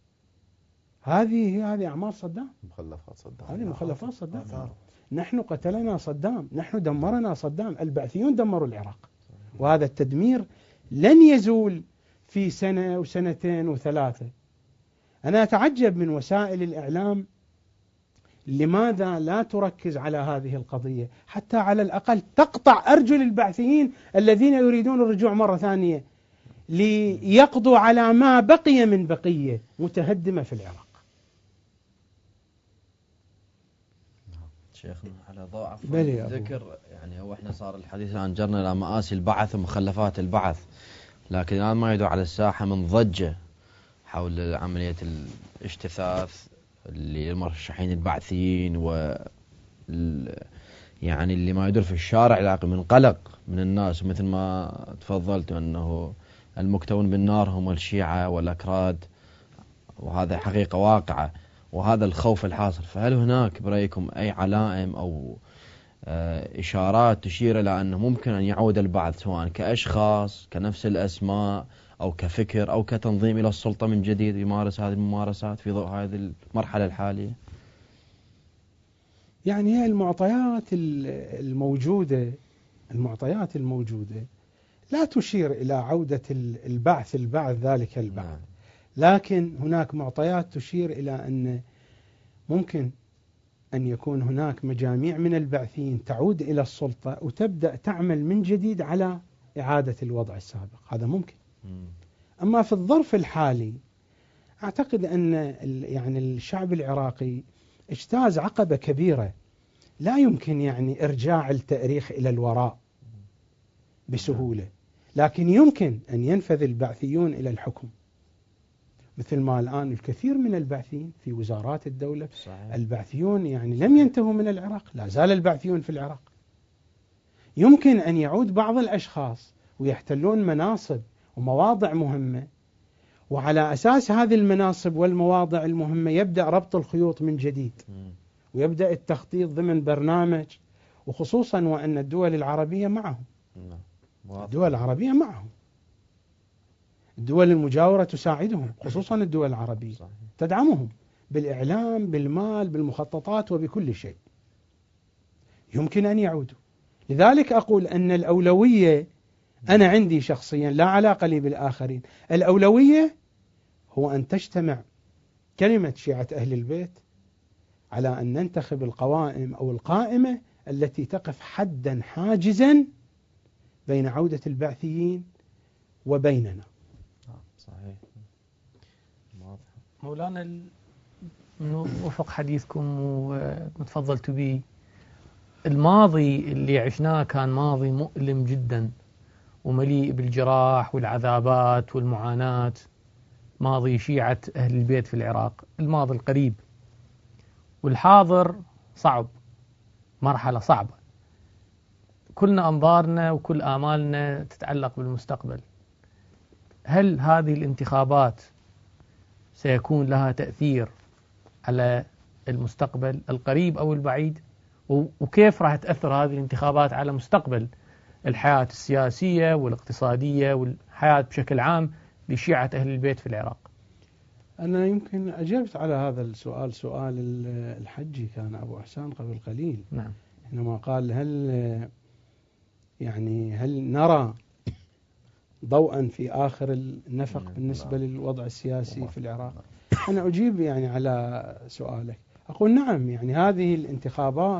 Speaker 2: هذه هذه أعمال صدام،
Speaker 5: مخلفات صدام.
Speaker 2: هذه مخلفات صدام. نحن قتلنا صدام، نحن دمرنا صدام. البعثيون دمروا العراق، وهذا التدمير لن يزول في سنة وسنتين وثلاثة. أنا أتعجب من وسائل الإعلام لماذا لا تركز على هذه القضية، حتى على الأقل تقطع أرجل البعثيين الذين يريدون الرجوع مرة ثانية ليقضوا على ما بقي من بقية متهدمة في العراق.
Speaker 3: شيخنا على ضوء عفوا الذكر، يعني هو احنا صار الحديث الآن جرنا إلى مآسي البعث ومخلفات البعث، لكن الآن ما يدعو على الساحة من ضجة حول عملية الاجتثاث للمرشحين البعثيين، و يعني اللي ما يدور في الشارع العراقي من قلق من الناس، مثل ما تفضلت أنه المكتون بالنار هم الشيعة والأكراد، وهذا حقيقة واقعة، وهذا الخوف الحاصل. فهل هناك برأيكم أي علائم أو إشارات تشير إلى أنه ممكن أن يعود البعث سواء كأشخاص كنفس الأسماء أو كفكر أو كتنظيم إلى السلطة من جديد يمارس هذه الممارسات في ضوء هذه المرحلة الحالية؟
Speaker 2: يعني هي المعطيات الموجودة المعطيات الموجودة لا تشير إلى عودة البعث البعث ذلك البعث، لكن هناك معطيات تشير إلى أن ممكن أن يكون هناك مجاميع من البعثيين تعود إلى السلطة وتبدأ تعمل من جديد على إعادة الوضع السابق. هذا ممكن. أما في الظرف الحالي أعتقد أن يعني الشعب العراقي اجتاز عقبة كبيرة، لا يمكن يعني إرجاع التاريخ إلى الوراء بسهولة، لكن يمكن أن ينفذ البعثيون إلى الحكم، مثل ما الآن الكثير من البعثيين في وزارات الدولة. صحيح. البعثيون يعني لم ينتهوا من العراق، لا زال البعثيون في العراق. يمكن أن يعود بعض الأشخاص ويحتلون مناصب ومواضع مهمة، وعلى أساس هذه المناصب والمواضع المهمة يبدأ ربط الخيوط من جديد، ويبدأ التخطيط ضمن برنامج، وخصوصا وأن الدول العربية معهم. الدول العربية معهم، الدول المجاورة تساعدهم، خصوصا الدول العربية تدعمهم، بالإعلام، بالمال، بالمخططات، وبكل شيء. يمكن أن يعودوا. لذلك أقول أن الأولوية، أنا عندي شخصيا لا علاقة لي بالآخرين، الأولوية هو أن تجتمع كلمة شيعة أهل البيت على أن ننتخب القوائم أو القائمة التي تقف حدا حاجزا بين عودة البعثيين وبيننا.
Speaker 5: صحيح.
Speaker 1: مولانا، من وفق حديثكم وتفضلتوا به، الماضي اللي عشناه كان ماضي مؤلم جدا ومليء بالجراح والعذابات والمعاناة، ماضي شيعة أهل البيت في العراق، الماضي القريب. والحاضر صعب، مرحلة صعبة. كلنا أنظارنا وكل آمالنا تتعلق بالمستقبل. هل هذه الانتخابات سيكون لها تأثير على المستقبل القريب أو البعيد؟ وكيف راح تأثر هذه الانتخابات على مستقبل الحياة السياسية والاقتصادية والحياة بشكل عام لشيعة أهل البيت في العراق؟
Speaker 2: أنا يمكن أجبت على هذا السؤال، سؤال الحجي كان أبو أحسان قبل قليل.
Speaker 1: نعم.
Speaker 2: حينما قال هل يعني هل نرى ضوءا في آخر النفق بالنسبة للوضع السياسي في العراق؟ أنا أجيب يعني على سؤالك، أقول نعم، يعني هذه الانتخابات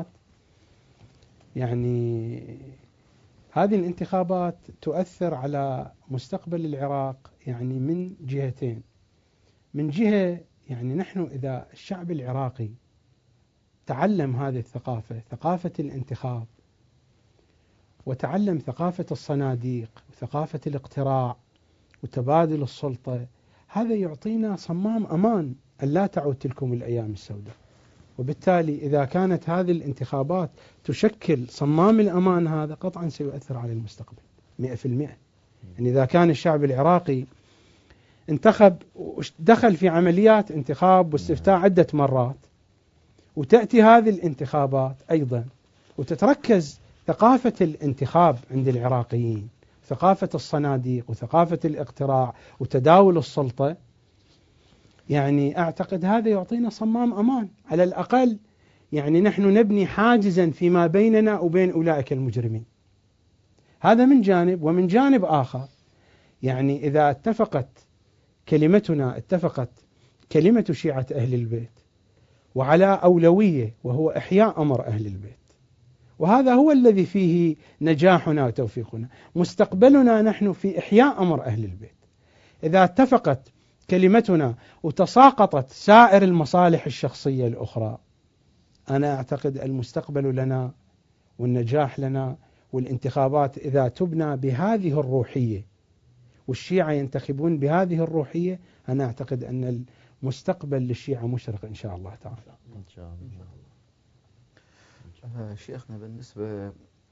Speaker 2: يعني هذه الانتخابات تؤثر على مستقبل العراق يعني من جهتين. من جهة يعني نحن إذا الشعب العراقي تعلم هذه الثقافة، ثقافة الانتخاب، وتعلم ثقافة الصناديق وثقافة الاقتراع وتبادل السلطة، هذا يعطينا صمام أمان أن لا تعود تلكم الأيام السوداء. وبالتالي إذا كانت هذه الانتخابات تشكل صمام الأمان هذا، قطعا سيؤثر على المستقبل مئة في المئة. يعني إذا كان الشعب العراقي انتخب ودخل في عمليات انتخاب واستفتاء عدة مرات، وتأتي هذه الانتخابات أيضا وتتركز ثقافة الانتخاب عند العراقيين، ثقافة الصناديق وثقافة الاقتراع وتداول السلطة، يعني أعتقد هذا يعطينا صمام أمان. على الأقل يعني نحن نبني حاجزا فيما بيننا وبين أولئك المجرمين. هذا من جانب. ومن جانب آخر، يعني إذا اتفقت كلمتنا، اتفقت كلمة شيعة أهل البيت وعلى أولوية وهو إحياء أمر أهل البيت، وهذا هو الذي فيه نجاحنا وتوفيقنا، مستقبلنا نحن في إحياء أمر أهل البيت. إذا اتفقت كلمتنا وتساقطت سائر المصالح الشخصية الأخرى، أنا أعتقد المستقبل لنا والنجاح لنا. والانتخابات إذا تبنى بهذه الروحية والشيعة ينتخبون بهذه الروحية، أنا أعتقد أن المستقبل للشيعة مشرق إن شاء الله تعالى.
Speaker 5: إن شاء الله. شيخنا، بالنسبة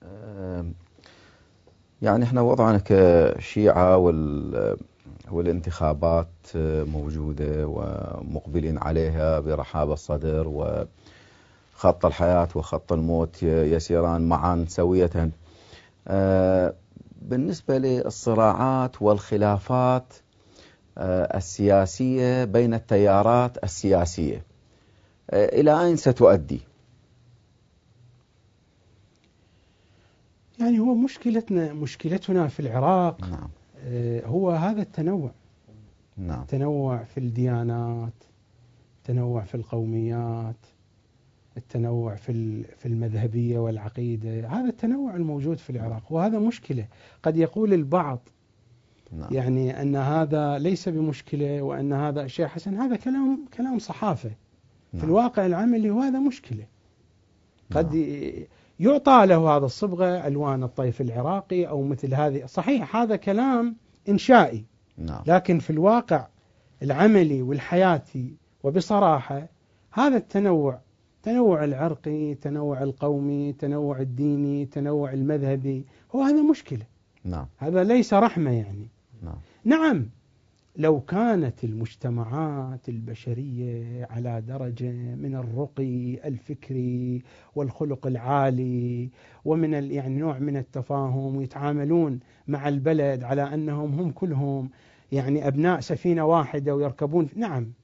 Speaker 5: يعني احنا وضعنا كشيعة والانتخابات موجودة ومقبلين عليها برحاب الصدر، وخط الحياة وخط الموت يسيران معا سوية. بالنسبة للصراعات والخلافات السياسية بين التيارات السياسية، إلى أين ستؤدي؟
Speaker 2: يعني هو مشكلتنا مشكلتنا في العراق
Speaker 5: نعم.
Speaker 2: هو هذا التنوع.
Speaker 5: نعم.
Speaker 2: تنوع في الديانات، تنوع في القوميات، التنوع في في المذهبية والعقيدة، هذا التنوع الموجود في العراق، وهذا مشكلة. قد يقول البعض
Speaker 5: نعم.
Speaker 2: يعني أن هذا ليس بمشكلة وأن هذا شيء حسن، هذا كلام كلام صحافة.
Speaker 5: نعم.
Speaker 2: في الواقع العملي وهذا مشكلة. قد
Speaker 5: نعم.
Speaker 2: يعطى له هذا الصبغة ألوان الطيف العراقي أو مثل هذه، صحيح هذا كلام إنشائي.
Speaker 5: نعم.
Speaker 2: لكن في الواقع العملي والحياتي وبصراحة هذا التنوع، تنوع العرقي، تنوع القومي، تنوع الديني، تنوع المذهبي، هو هذا مشكلة.
Speaker 5: نعم.
Speaker 2: هذا ليس رحمة يعني.
Speaker 5: نعم.
Speaker 2: نعم، لو كانت المجتمعات البشرية على درجة من الرقي الفكري والخلق العالي ومن يعني نوع من التفاهم، ويتعاملون مع البلد على أنهم هم كلهم يعني أبناء سفينة واحدة ويركبون، نعم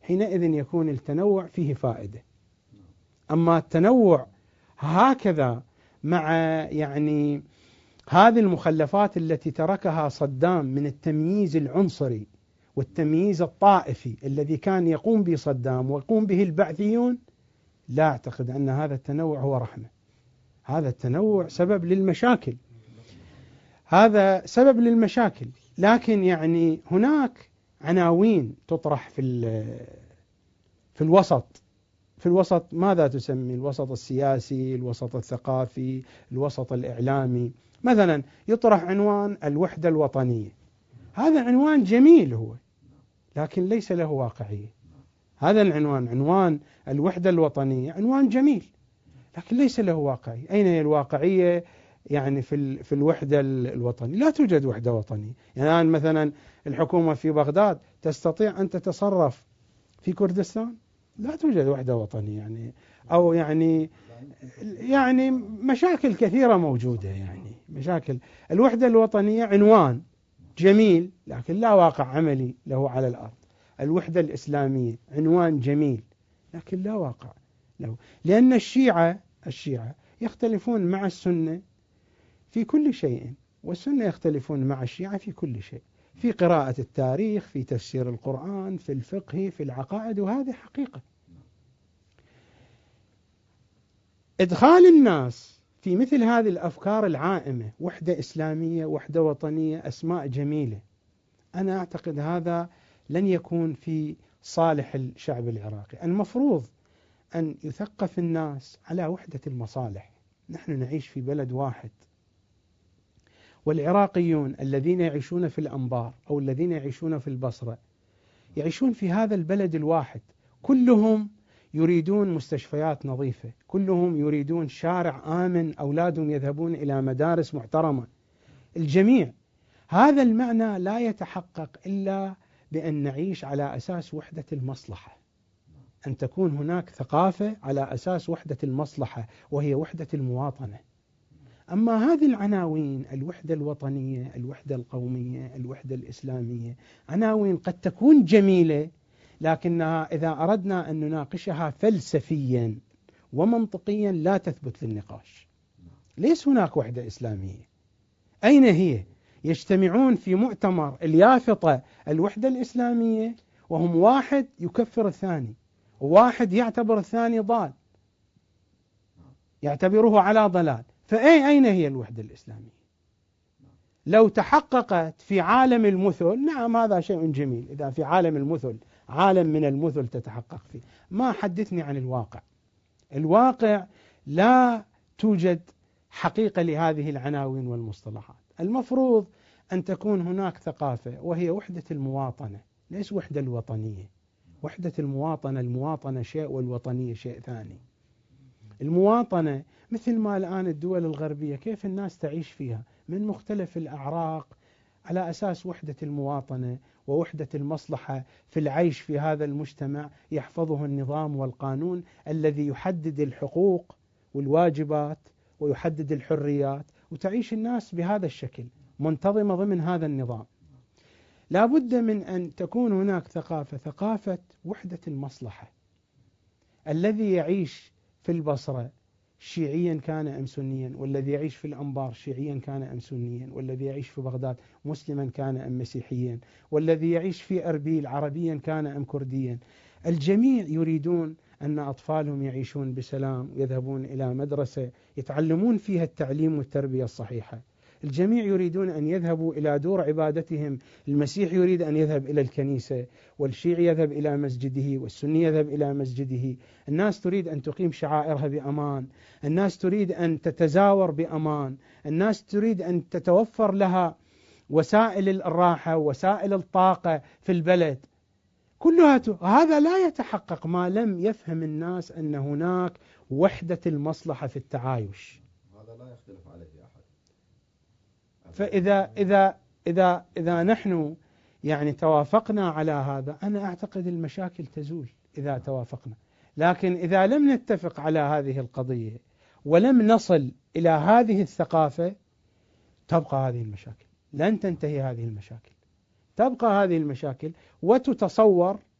Speaker 2: حينئذ يكون التنوع فيه فائدة. أما التنوع هكذا مع يعني هذه المخلفات التي تركها صدام من التمييز العنصري والتمييز الطائفي الذي كان يقوم به صدام ويقوم به البعثيون، لا أعتقد أن هذا التنوع هو رحمة. هذا التنوع سبب للمشاكل، هذا سبب للمشاكل. لكن يعني هناك عناوين تطرح في في الوسط، في الوسط ماذا تسمي؟ الوسط السياسي، الوسط الثقافي، الوسط الإعلامي. مثلا يطرح عنوان الوحدة الوطنية، هذا عنوان جميل هو، لكن ليس له واقعية. هذا العنوان، عنوان الوحدة الوطنية، عنوان جميل لكن ليس له واقعية. أين هي الواقعية يعني في في الوحدة الوطنية؟ لا توجد وحدة وطنية. يعني الآن مثلا الحكومة في بغداد تستطيع أن تتصرف في كردستان؟ لا توجد وحدة وطنية يعني، أو يعني يعني مشاكل كثيرة موجودة. يعني مشاكل. الوحدة الوطنية عنوان جميل لكن لا واقع عملي له على الأرض. الوحدة الإسلامية عنوان جميل لكن لا واقع له، لأن الشيعة الشيعة يختلفون مع السنة في كل شيء، والسنة يختلفون مع الشيعة في كل شيء، في قراءة التاريخ، في تفسير القرآن، في الفقه، في العقائد، وهذه حقيقة. إدخال الناس في مثل هذه الأفكار العائمة، وحدة إسلامية، وحدة وطنية، أسماء جميلة، أنا أعتقد هذا لن يكون في صالح الشعب العراقي. المفروض أن يثقف الناس على وحدة المصالح. نحن نعيش في بلد واحد، والعراقيون الذين يعيشون في الأنبار أو الذين يعيشون في البصرة يعيشون في هذا البلد الواحد، كلهم يريدون مستشفيات نظيفة، كلهم يريدون شارع آمن، أولادهم يذهبون إلى مدارس محترمة، الجميع. هذا المعنى لا يتحقق إلا بأن نعيش على أساس وحدة المصلحة، أن تكون هناك ثقافة على أساس وحدة المصلحة وهي وحدة المواطنة. أما هذه العناوين، الوحدة الوطنية، الوحدة القومية، الوحدة الإسلامية، عناوين قد تكون جميلة لكنها إذا أردنا أن نناقشها فلسفيا ومنطقيا لا تثبت للنقاش. ليس هناك وحدة إسلامية، أين هي؟ يجتمعون في مؤتمر اليافطة الوحدة الإسلامية وهم واحد يكفر الثاني، وواحد يعتبر الثاني ضال، يعتبره على ضلال. فأي أين هي الوحدة الإسلامية؟ لو تحققت في عالم المثل نعم هذا شيء جميل، إذا في عالم المثل، عالم من المثل تتحقق فيه. ما حدثني عن الواقع. الواقع لا توجد حقيقة لهذه العناوين والمصطلحات. المفروض أن تكون هناك ثقافة وهي وحدة المواطنة، ليس وحدة الوطنية. وحدة المواطنة، المواطنة شيء والوطنية شيء ثاني. المواطنة مثل ما الآن الدول الغربية كيف الناس تعيش فيها من مختلف الأعراق على أساس وحدة المواطنة ووحدة المصلحة في العيش في هذا المجتمع يحفظه النظام والقانون الذي يحدد الحقوق والواجبات ويحدد الحريات، وتعيش الناس بهذا الشكل منتظمة ضمن هذا النظام. لا بد من أن تكون هناك ثقافة، ثقافة وحدة المصلحة. الذي يعيش في البصرة شيعيا كان أم سنيا، والذي يعيش في الأنبار شيعيا كان أم سنيا، والذي يعيش في بغداد مسلما كان أم مسيحيا، والذي يعيش في أربيل عربيا كان أم كرديا، الجميع يريدون أن أطفالهم يعيشون بسلام، يذهبون إلى مدرسة يتعلمون فيها التعليم والتربية الصحيحة. الجميع يريدون أن يذهبوا إلى دور عبادتهم. المسيح يريد أن يذهب إلى الكنيسة، والشيعي يذهب إلى مسجده، والسني يذهب إلى مسجده. الناس تريد أن تقيم شعائرها بأمان، الناس تريد أن تتزاور بأمان، الناس تريد أن تتوفر لها وسائل الراحة ووسائل الطاقة في البلد. كلها هذا لا يتحقق ما لم يفهم الناس أن هناك وحدة المصلحة في التعايش.
Speaker 5: هذا لا يختلف عليه أحد.
Speaker 2: فإذا إذا إذا إذا نحن يعني توافقنا على هذا، أنا أعتقد المشاكل تزول إذا توافقنا. لكن إذا لم نتفق على هذه القضية ولم نصل إلى هذه الثقافة تبقى هذه المشاكل، لن تنتهي هذه المشاكل، تبقى هذه المشاكل وتتصور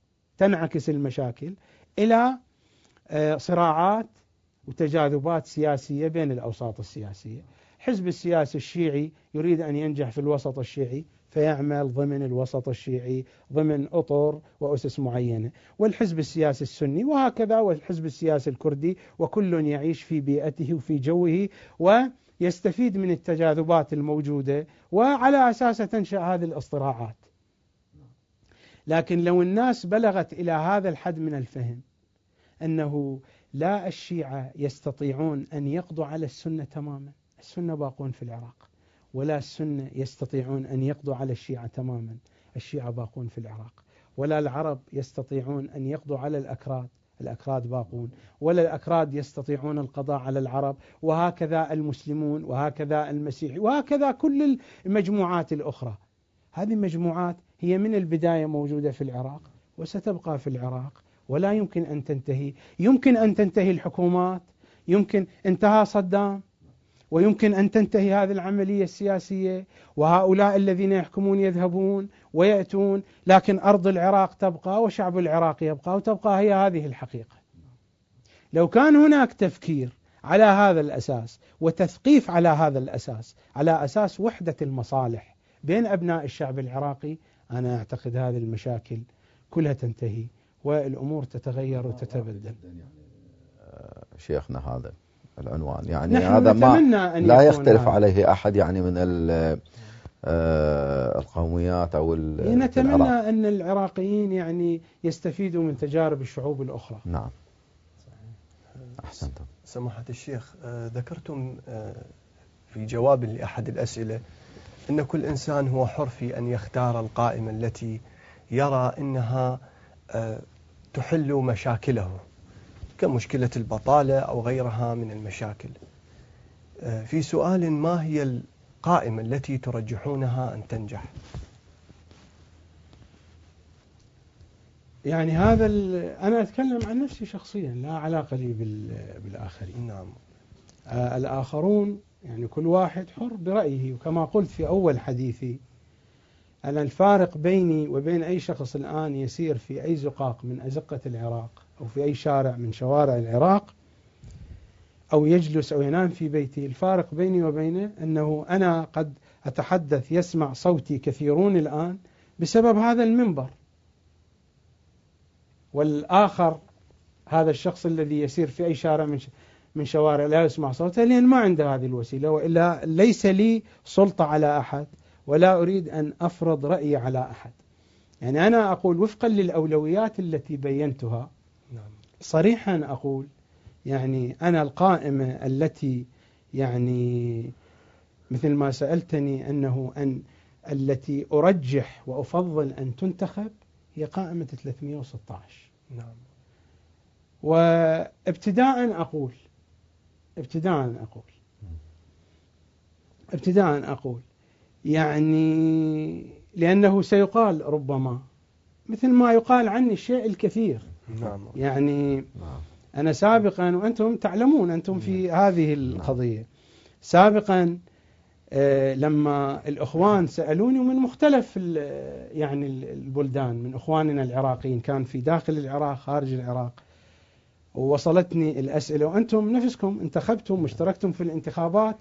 Speaker 2: تنعكس المشاكل إلى صراعات وتجاذبات سياسية بين الأوساط السياسية. حزب السياسي الشيعي يريد أن ينجح في الوسط الشيعي فيعمل ضمن الوسط الشيعي ضمن أطر وأسس معينة، والحزب السياسي السني وهكذا، والحزب السياسي الكردي، وكل يعيش في بيئته وفي جوه ويستفيد من التجاذبات الموجودة، وعلى أساس تنشأ هذه الاصطراعات. لكن لو الناس بلغت إلى هذا الحد من الفهم أنه لا الشيعة يستطيعون أن يقضوا على السنة تماما، السنة باقون في العراق، ولا السنة يستطيعون أن يقضوا على الشيعة تماما، الشيعة باقون في العراق، ولا العرب يستطيعون أن يقضوا على الأكراد، الأكراد باقون، ولا الأكراد يستطيعون القضاء على العرب، وهكذا المسلمون، وهكذا المسيحي، وهكذا كل المجموعات الأخرى. هذه مجموعات هي من البداية موجودة في العراق وستبقى في العراق ولا يمكن أن تنتهي. يمكن أن تنتهي الحكومات، يمكن انتهى صدام، ويمكن أن تنتهي هذه العملية السياسية وهؤلاء الذين يحكمون يذهبون ويأتون، لكن أرض العراق تبقى وشعب العراق يبقى، وتبقى هي هذه الحقيقة. لو كان هناك تفكير على هذا الأساس وتثقيف على هذا الأساس، على أساس وحدة المصالح بين أبناء الشعب العراقي، أنا أعتقد هذه المشاكل كلها تنتهي والأمور تتغير وتتبدل.
Speaker 5: شيخنا هذا العنوان يعني
Speaker 2: نحن
Speaker 5: هذا ما لا يختلف
Speaker 2: هذا.
Speaker 5: عليه أحد يعني من القوميات أو
Speaker 2: نتمنى العراق. أن العراقيين يعني يستفيدوا من تجارب الشعوب الأخرى.
Speaker 5: نعم أحسنتم.
Speaker 4: سماحة الشيخ، ذكرتم في جواب لأحد الأسئلة أن كل إنسان هو حر في أن يختار القائمة التي يرى أنها تحل مشاكله كمشكلة البطالة أو غيرها من المشاكل. في سؤال: ما هي القائمة التي ترجحونها أن تنجح؟
Speaker 2: يعني هذا أنا أتكلم عن نفسي شخصيا، لا علاقة لي بالآخرين.
Speaker 4: نعم.
Speaker 2: آه الآخرون يعني كل واحد حر برأيه، وكما قلت في أول حديثي أن الفارق بيني وبين أي شخص الآن يسير في أي زقاق من أزقة العراق أو في أي شارع من شوارع العراق أو يجلس أو ينام في بيتي، الفارق بيني وبينه أنه أنا قد أتحدث يسمع صوتي كثيرون الآن بسبب هذا المنبر، والآخر هذا الشخص الذي يسير في أي شارع من من شوارع لا يسمع صوته لأن ما عنده هذه الوسيلة، وإلا ليس لي سلطة على أحد ولا أريد أن أفرض رأيي على أحد. يعني أنا أقول وفقا للأولويات التي بينتها صريحا، أقول يعني أنا القائمة التي يعني مثل ما سألتني أنه أن التي أرجح وأفضل أن تنتخب هي قائمة ثلاثمئة وستة عشر.
Speaker 4: نعم.
Speaker 2: وابتداء أقول ابتداء أقول ابتداء أقول يعني لأنه سيقال ربما مثل ما يقال عني الشيء الكثير.
Speaker 4: نعم.
Speaker 2: يعني أنا سابقا، وأنتم تعلمون أنتم في هذه القضية، سابقا لما الأخوان سألوني من مختلف يعني البلدان من أخواننا العراقيين، كان في داخل العراق خارج العراق، ووصلتني الأسئلة وأنتم نفسكم انتخبتم واشتركتم في الانتخابات،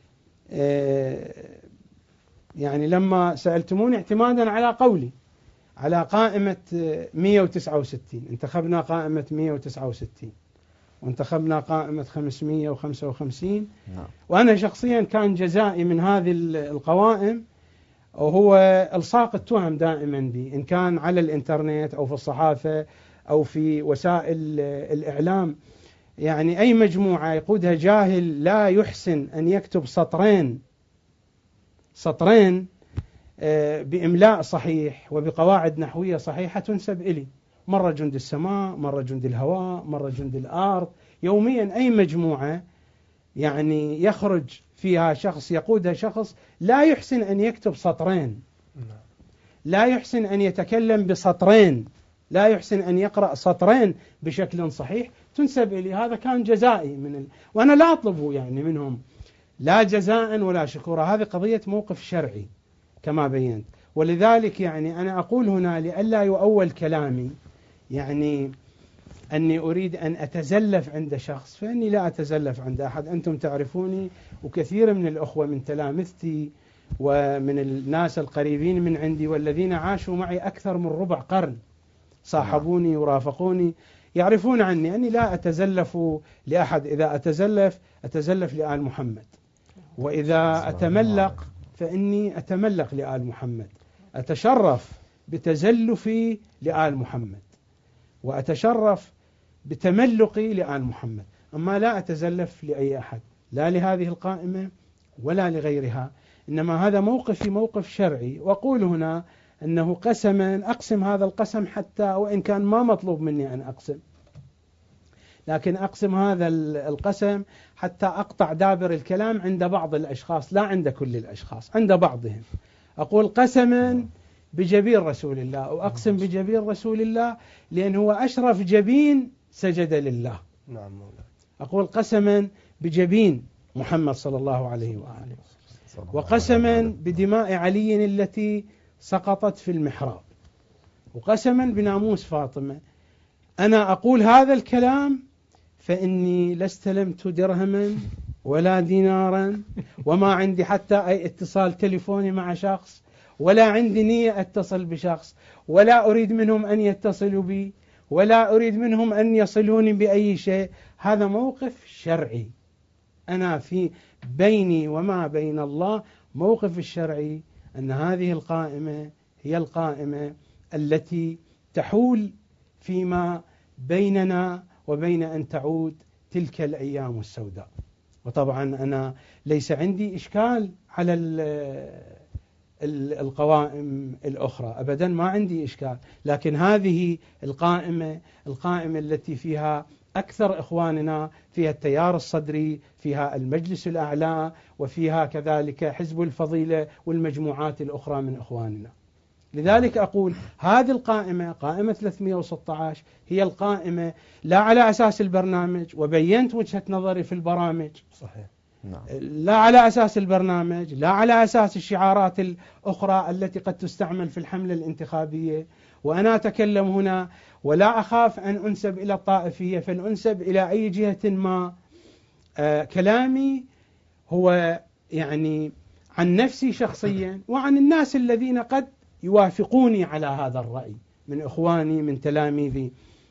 Speaker 2: يعني لما سألتموني اعتمادا على قولي على قائمة مئة وتسعة وستين، انتخبنا قائمة مئة وتسعة وستين وانتخبنا قائمة خمسمئة وخمسة وخمسين.
Speaker 5: نعم.
Speaker 2: وأنا شخصيا كان جزائي من هذه القوائم وهو إلصاق التهم دائما بي، إن كان على الإنترنت أو في الصحافة أو في وسائل الإعلام. يعني أي مجموعة يقودها جاهل لا يحسن أن يكتب سطرين سطرين بإملاء صحيح وبقواعد نحوية صحيحة تنسب إلي، مرة جند السماء، مرة جند الهواء، مرة جند الأرض، يوميا أي مجموعة يعني يخرج فيها شخص يقودها شخص لا يحسن أن يكتب سطرين، لا يحسن أن يتكلم بسطرين، لا يحسن أن يقرأ سطرين بشكل صحيح تنسب إلي. هذا كان جزائي من ال... وأنا لا أطلبه يعني منهم لا جزاء ولا شكورا، هذه قضية موقف شرعي كما بينت. ولذلك يعني أنا أقول هنا لئلا يؤول كلامي يعني أني أريد أن أتزلف عند شخص، فإني لا أتزلف عند أحد. أنتم تعرفوني، وكثير من الأخوة من تلامذتي ومن الناس القريبين من عندي والذين عاشوا معي أكثر من ربع قرن، صاحبوني ورافقوني، يعرفون عني أني لا أتزلف لأحد. إذا أتزلف أتزلف لآل محمد، وإذا أتملق فإني أتملق لآل محمد. أتشرف بتزلفي لآل محمد، وأتشرف بتملقي لآل محمد، أما لا أتزلف لأي أحد، لا لهذه القائمة ولا لغيرها. إنما هذا موقفي موقف شرعي، وأقول هنا أنه قسما أقسم هذا القسم، حتى وإن كان ما مطلوب مني أن أقسم، لكن أقسم هذا القسم حتى أقطع دابر الكلام عند بعض الأشخاص، لا عند كل الأشخاص، عند بعضهم. أقول قسما بجبين رسول الله، وأقسم بجبين رسول الله لأنه هو أشرف جبين سجد لله.
Speaker 4: نعم مولاي.
Speaker 2: أقول قسما بجبين محمد صلى الله عليه وآله، وقسما بدماء علي التي سقطت في المحراب، وقسما بناموس فاطمة. أنا أقول هذا الكلام فإني لا استلمت درهما ولا دينارا، وما عندي حتى أي اتصال تليفوني مع شخص، ولا عندي نية أتصل بشخص، ولا أريد منهم أن يتصلوا بي، ولا أريد منهم أن يصلوني بأي شيء. هذا موقف شرعي، أنا في بيني وما بين الله موقف الشرعي أن هذه القائمة هي القائمة التي تحول فيما بيننا وبين أن تعود تلك الأيام السوداء. وطبعا أنا ليس عندي إشكال على القوائم الأخرى أبدا، ما عندي إشكال، لكن هذه القائمة القائمة التي فيها أكثر إخواننا، فيها التيار الصدري، فيها المجلس الأعلى، وفيها كذلك حزب الفضيلة والمجموعات الأخرى من إخواننا. لذلك أقول هذه القائمة قائمة ثلاثمئة وستة عشر هي القائمة لا على أساس البرنامج، وبينت وجهة نظري في البرامج،
Speaker 4: صحيح،
Speaker 2: لا على أساس البرنامج، لا على أساس الشعارات الأخرى التي قد تستعمل في الحملة الانتخابية. وأنا أتكلم هنا ولا أخاف أن أنسب إلى الطائفية، فلأنسب إلى أي جهة ما. آه كلامي هو يعني عن نفسي شخصيا، وعن الناس الذين قد يوافقوني على هذا الرأي من إخواني من تلاميذي،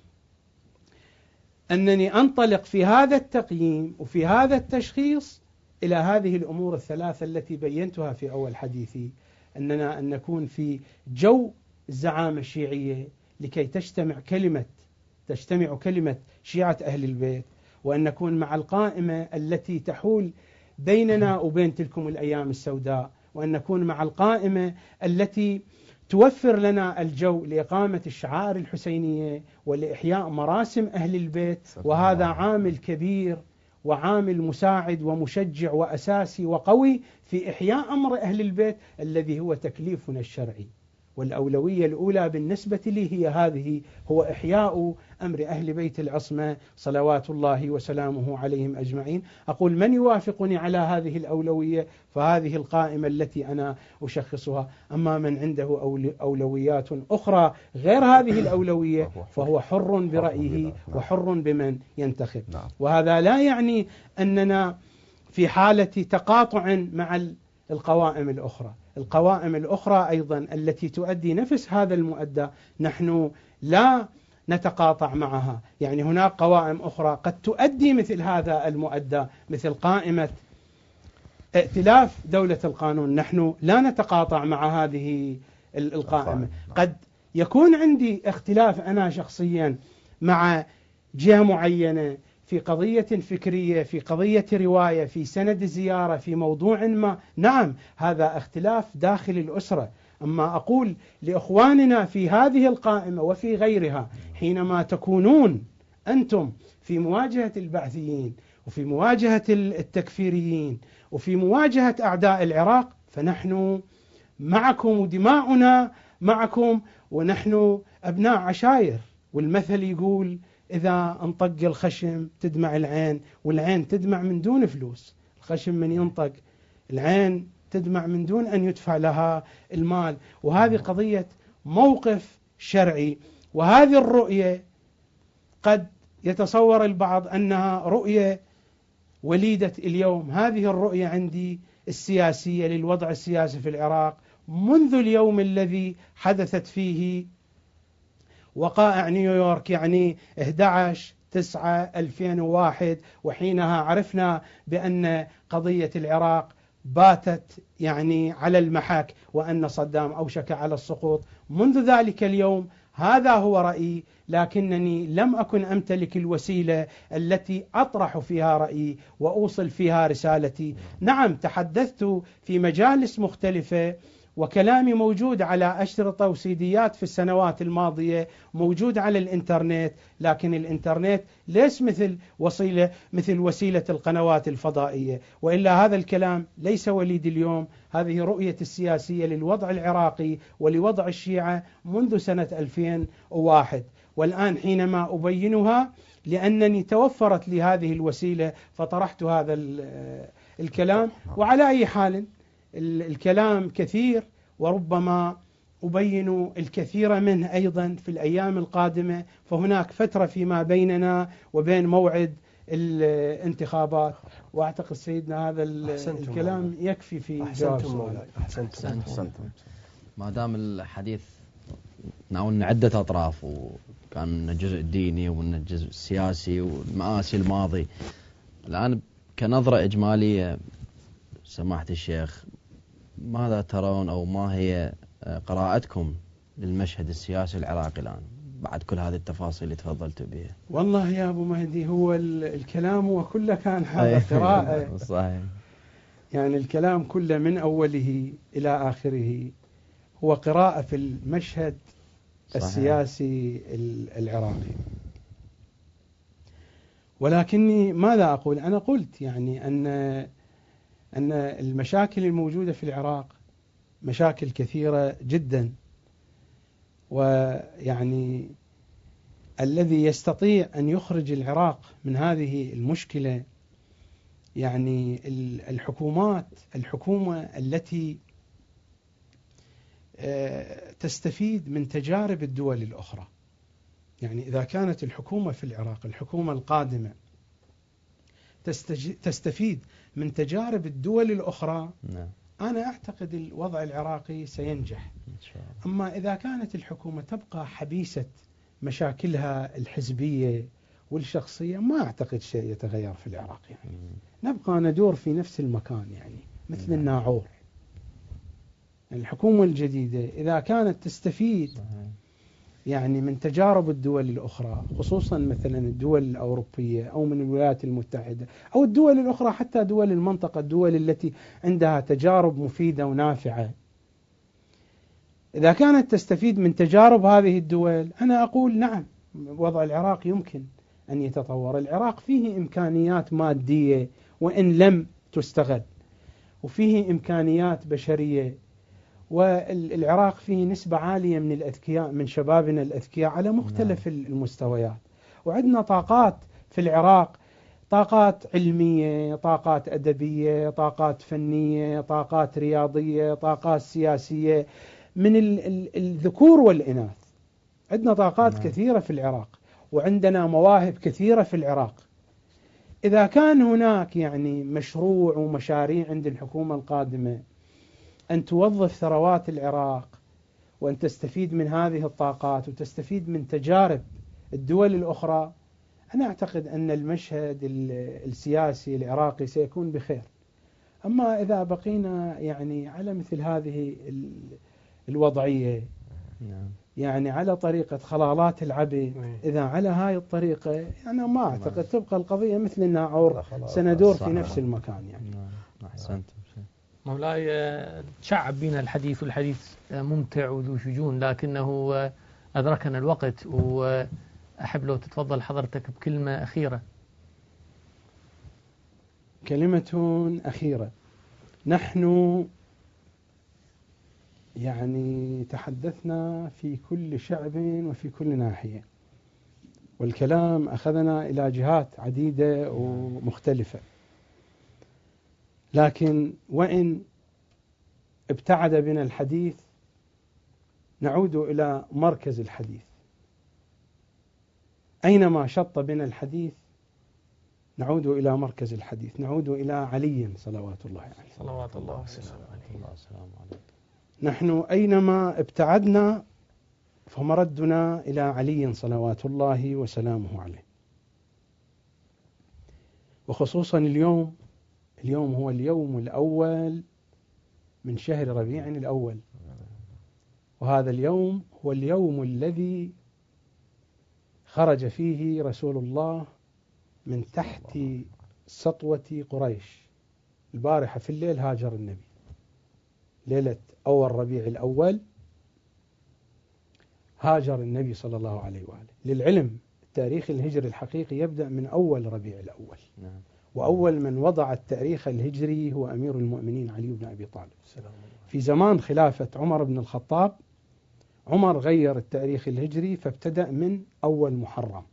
Speaker 2: أنني أنطلق في هذا التقييم وفي هذا التشخيص إلى هذه الأمور الثلاثة التي بينتها في أول حديثي، أننا أن نكون في جو الزعامة الشيعية لكي تجتمع كلمة تجتمع كلمة شيعة أهل البيت، وأن نكون مع القائمة التي تحول بيننا وبين تلكم الأيام السوداء، وأن نكون مع القائمة التي توفر لنا الجو لإقامة الشعائر الحسينية ولإحياء مراسم أهل البيت. وهذا عامل كبير وعامل مساعد ومشجع وأساسي وقوي في إحياء أمر أهل البيت الذي هو تكليفنا الشرعي. والأولوية الأولى بالنسبة لي هي هذه، هو إحياء أمر أهل بيت العصمة صلوات الله وسلامه عليهم أجمعين. أقول من يوافقني على هذه الأولوية فهذه القائمة التي أنا أشخصها. أما من عنده أولويات أخرى غير هذه الأولوية فهو حر برأيه وحر بمن ينتخب. وهذا لا يعني أننا في حالة تقاطع مع القوائم الأخرى. القوائم الأخرى أيضا التي تؤدي نفس هذا المؤدى نحن لا نتقاطع معها. يعني هناك قوائم أخرى قد تؤدي مثل هذا المؤدى، مثل قائمة ائتلاف دولة القانون، نحن لا نتقاطع مع هذه القائمة. قد يكون عندي اختلاف أنا شخصيا مع جهة معينة في قضية فكرية، في قضية رواية، في سند زيارة، في موضوع ما، نعم هذا اختلاف داخل الأسرة. أما أقول لإخواننا في هذه القائمة وفي غيرها، حينما تكونون أنتم في مواجهة البعثيين وفي مواجهة التكفيريين وفي مواجهة أعداء العراق فنحن معكم ودماؤنا معكم، ونحن أبناء عشائر. والمثل يقول إذا انطق الخشم تدمع العين، والعين تدمع من دون فلوس. الخشم من ينطق، العين تدمع من دون أن يدفع لها المال. وهذه قضية موقف شرعي، وهذه الرؤية قد يتصور البعض أنها رؤية وليدة اليوم. هذه الرؤية عندي السياسية للوضع السياسي في العراق منذ اليوم الذي حدثت فيه وقائع نيويورك، يعني أحد عشر تسعة ألفين وواحد، وحينها عرفنا بأن قضية العراق باتت يعني على المحك وأن صدام أوشك على السقوط. منذ ذلك اليوم هذا هو رأيي، لكنني لم أكن أمتلك الوسيلة التي أطرح فيها رأيي وأوصل فيها رسالتي. نعم تحدثت في مجالس مختلفة وكلامي موجود على أشرطة وسيديات في السنوات الماضية، موجود على الإنترنت، لكن الإنترنت ليس مثل وسيلة مثل وسيلة القنوات الفضائية. وإلا هذا الكلام ليس وليد اليوم، هذه رؤية السياسية للوضع العراقي ولوضع الشيعة منذ سنة ألفين وواحد، والآن حينما أبينها لأنني توفرت لي هذه الوسيلة فطرحت هذا الكلام. وعلى أي حال الكلام كثير وربما أبين الكثير منه أيضا في الأيام القادمة، فهناك فترة فيما بيننا وبين موعد الانتخابات، وأعتقد سيدنا هذا الكلام مولاي. يكفي في جواب مولاي.
Speaker 3: أحسنتم. أحسنتم. ما دام الحديث نعون عدة أطراف، وكان الجزء الديني ومن الجزء السياسي والمآسي الماضي، الآن كنظرة إجمالية سماحة الشيخ، ماذا ترون أو ما هي قراءتكم للمشهد السياسي العراقي الآن بعد كل هذه التفاصيل اللي تفضلت بها؟
Speaker 2: والله يا أبو مهدي هو الكلام وكله كان هذا قراءة
Speaker 3: صحيح.
Speaker 2: يعني الكلام كله من أوله إلى آخره هو قراءة في المشهد صحيح. السياسي العراقي. ولكني ماذا أقول؟ أنا قلت يعني أن أن المشاكل الموجودة في العراق مشاكل كثيرة جدا، ويعني الذي يستطيع أن يخرج العراق من هذه المشكلة يعني الحكومات الحكومة التي تستفيد من تجارب الدول الأخرى. يعني إذا كانت الحكومة في العراق الحكومة القادمة تستفيد من تجارب الدول الأخرى،
Speaker 3: نعم.
Speaker 2: أنا أعتقد الوضع العراقي سينجح.
Speaker 3: إن شاء الله.
Speaker 2: أما إذا كانت الحكومة تبقى حبيسة مشاكلها الحزبية والشخصية، ما أعتقد شيء يتغير في العراق. يعني م. نبقى ندور في نفس المكان، يعني مثل م. الناعور. الحكومة الجديدة إذا كانت تستفيد صحيح. يعني من تجارب الدول الأخرى، خصوصا مثلا الدول الأوروبية أو من الولايات المتحدة أو الدول الأخرى، حتى دول المنطقة، الدول التي عندها تجارب مفيدة ونافعة، إذا كانت تستفيد من تجارب هذه الدول، أنا أقول نعم وضع العراق يمكن أن يتطور. العراق فيه إمكانيات مادية وإن لم تستغل، وفيه إمكانيات بشرية، والعراق فيه نسبة عالية من الأذكياء، من شبابنا الأذكياء على مختلف نعم. المستويات، وعندنا طاقات في العراق، طاقات علمية، طاقات أدبية، طاقات فنية، طاقات رياضية، طاقات سياسية، من الذكور والإناث. عندنا طاقات نعم. كثيرة في العراق، وعندنا مواهب كثيرة في العراق. إذا كان هناك يعني مشروع ومشاريع عند الحكومة القادمة أن توظف ثروات العراق وأن تستفيد من هذه الطاقات وتستفيد من تجارب الدول الأخرى، أنا أعتقد أن المشهد السياسي العراقي سيكون بخير. أما إذا بقينا يعني على مثل هذه الوضعية، يعني على طريقة خلالات العبد، إذا على هاي الطريقة أنا ما أعتقد تبقى القضية مثل الناعور، سندور في نفس المكان. يعني
Speaker 3: أحسنت
Speaker 1: مولاي. تشعب بنا الحديث، والحديث ممتع وذو شجون، لكنه أدركنا الوقت، وأحب لو تتفضل حضرتك بكلمة أخيرة.
Speaker 2: كلمة أخيرة. نحن يعني تحدثنا في كل شعب وفي كل ناحية، والكلام أخذنا إلى جهات عديدة ومختلفة، لكن وإن ابتعد بنا الحديث نعود إلى مركز الحديث، أينما شط بنا الحديث نعود إلى مركز الحديث، نعود إلى علي صلوات الله عليه.
Speaker 1: صلوات الله وسلامه عليه.
Speaker 2: نحن أينما ابتعدنا فمردنا إلى علي صلوات الله وسلامه عليه. وخصوصا اليوم، اليوم هو اليوم الأول من شهر ربيع الأول، وهذا اليوم هو اليوم الذي خرج فيه رسول الله من تحت سطوة قريش. البارحة في الليل هاجر النبي، ليلة أول ربيع الأول هاجر النبي صلى الله عليه وآله. للعلم التاريخ الهجري الحقيقي يبدأ من أول ربيع الأول، وأول من وضع التاريخ الهجري هو أمير المؤمنين علي بن أبي طالب. في زمان خلافة عمر بن الخطاب عمر غير التاريخ الهجري فابتدأ من أول محرم.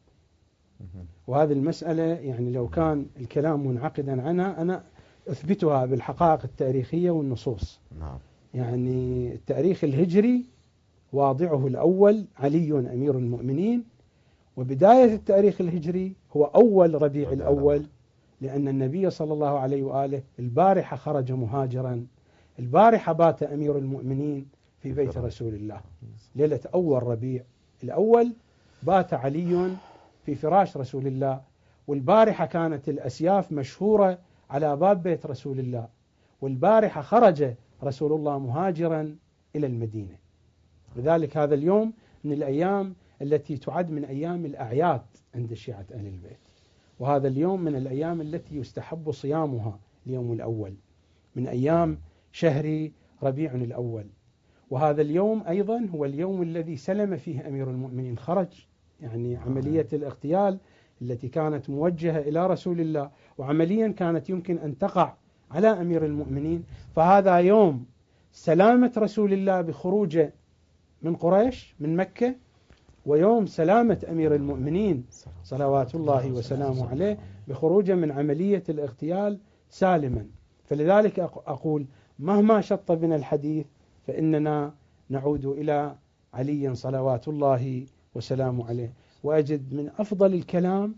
Speaker 2: وهذه المسألة يعني لو كان الكلام منعقدا عنها أنا أثبتها بالحقائق التاريخية والنصوص. يعني التاريخ الهجري واضعه الأول علي أمير المؤمنين، وبداية التاريخ الهجري هو أول ربيع الأول، لأن النبي صلى الله عليه وآله البارحة خرج مهاجرا، البارحة بات أمير المؤمنين في بيت رسول الله. ليلة أول ربيع الأول بات علي في فراش رسول الله، والبارحة كانت الأسياف مشهورة على باب بيت رسول الله، والبارحة خرج رسول الله مهاجرا إلى المدينة. لذلك هذا اليوم من الأيام التي تعد من أيام الأعياد عند شيعة أهل البيت، وهذا اليوم من الأيام التي يستحب صيامها، اليوم الأول من أيام شهر ربيع الأول. وهذا اليوم أيضا هو اليوم الذي سلم فيه أمير المؤمنين، خرج يعني عملية الاغتيال التي كانت موجهة إلى رسول الله وعمليا كانت يمكن أن تقع على أمير المؤمنين، فهذا يوم سلامة رسول الله بخروجه من قريش من مكة، ويوم سلامة أمير المؤمنين صلوات الله وسلامه عليه بخروجه من عملية الاغتيال سالما. فلذلك أقول مهما شط بنا الحديث فإننا نعود إلى علي صلوات الله وسلامه عليه. وأجد من أفضل الكلام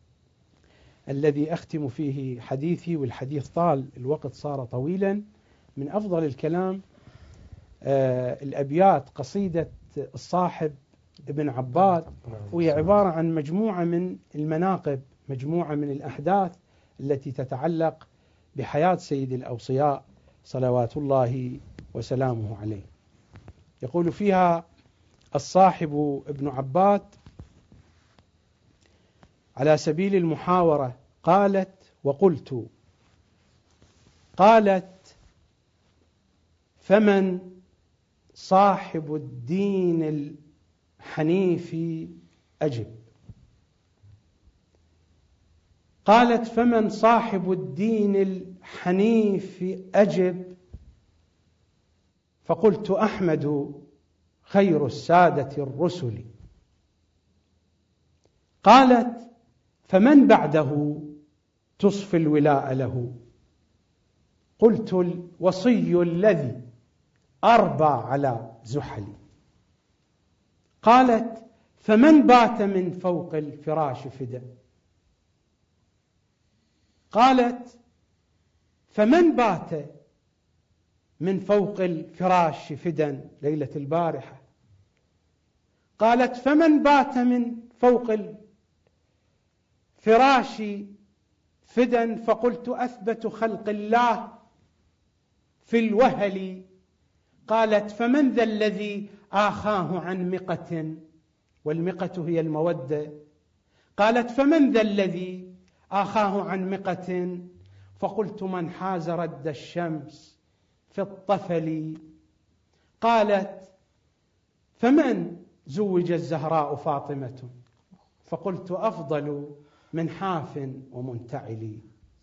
Speaker 2: الذي أختم فيه حديثي، والحديث طال الوقت صار طويلا، من أفضل الكلام آه الأبيات قصيدة الصاحب ابن عباد، وهي عبارة عن مجموعة من المناقب، مجموعة من الأحداث التي تتعلق بحياة سيد الأوصياء صلوات الله وسلامه عليه. يقول فيها الصاحب ابن عباد على سبيل المحاورة: قالت وقلت، قالت فمن صاحب الدين الحنيف أجب، قالت فمن صاحب الدين الحنيف أجب، فقلت أحمد خير السادة الرسل. قالت فمن بعده تصفي الولاء له، قلت الوصي الذي أربى على زحلي. قالت فمن بات من فوق الفراش فدا، قالت فمن بات من فوق الفراش فدا ليلة البارحة. قالت فمن بات من فوق الفراش فدا، فقلت أثبت خلق الله في الوهل. قالت فمن ذا الذي آخاه عن مقة، والمقة هي المودة. قالت فمن ذا الذي آخاه عن مقة، فقلت من حاز رد الشمس في الطفل. قالت فمن زوج الزهراء فاطمة، فقلت أفضل من حاف ومنتعل.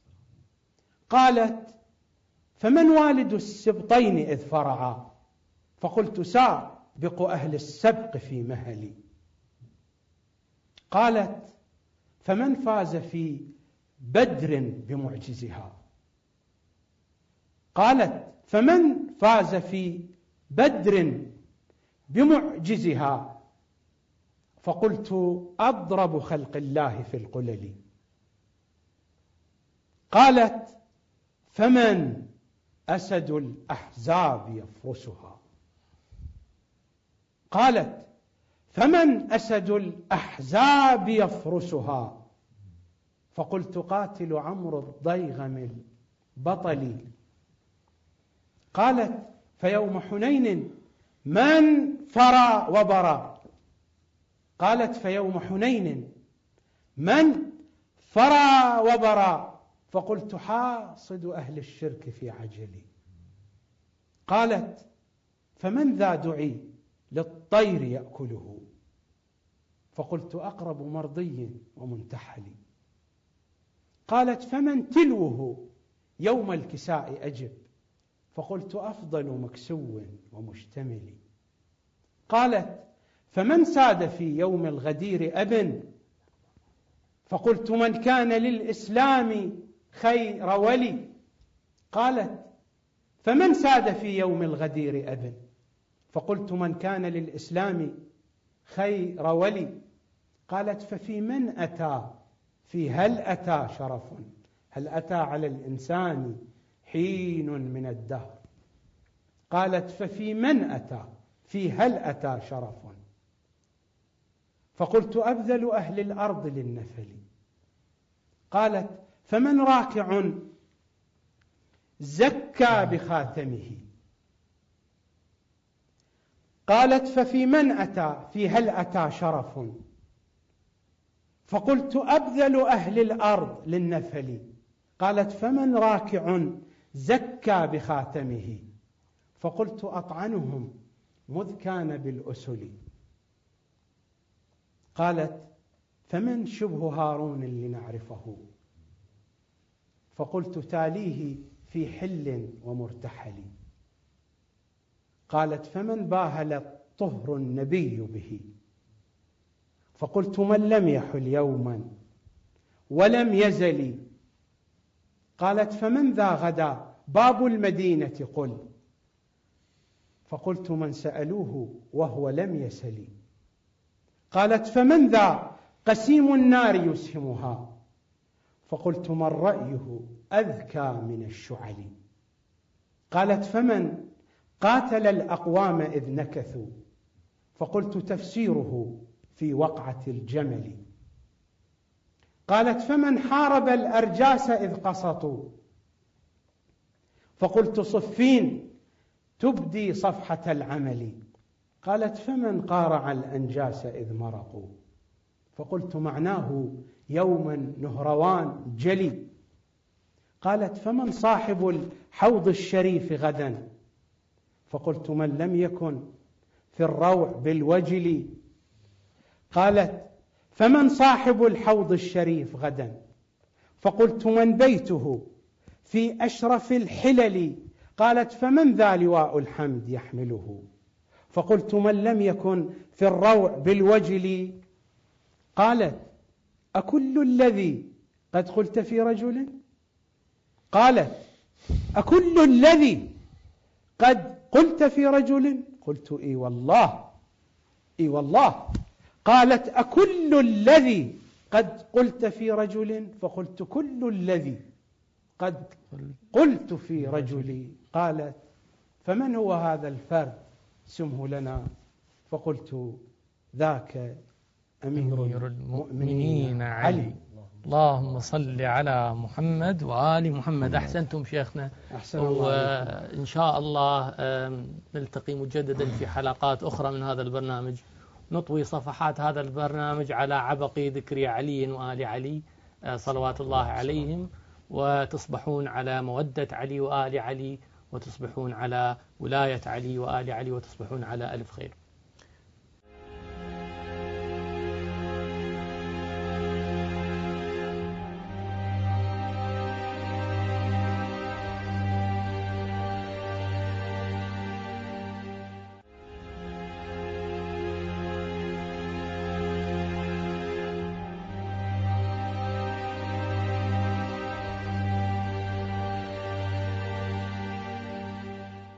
Speaker 2: قالت فمن والد السبطين إذ فرعا، فقلت سابق أهل السبق في مهلي. قالت فمن فاز في بدر بمعجزها. قالت فمن فاز في بدر بمعجزها، فقلت أضرب خلق الله في القلل. قالت فمن أسد الأحزاب يفرسها. قالت فمن أسد الأحزاب يفرسها. فقلت قاتل عمرو الضيغم البطل. قالت فيوم حنين من فرى وبرى. قالت فيوم حنين من فرى وبرى. فقلت حاصد أهل الشرك في عجلي. قالت فمن ذا دعي للطير يأكله. فقلت أقرب مرضي ومنتحل. قالت فمن تلوه يوم الكساء أجب. فقلت أفضل مكسو ومشتمل. قالت فمن ساد في يوم الغدير أب. فقلت من كان للإسلام خير ولي. قالت فمن ساد في يوم الغدير أب. فقلت من كان للإسلام خير ولي. قالت ففي من أتى في هل أتى شرف. هل أتى على الإنسان حين من الدهر. قالت ففي من أتى في هل أتى شرف. فقلت أبذل أهل الأرض للنفل. قالت فمن راكع زكى بخاتمه. قالت ففي من أتى في هل أتى شرف. فقلت أبذل أهل الأرض للنفل. قالت فمن راكع زكى بخاتمه. فقلت أطعنهم مذ كان بالأسل. قالت فمن شبه هارون لنعرفه. فقلت تاليه في حل ومرتحل. قالت فمن باهل الطهر النبي به. فقلت من لم يحل يوما ولم يزل. قالت فمن ذا غدا باب المدينة قل. فقلت من سألوه وهو لم يسل. قالت فمن ذا قسيم النار يسهمها. فقلت من رأيه أذكى من الشعل. قالت فمن قاتل الأقوام إذ نكثوا. فقلت تفسيره في وقعة الجمل. قالت فمن حارب الأرجاس إذ قسطوا. فقلت صفين تبدي صفحة العمل. قالت فمن قارع الأنجاس إذ مرقوا. فقلت معناه يوما نهروان جلي. قالت فمن صاحب الحوض الشريف غدا. فقلت من لم يكن في الروع بالوجل. قالت فمن صاحب الحوض الشريف غدا. فقلت من بيته في أشرف الحلل. قالت فمن ذا لواء الحمد يحمله. فقلت من لم يكن في الروع بالوجل. قالت أكل الذي قد قلت في رجل. قالت أكل الذي قد قلت في رجل. قلت إي والله إي والله. قالت أكل الذي قد قلت في رجل. فقلت كل الذي قد قلت في رجل. قالت فمن هو هذا الفرد سمه لنا. فقلت ذاك أمير المؤمنين علي.
Speaker 1: اللهم صل على محمد وآل محمد. أحسنتم شيخنا.
Speaker 2: أحسن الله.
Speaker 1: وإن شاء الله نلتقي مجددا في حلقات أخرى من هذا البرنامج، نطوي صفحات هذا البرنامج على عبق ذكر علي وآل علي صلوات الله عليهم، وتصبحون على مودة علي وآل علي، وتصبحون على ولاية علي وآل علي، وتصبحون على ألف خير.